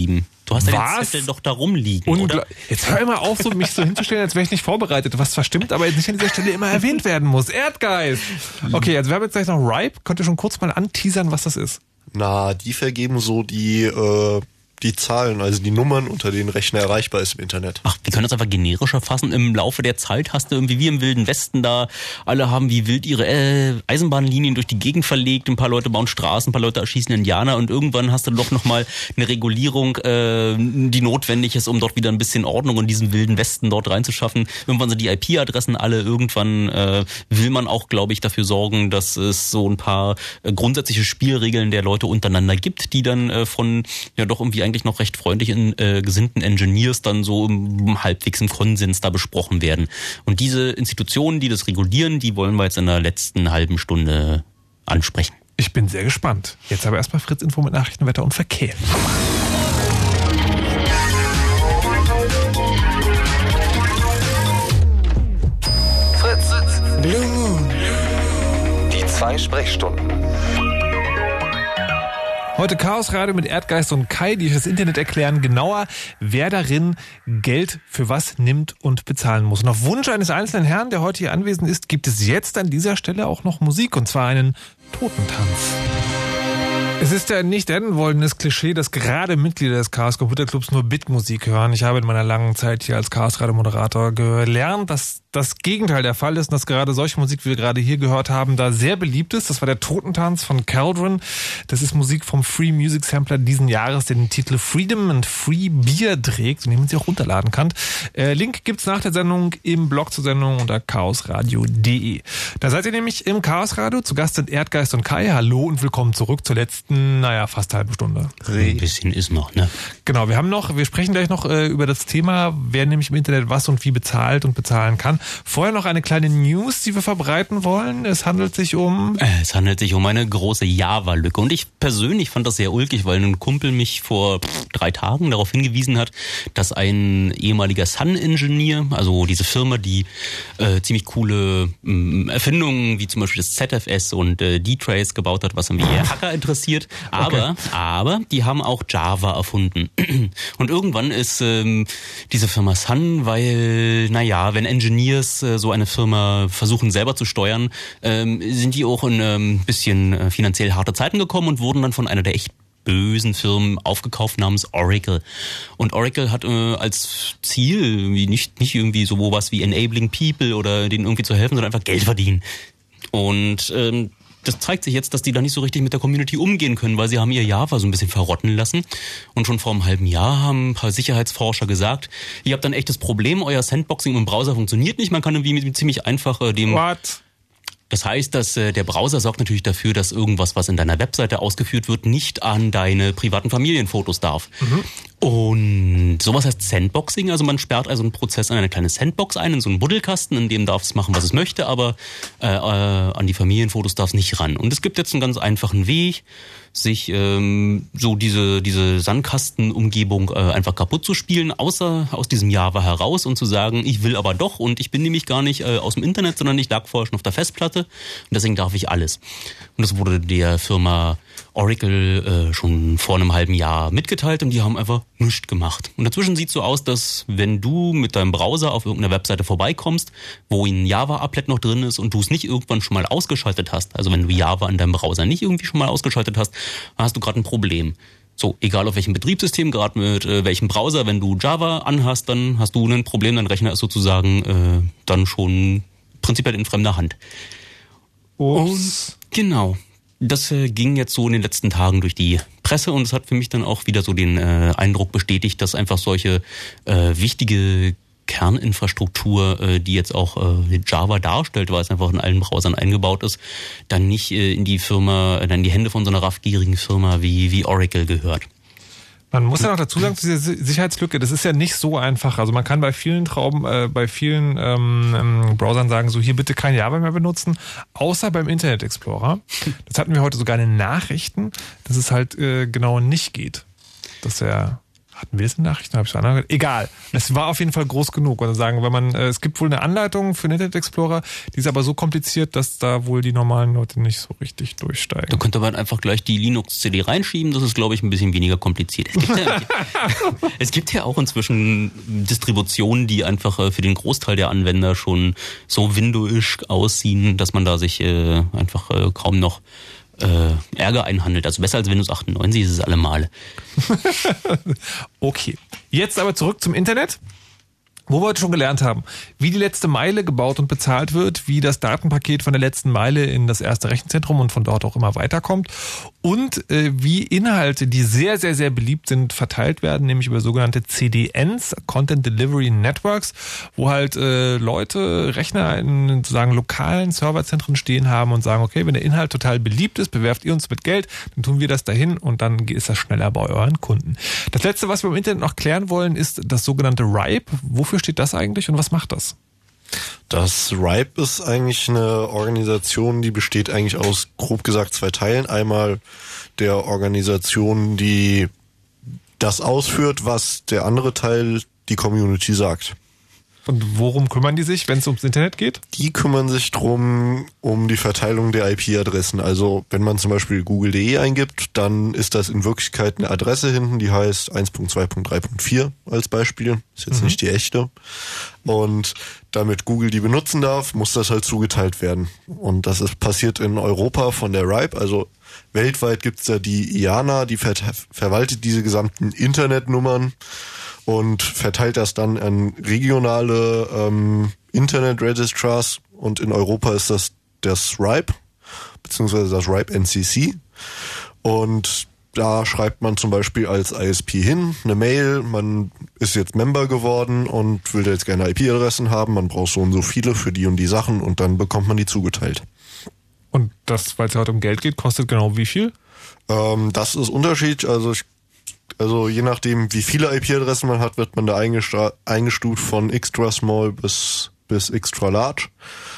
S4: Du hast ja den Zettel doch da rumliegen, oder?
S3: Jetzt hör immer auf, mich so hinzustellen, als wäre ich nicht vorbereitet, was zwar stimmt, aber jetzt nicht an dieser Stelle immer erwähnt werden muss. Erdgeist! Okay, also wir haben jetzt gleich noch Ripe. Könnt ihr schon kurz mal anteasern, was das ist?
S5: Na, die vergeben so die Zahlen, also die Nummern, unter denen Rechner erreichbar ist im Internet.
S4: Ach, wir können das einfach generischer fassen. Im Laufe der Zeit hast du irgendwie wie im Wilden Westen da, alle haben wie wild ihre Eisenbahnlinien durch die Gegend verlegt, ein paar Leute bauen Straßen, ein paar Leute erschießen Indianer und irgendwann hast du doch nochmal eine Regulierung, die notwendig ist, um dort wieder ein bisschen Ordnung in diesem Wilden Westen dort reinzuschaffen. Irgendwann sind die IP-Adressen alle, irgendwann will man auch, glaube ich, dafür sorgen, dass es so ein paar grundsätzliche Spielregeln der Leute untereinander gibt, die dann von ja doch irgendwie eigentlich noch recht freundlich gesinnten Engineers dann so halbwegs im Konsens da besprochen werden. Und diese Institutionen, die das regulieren, die wollen wir jetzt in der letzten halben Stunde ansprechen.
S3: Ich bin sehr gespannt. Jetzt aber erstmal Fritz Info mit Nachrichten, Wetter und Verkehr.
S1: Fritz.
S7: Blue Moon.
S1: Die 2 Sprechstunden.
S3: Heute Chaos Radio mit Erdgeist und Kai, die euch das Internet erklären genauer, wer darin Geld für was nimmt und bezahlen muss. Und auf Wunsch eines einzelnen Herrn, der heute hier anwesend ist, gibt es jetzt an dieser Stelle auch noch Musik, und zwar einen Totentanz. Es ist ja nicht ernenwollendes Klischee, dass gerade Mitglieder des Chaos Computer Clubs nur Bitmusik hören. Ich habe in meiner langen Zeit hier als Chaos Radio Moderator gelernt, dass das Gegenteil der Fall ist und dass gerade solche Musik, wie wir gerade hier gehört haben, da sehr beliebt ist. Das war der Totentanz von Cauldron. Das ist Musik vom Free Music Sampler diesen Jahres, der den Titel Freedom and Free Beer trägt und den man sich auch runterladen kann. Link gibt's nach der Sendung im Blog zur Sendung unter chaosradio.de. Da seid ihr nämlich im Chaos Radio. Zu Gast sind Erdgeist und Kai. Hallo und willkommen zurück zur letzten, fast halbe Stunde.
S4: Ein bisschen ist noch, ne?
S3: Genau, wir sprechen gleich noch über das Thema, wer nämlich im Internet was und wie bezahlt und bezahlen kann. Vorher noch eine kleine News, die wir verbreiten wollen. Es handelt sich um
S4: eine große Java-Lücke. Und ich persönlich fand das sehr ulkig, weil ein Kumpel mich vor 3 Tagen darauf hingewiesen hat, dass ein ehemaliger Sun-Engineer, also diese Firma, die ziemlich coole Erfindungen wie zum Beispiel das ZFS und D-Trace gebaut hat, was irgendwie eher Hacker interessiert. Aber die haben auch Java erfunden. Und irgendwann ist diese Firma Sun, weil, wenn Engineers so eine Firma versuchen selber zu steuern, sind die auch in ein bisschen finanziell harte Zeiten gekommen und wurden dann von einer der echt bösen Firmen aufgekauft namens Oracle. Und Oracle hat als Ziel nicht irgendwie so was wie enabling people oder denen irgendwie zu helfen, sondern einfach Geld verdienen. Und das zeigt sich jetzt, dass die da nicht so richtig mit der Community umgehen können, weil sie haben ihr Java so ein bisschen verrotten lassen. Und schon vor einem halben Jahr haben ein paar Sicherheitsforscher gesagt, ihr habt ein echtes Problem, euer Sandboxing im Browser funktioniert nicht, man kann irgendwie ziemlich einfach Das heißt, dass der Browser sorgt natürlich dafür, dass irgendwas, was in deiner Webseite ausgeführt wird, nicht an deine privaten Familienfotos darf. Mhm. Und sowas heißt Sandboxing, also man sperrt also einen Prozess in eine kleine Sandbox ein, in so einen Buddelkasten, in dem darf es machen, was es möchte, aber an die Familienfotos darf es nicht ran. Und es gibt jetzt einen ganz einfachen Weg, sich so diese Sandkastenumgebung einfach kaputt zu spielen, aus diesem Java heraus und zu sagen, ich will aber doch und ich bin nämlich gar nicht aus dem Internet, sondern ich lag vorher schon auf der Festplatte und deswegen darf ich alles. Und das wurde der Firma Oracle schon vor einem halben Jahr mitgeteilt und die haben einfach nichts gemacht. Und dazwischen sieht es so aus, dass wenn du mit deinem Browser auf irgendeiner Webseite vorbeikommst, wo ein Java-Applet noch drin ist und du es nicht irgendwann schon mal ausgeschaltet hast, also wenn du Java in deinem Browser nicht irgendwie schon mal ausgeschaltet hast, dann hast du gerade ein Problem. So, egal auf welchem Betriebssystem, gerade mit welchem Browser, wenn du Java anhast, dann hast du ein Problem, dein Rechner ist sozusagen dann schon prinzipiell in fremder Hand. Und genau. Das ging jetzt so in den letzten Tagen durch die Presse und es hat für mich dann auch wieder so den Eindruck bestätigt, dass einfach solche wichtige Kerninfrastruktur, die jetzt auch Java darstellt, weil es einfach in allen Browsern eingebaut ist, dann nicht in die Hände von so einer raffgierigen Firma wie Oracle gehört.
S3: Man muss ja noch dazu sagen, diese Sicherheitslücke, das ist ja nicht so einfach. Also man kann bei vielen Browsern sagen, so hier bitte kein Java mehr benutzen, außer beim Internet Explorer. Das hatten wir heute sogar in den Nachrichten, dass es halt genau nicht geht. Dass er Hatten wir es in Nachrichten? Egal. Es war auf jeden Fall groß genug. Und sagen, wenn man, es gibt wohl eine Anleitung für den Internet Explorer, die ist aber so kompliziert, dass da wohl die normalen Leute nicht so richtig durchsteigen.
S4: Da könnte man einfach gleich die Linux-CD reinschieben. Das ist, glaube ich, ein bisschen weniger kompliziert. Es gibt ja auch inzwischen Distributionen, die einfach für den Großteil der Anwender schon so Windows-isch aussehen, dass man da sich einfach kaum noch Ärger einhandelt. Also besser als Windows 98 ist es allemal.
S3: Okay. Jetzt aber zurück zum Internet, wo wir heute schon gelernt haben, wie die letzte Meile gebaut und bezahlt wird, wie das Datenpaket von der letzten Meile in das erste Rechenzentrum und von dort auch immer weiterkommt und wie Inhalte, die sehr, sehr, sehr beliebt sind, verteilt werden, nämlich über sogenannte CDNs, Content Delivery Networks, wo halt Leute, Rechner in sozusagen lokalen Serverzentren stehen haben und sagen, okay, wenn der Inhalt total beliebt ist, bewerft ihr uns mit Geld, dann tun wir das dahin und dann ist das schneller bei euren Kunden. Das Letzte, was wir im Internet noch klären wollen, ist das sogenannte RIPE. Wofür steht das eigentlich und was macht das?
S5: Das RIPE ist eigentlich eine Organisation, die besteht eigentlich aus, grob gesagt, 2 Teilen. Einmal der Organisation, die das ausführt, was der andere Teil, die Community, sagt.
S3: Und worum kümmern die sich, wenn es ums Internet geht?
S5: Die kümmern sich drum um die Verteilung der IP-Adressen. Also wenn man zum Beispiel google.de eingibt, dann ist das in Wirklichkeit eine Adresse hinten, die heißt 1.2.3.4 als Beispiel. Ist jetzt nicht die echte. Und damit Google die benutzen darf, muss das halt zugeteilt werden. Und das ist passiert in Europa von der RIPE. Also weltweit gibt's da die IANA, die verwaltet diese gesamten Internetnummern und verteilt das dann an regionale Internet-Registrars. Und in Europa ist das RIPE, beziehungsweise das RIPE NCC. Und da schreibt man zum Beispiel als ISP hin, eine Mail, man ist jetzt Member geworden und will jetzt gerne IP-Adressen haben, man braucht so und so viele für die und die Sachen und dann bekommt man die zugeteilt.
S3: Und das, weil es ja heute um Geld geht, kostet genau wie viel?
S5: Das ist unterschiedlich, also je nachdem, wie viele IP-Adressen man hat, wird man da eingestuft von extra small bis extra large.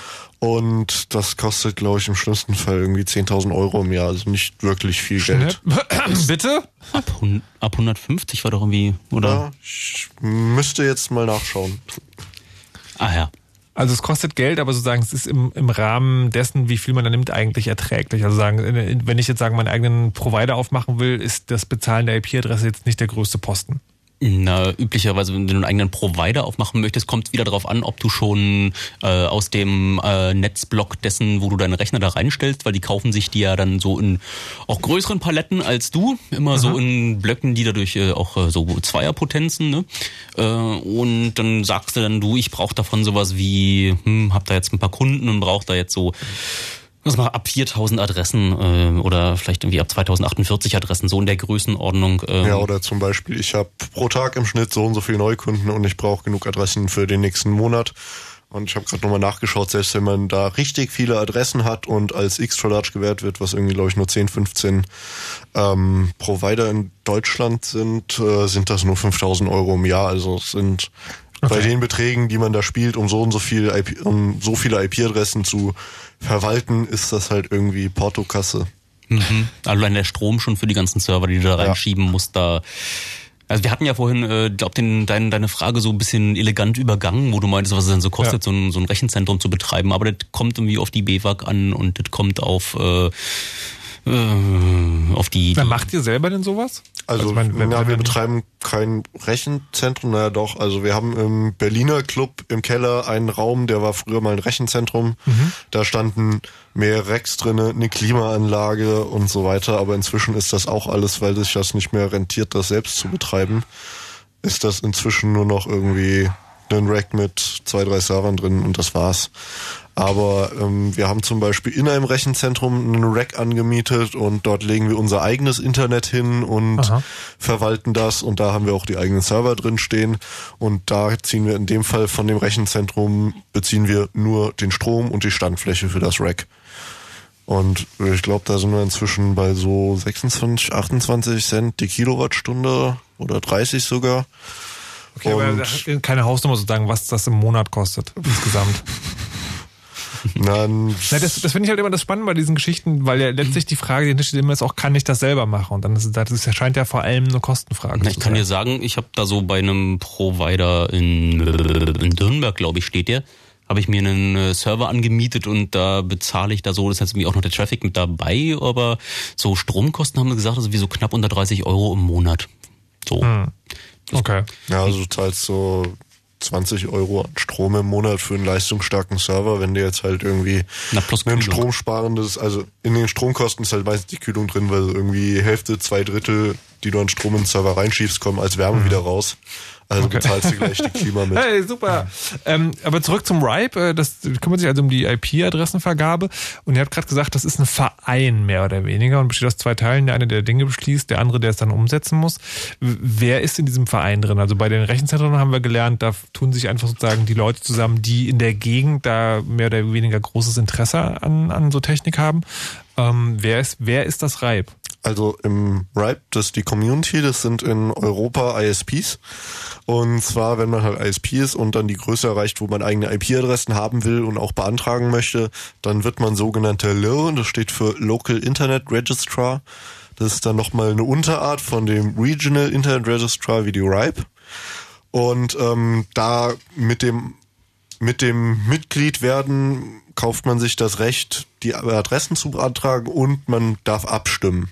S5: Und das kostet, glaube ich, im schlimmsten Fall irgendwie 10.000 Euro im Jahr, also nicht wirklich viel Geld.
S3: Bitte?
S4: Ab 150 war doch irgendwie, oder?
S5: Ja, ich müsste jetzt mal nachschauen.
S4: Ah ja.
S3: Also es kostet Geld, aber sozusagen es ist im Rahmen dessen, wie viel man da nimmt, eigentlich erträglich. Also sagen, wenn ich jetzt meinen eigenen Provider aufmachen will, ist das Bezahlen der IP-Adresse jetzt nicht der größte Posten.
S4: Na, üblicherweise, wenn du einen eigenen Provider aufmachen möchtest, kommt es wieder darauf an, ob du schon aus dem Netzblock dessen, wo du deine Rechner da reinstellst, weil die kaufen sich die ja dann so in auch größeren Paletten als du, immer so in Blöcken, die dadurch auch so Zweierpotenzen, ne? Und dann sagst du dann, ich brauche davon sowas wie, hab da jetzt ein paar Kunden und brauche da jetzt so ab 4.000 Adressen oder vielleicht irgendwie ab 2048 Adressen, so in der Größenordnung.
S5: Ja, oder zum Beispiel, ich habe pro Tag im Schnitt so und so viele Neukunden und ich brauche genug Adressen für den nächsten Monat. Und ich habe gerade nochmal nachgeschaut, selbst wenn man da richtig viele Adressen hat und als extra large gewährt wird, was irgendwie, glaube ich, nur 10, 15 Provider in Deutschland sind das nur 5.000 Euro im Jahr. Also es sind bei den Beträgen, die man da spielt, um so viele IP-Adressen zu verwalten, ist das halt irgendwie Portokasse.
S4: Allein der Strom schon für die ganzen Server, die du da reinschieben musst, da. Also wir hatten ja vorhin, deine Frage so ein bisschen elegant übergangen, wo du meintest, was es denn so kostet, so ein Rechenzentrum zu betreiben. Aber das kommt irgendwie auf die BWAG an und das kommt auf die...
S3: Macht ihr selber denn sowas?
S5: Also wir betreiben kein Rechenzentrum, naja doch, also wir haben im Berliner Club im Keller einen Raum, der war früher mal ein Rechenzentrum, da standen mehrere Racks drinne, eine Klimaanlage und so weiter, aber inzwischen ist das auch alles, weil sich das nicht mehr rentiert, das selbst zu betreiben, ist das inzwischen nur noch irgendwie ein Rack mit 2, 3 Servern drin und das war's. Aber wir haben zum Beispiel in einem Rechenzentrum einen Rack angemietet und dort legen wir unser eigenes Internet hin und verwalten das und da haben wir auch die eigenen Server drin stehen und da ziehen wir in dem Fall von dem Rechenzentrum, beziehen wir nur den Strom und die Standfläche für das Rack. Und ich glaube, da sind wir inzwischen bei so 26, 28 Cent die Kilowattstunde oder 30 sogar.
S3: Okay, aber keine Hausnummer sozusagen, was das im Monat kostet insgesamt.
S5: Dann
S3: Das finde ich halt immer das Spannende bei diesen Geschichten, weil ja letztlich die Frage, die immer ist, auch kann ich das selber machen? Und dann scheint ja vor allem eine Kostenfrage
S4: Ich kann dir sagen, ich habe da so bei einem Provider in Nürnberg, glaube ich, steht der, habe ich mir einen Server angemietet und da bezahle ich da so, das ist jetzt irgendwie auch noch der Traffic mit dabei, aber so Stromkosten haben wir gesagt, das ist wie so knapp unter 30 € im Monat. So.
S3: Okay.
S5: Ja, also du zahlst so 20 € an Strom im Monat für einen leistungsstarken Server, wenn du jetzt halt irgendwie
S4: plus
S5: ein
S4: Kühlung.
S5: stromsparendes, also in den Stromkosten ist halt meistens die Kühlung drin, weil irgendwie Hälfte, 2/3, die du an Strom in den Server reinschiebst, kommen als Wärme wieder raus. Also bezahlst du gleich die Klima mit.
S3: Hey, super. Aber zurück zum RIPE, das kümmert sich also um die IP-Adressenvergabe und ihr habt gerade gesagt, das ist ein Verein mehr oder weniger und besteht aus 2 Teilen. Der eine, der Dinge beschließt, der andere, der es dann umsetzen muss. Wer ist in diesem Verein drin? Also bei den Rechenzentren haben wir gelernt, da tun sich einfach sozusagen die Leute zusammen, die in der Gegend da mehr oder weniger großes Interesse an so Technik haben. Wer ist das RIPE?
S5: Also im RIPE, das ist die Community, das sind in Europa ISPs. Und zwar, wenn man halt ISP ist und dann die Größe erreicht, wo man eigene IP-Adressen haben will und auch beantragen möchte, dann wird man sogenannter LIR, das steht für Local Internet Registrar. Das ist dann nochmal eine Unterart von dem Regional Internet Registrar wie die RIPE. Und da mit dem Mitglied werden kauft man sich das Recht, die Adressen zu beantragen und man darf abstimmen.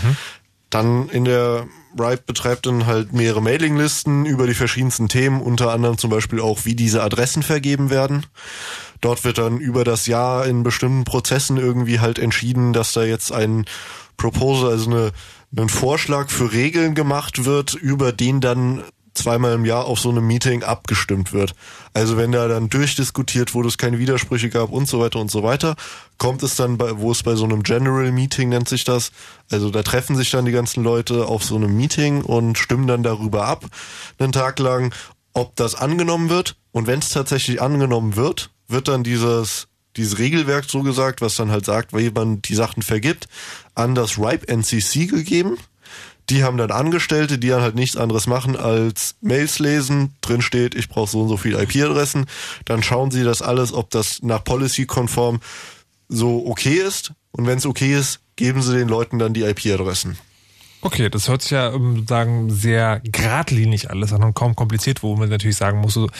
S5: Dann in der RIPE betreibt dann halt mehrere Mailinglisten über die verschiedensten Themen, unter anderem zum Beispiel auch, wie diese Adressen vergeben werden. Dort wird dann über das Jahr in bestimmten Prozessen irgendwie halt entschieden, dass da jetzt ein Proposal, also ein Vorschlag für Regeln gemacht wird, über den dann zweimal im Jahr auf so einem Meeting abgestimmt wird. Also wenn da dann durchdiskutiert wurde, es keine Widersprüche gab und so weiter, kommt es dann, wo es bei so einem General Meeting nennt sich das, also da treffen sich dann die ganzen Leute auf so einem Meeting und stimmen dann darüber ab, einen Tag lang, ob das angenommen wird. Und wenn es tatsächlich angenommen wird, wird dann dieses Regelwerk, so gesagt, was dann halt sagt, wie man die Sachen vergibt, an das RIPE NCC gegeben. Die haben dann Angestellte, die dann halt nichts anderes machen als Mails lesen. Drin steht, ich brauche so und so viele IP-Adressen. Dann schauen sie das alles, ob das nach Policy-konform so okay ist. Und wenn es okay ist, geben sie den Leuten dann die IP-Adressen.
S3: Okay, das hört sich ja sozusagen sehr geradlinig alles an und kaum kompliziert, wo man natürlich sagen muss, so,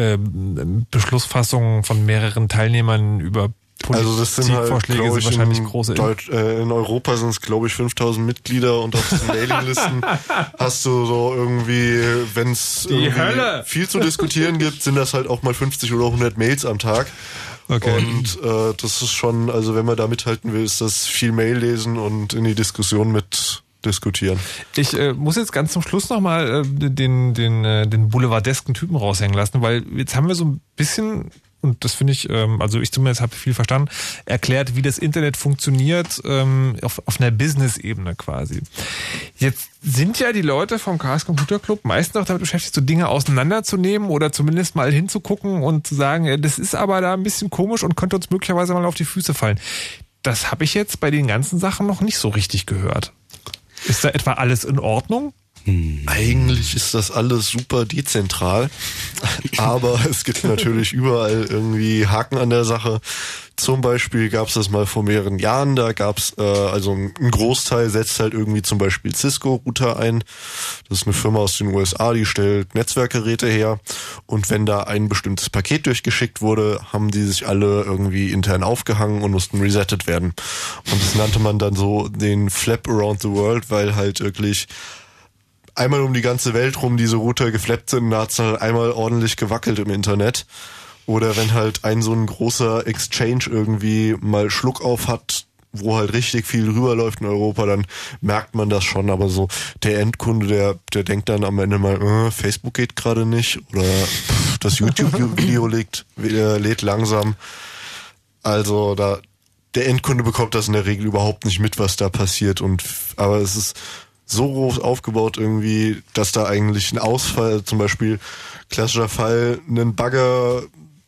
S3: Beschlussfassungen von mehreren Teilnehmern über
S5: Also das sind halt,
S3: Vorschläge sind wahrscheinlich große.
S5: In Europa sind es, glaube ich, 5000 Mitglieder und auf diesen Mailinglisten hast du so irgendwie, wenn es viel zu diskutieren gibt, sind das halt auch mal 50 oder 100 Mails am Tag. Okay. Und das ist schon, also wenn man da mithalten will, ist das viel Mail lesen und in die Diskussion mit diskutieren. Ich
S3: muss jetzt ganz zum Schluss nochmal den boulevardesken Typen raushängen lassen, weil jetzt haben wir so ein bisschen, und das finde ich, also ich zumindest habe viel verstanden, erklärt, wie das Internet funktioniert auf einer Business-Ebene quasi. Jetzt sind ja die Leute vom Chaos Computer Club meistens auch damit beschäftigt, so Dinge auseinanderzunehmen oder zumindest mal hinzugucken und zu sagen, das ist aber da ein bisschen komisch und könnte uns möglicherweise mal auf die Füße fallen. Das habe ich jetzt bei den ganzen Sachen noch nicht so richtig gehört. Ist da etwa alles in Ordnung?
S5: Eigentlich ist das alles super dezentral, aber es gibt natürlich überall irgendwie Haken an der Sache. Zum Beispiel gab es das mal vor mehreren Jahren, da gab es, also ein Großteil setzt halt irgendwie zum Beispiel Cisco-Router ein. Das ist eine Firma aus den USA, die stellt Netzwerkgeräte her. Und wenn da ein bestimmtes Paket durchgeschickt wurde, haben die sich alle irgendwie intern aufgehangen und mussten resettet werden. Und das nannte man dann so den Flap Around the World, weil halt wirklich einmal um die ganze Welt rum diese Router geflappt sind, da hat's halt einmal ordentlich gewackelt im Internet. Oder wenn halt ein so ein großer Exchange irgendwie mal Schluck auf hat, wo halt richtig viel rüberläuft in Europa, dann merkt man das schon. Aber so der Endkunde, der denkt dann am Ende mal, Facebook geht gerade nicht oder das YouTube-Video lädt langsam. Also der Endkunde bekommt das in der Regel überhaupt nicht mit, was da passiert. Aber es ist so groß aufgebaut irgendwie, dass da eigentlich ein Ausfall, zum Beispiel klassischer Fall, ein Bagger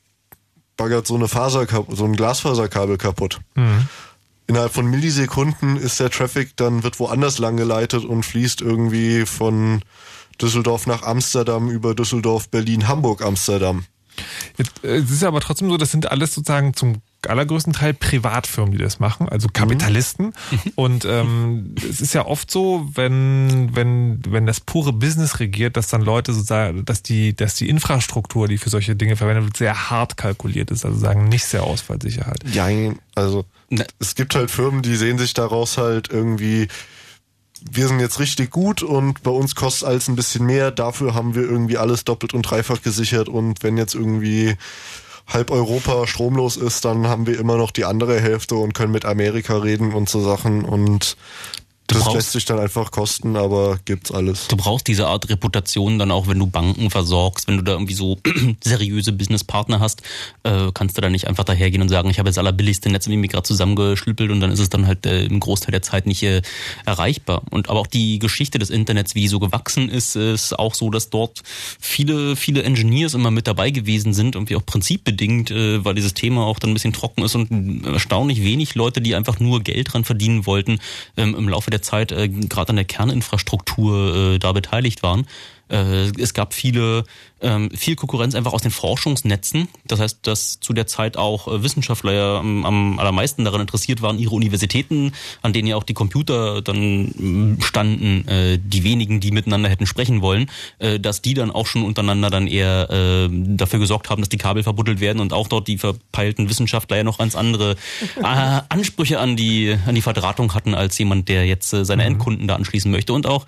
S5: so ein Glasfaserkabel kaputt. Mhm. Innerhalb von Millisekunden ist der Traffic wird woanders lang geleitet und fließt irgendwie von Düsseldorf nach Amsterdam über Düsseldorf, Berlin, Hamburg, Amsterdam.
S3: Es ist aber trotzdem so, das sind alles sozusagen zum allergrößten Teil Privatfirmen, die das machen, also Kapitalisten. Und es ist ja oft so, wenn das pure Business regiert, dass dann Leute sozusagen, dass die Infrastruktur, die für solche Dinge verwendet wird, sehr hart kalkuliert ist, also sagen nicht sehr ausfallsicher halt.
S5: Ja, also es gibt halt Firmen, die sehen sich daraus halt irgendwie, wir sind jetzt richtig gut und bei uns kostet alles ein bisschen mehr, dafür haben wir irgendwie alles doppelt und dreifach gesichert und wenn jetzt irgendwie halb Europa stromlos ist, dann haben wir immer noch die andere Hälfte und können mit Amerika reden und so Sachen und das lässt sich dann einfach kosten, aber gibt's alles.
S4: Du brauchst diese Art Reputation dann auch, wenn du Banken versorgst, wenn du da irgendwie so seriöse Businesspartner hast, kannst du da nicht einfach dahergehen und sagen, ich habe jetzt allerbilligste Netze wie mir gerade zusammengeschlüppelt und dann ist es dann halt im Großteil der Zeit nicht erreichbar. Und aber auch die Geschichte des Internets, wie die so gewachsen ist auch so, dass dort viele Engineers immer mit dabei gewesen sind, irgendwie auch prinzipbedingt, weil dieses Thema auch dann ein bisschen trocken ist und erstaunlich wenig Leute, die einfach nur Geld dran verdienen wollten, im Laufe der Zeit gerade an der Kerninfrastruktur da beteiligt waren. Es gab viel Konkurrenz einfach aus den Forschungsnetzen. Das heißt, dass zu der Zeit auch Wissenschaftler ja am allermeisten daran interessiert waren, ihre Universitäten, an denen ja auch die Computer dann standen, die wenigen, die miteinander hätten sprechen wollen, dass die dann auch schon untereinander dann eher dafür gesorgt haben, dass die Kabel verbuddelt werden und auch dort die verpeilten Wissenschaftler ja noch ganz andere Ansprüche an die Verdrahtung hatten als jemand, der jetzt seine Endkunden da anschließen möchte. Und auch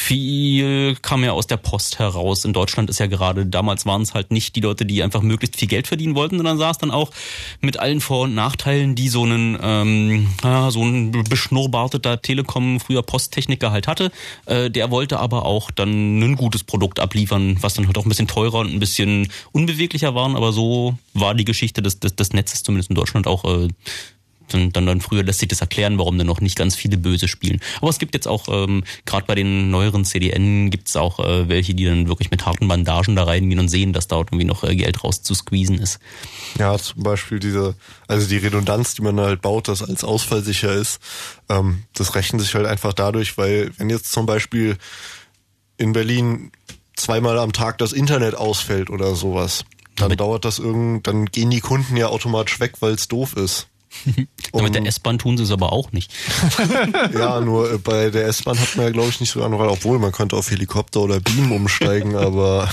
S4: viel kam ja aus der Post heraus. In Deutschland ist ja gerade, damals waren es halt nicht die Leute, die einfach möglichst viel Geld verdienen wollten, sondern saß dann auch mit allen Vor- und Nachteilen, die so ein beschnurrbarteter Telekom, früher Posttechniker halt hatte. Der wollte aber auch dann ein gutes Produkt abliefern, was dann halt auch ein bisschen teurer und ein bisschen unbeweglicher waren, aber so war die Geschichte des Netzes zumindest in Deutschland auch dann früher lässt sich das erklären, warum dann noch nicht ganz viele Böse spielen. Aber es gibt jetzt auch, gerade bei den neueren CDN gibt es auch welche, die dann wirklich mit harten Bandagen da reingehen und sehen, dass da irgendwie noch Geld raus zu squeezen ist.
S5: Ja, zum Beispiel die Redundanz, die man halt baut, das als ausfallsicher ist, das rechnet sich halt einfach dadurch, weil wenn jetzt zum Beispiel in Berlin zweimal am Tag das Internet ausfällt oder sowas, dann dauert das dann gehen die Kunden ja automatisch weg, weil es doof ist.
S4: Mit der S-Bahn tun sie es aber auch nicht.
S5: Ja, nur bei der S-Bahn hat man ja, glaube ich, nicht so eine Wahl, obwohl man könnte auf Helikopter oder Beam umsteigen, aber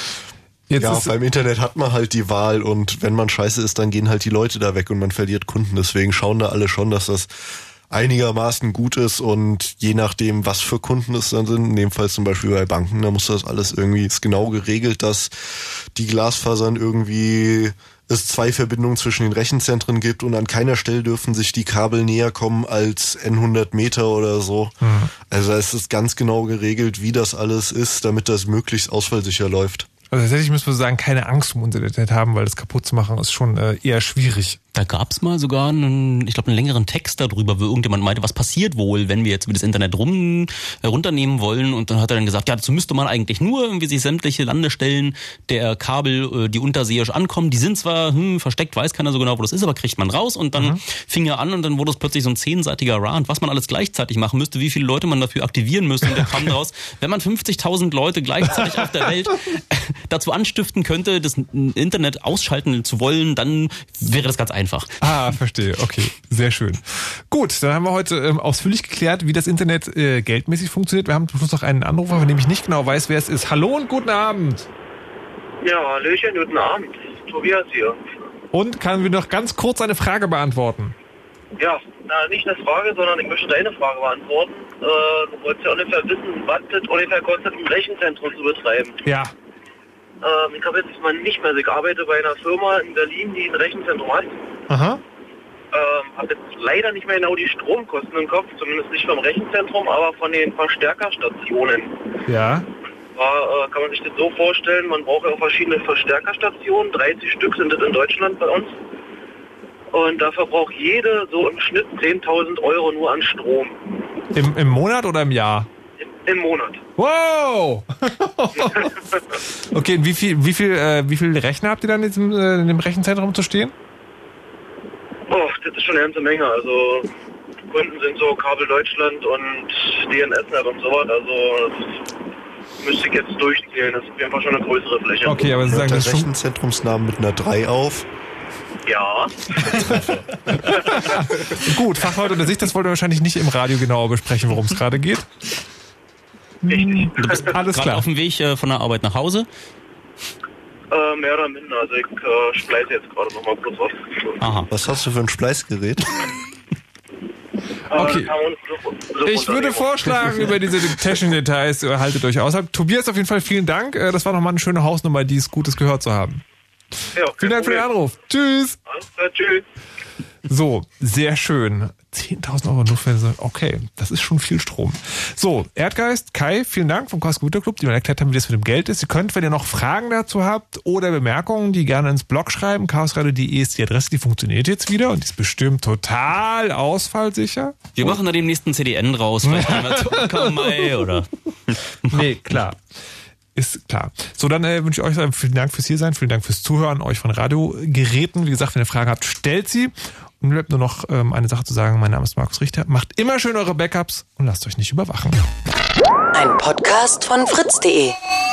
S5: beim Internet hat man halt die Wahl und wenn man scheiße ist, dann gehen halt die Leute da weg und man verliert Kunden. Deswegen schauen da alle schon, dass das einigermaßen gut ist und je nachdem, was für Kunden es dann sind, in dem Fall zum Beispiel bei Banken, da muss das alles irgendwie, ist genau geregelt, dass die Glasfasern irgendwie es 2 Verbindungen zwischen den Rechenzentren gibt und an keiner Stelle dürfen sich die Kabel näher kommen als N100 Meter oder so. Also es ist ganz genau geregelt, wie das alles ist, damit das möglichst ausfallsicher läuft.
S3: Also tatsächlich müssen wir sagen, keine Angst um unser Internet haben, weil das kaputt zu machen ist schon eher schwierig.
S4: Da gab's mal sogar einen längeren Text darüber, wo irgendjemand meinte, was passiert wohl, wenn wir jetzt das Internet runternehmen wollen. Und dann hat er dann gesagt, ja, dazu müsste man eigentlich nur irgendwie sich sämtliche Landestellen der Kabel, die unterseeisch ankommen, die sind zwar versteckt, weiß keiner so genau, wo das ist, aber kriegt man raus. Und dann fing er an und dann wurde es plötzlich so ein 10-seitiger Rant, was man alles gleichzeitig machen müsste, wie viele Leute man dafür aktivieren müsste. Und der kam daraus, wenn man 50.000 Leute gleichzeitig auf der Welt dazu anstiften könnte, das Internet ausschalten zu wollen, dann wäre das ganz einfach.
S3: Ah, verstehe. Okay, sehr schön. Gut, dann haben wir heute ausführlich geklärt, wie das Internet geldmäßig funktioniert. Wir haben zum Schluss noch einen Anrufer, von dem ich nicht genau weiß, wer es ist. Hallo und guten Abend.
S8: Ja, hallöchen, guten Abend. Tobias hier.
S3: Und kann wir noch ganz kurz eine Frage beantworten?
S8: Ja, nicht eine Frage, sondern ich möchte deine Frage beantworten. Du wolltest ja ungefähr wissen, was das ungefähr kostet, ein Rechenzentrum zu betreiben.
S3: Ja.
S8: Ich habe jetzt mal nicht mehr, ich arbeite bei einer Firma in Berlin, die ein Rechenzentrum hat.
S3: Aha.
S8: Habe jetzt leider nicht mehr genau die Stromkosten im Kopf, zumindest nicht vom Rechenzentrum, aber von den Verstärkerstationen.
S3: Ja.
S8: Kann man sich das so vorstellen, man braucht ja auch verschiedene Verstärkerstationen, 30 Stück sind das in Deutschland bei uns. Und dafür braucht jede so im Schnitt 10.000 Euro nur an Strom.
S3: Im Monat oder im Jahr?
S8: Im Monat.
S3: Wow! Okay, und wie viel Rechner habt ihr dann in dem Rechenzentrum zu stehen?
S8: Oh, das ist schon eine ganze Menge. Also Kunden sind so Kabel Deutschland und DNSNet und sowas. Also Müsste ich jetzt durchzählen, das ist einfach schon eine größere Fläche.
S3: Okay, aber Sie sagen,
S5: Der
S3: das ist schon...
S5: Rechenzentrumsnamen mit einer 3 auf.
S8: Ja.
S3: Gut, Fachleute unter sich, das wollt ihr wahrscheinlich nicht im Radio genauer besprechen, worum es gerade geht.
S8: Richtig.
S4: Du bist
S3: Alles
S4: gerade
S3: klar.
S4: auf dem Weg von der Arbeit nach Hause.
S8: Mehr oder minder, also ich spleiße jetzt gerade nochmal bloß was.
S4: Aha.
S5: Was hast du für ein Spleißgerät?
S3: Okay. Ich würde vorschlagen, über diese technischen Details haltet euch außerhalb. Tobias, auf jeden Fall vielen Dank. Das war nochmal eine schöne Hausnummer, die es Gutes gehört zu haben.
S8: Ja,
S3: Vielen Dank für den Anruf. Tschüss.
S8: Alles klar, tschüss.
S3: So, sehr schön. 10.000 Euro nur für so, okay, das ist schon viel Strom. So, Erdgeist, Kai, vielen Dank vom Chaos Computer Club, die mir erklärt haben, wie das mit dem Geld ist. Ihr könnt, wenn ihr noch Fragen dazu habt oder Bemerkungen, die gerne ins Blog schreiben. chaosradio.de ist die Adresse, die funktioniert jetzt wieder und die ist bestimmt total ausfallsicher.
S4: Wir machen da demnächst einen CDN raus, vielleicht können wir zurückkommen, oder?
S3: Nee, klar. Ist klar. So, dann wünsche ich euch vielen Dank fürs Hiersein, vielen Dank fürs Zuhören, euch von Radiogeräten. Wie gesagt, wenn ihr Fragen habt, stellt sie. Und mir bleibt nur noch eine Sache zu sagen. Mein Name ist Markus Richter. Macht immer schön eure Backups und lasst euch nicht überwachen.
S7: Ein Podcast von fritz.de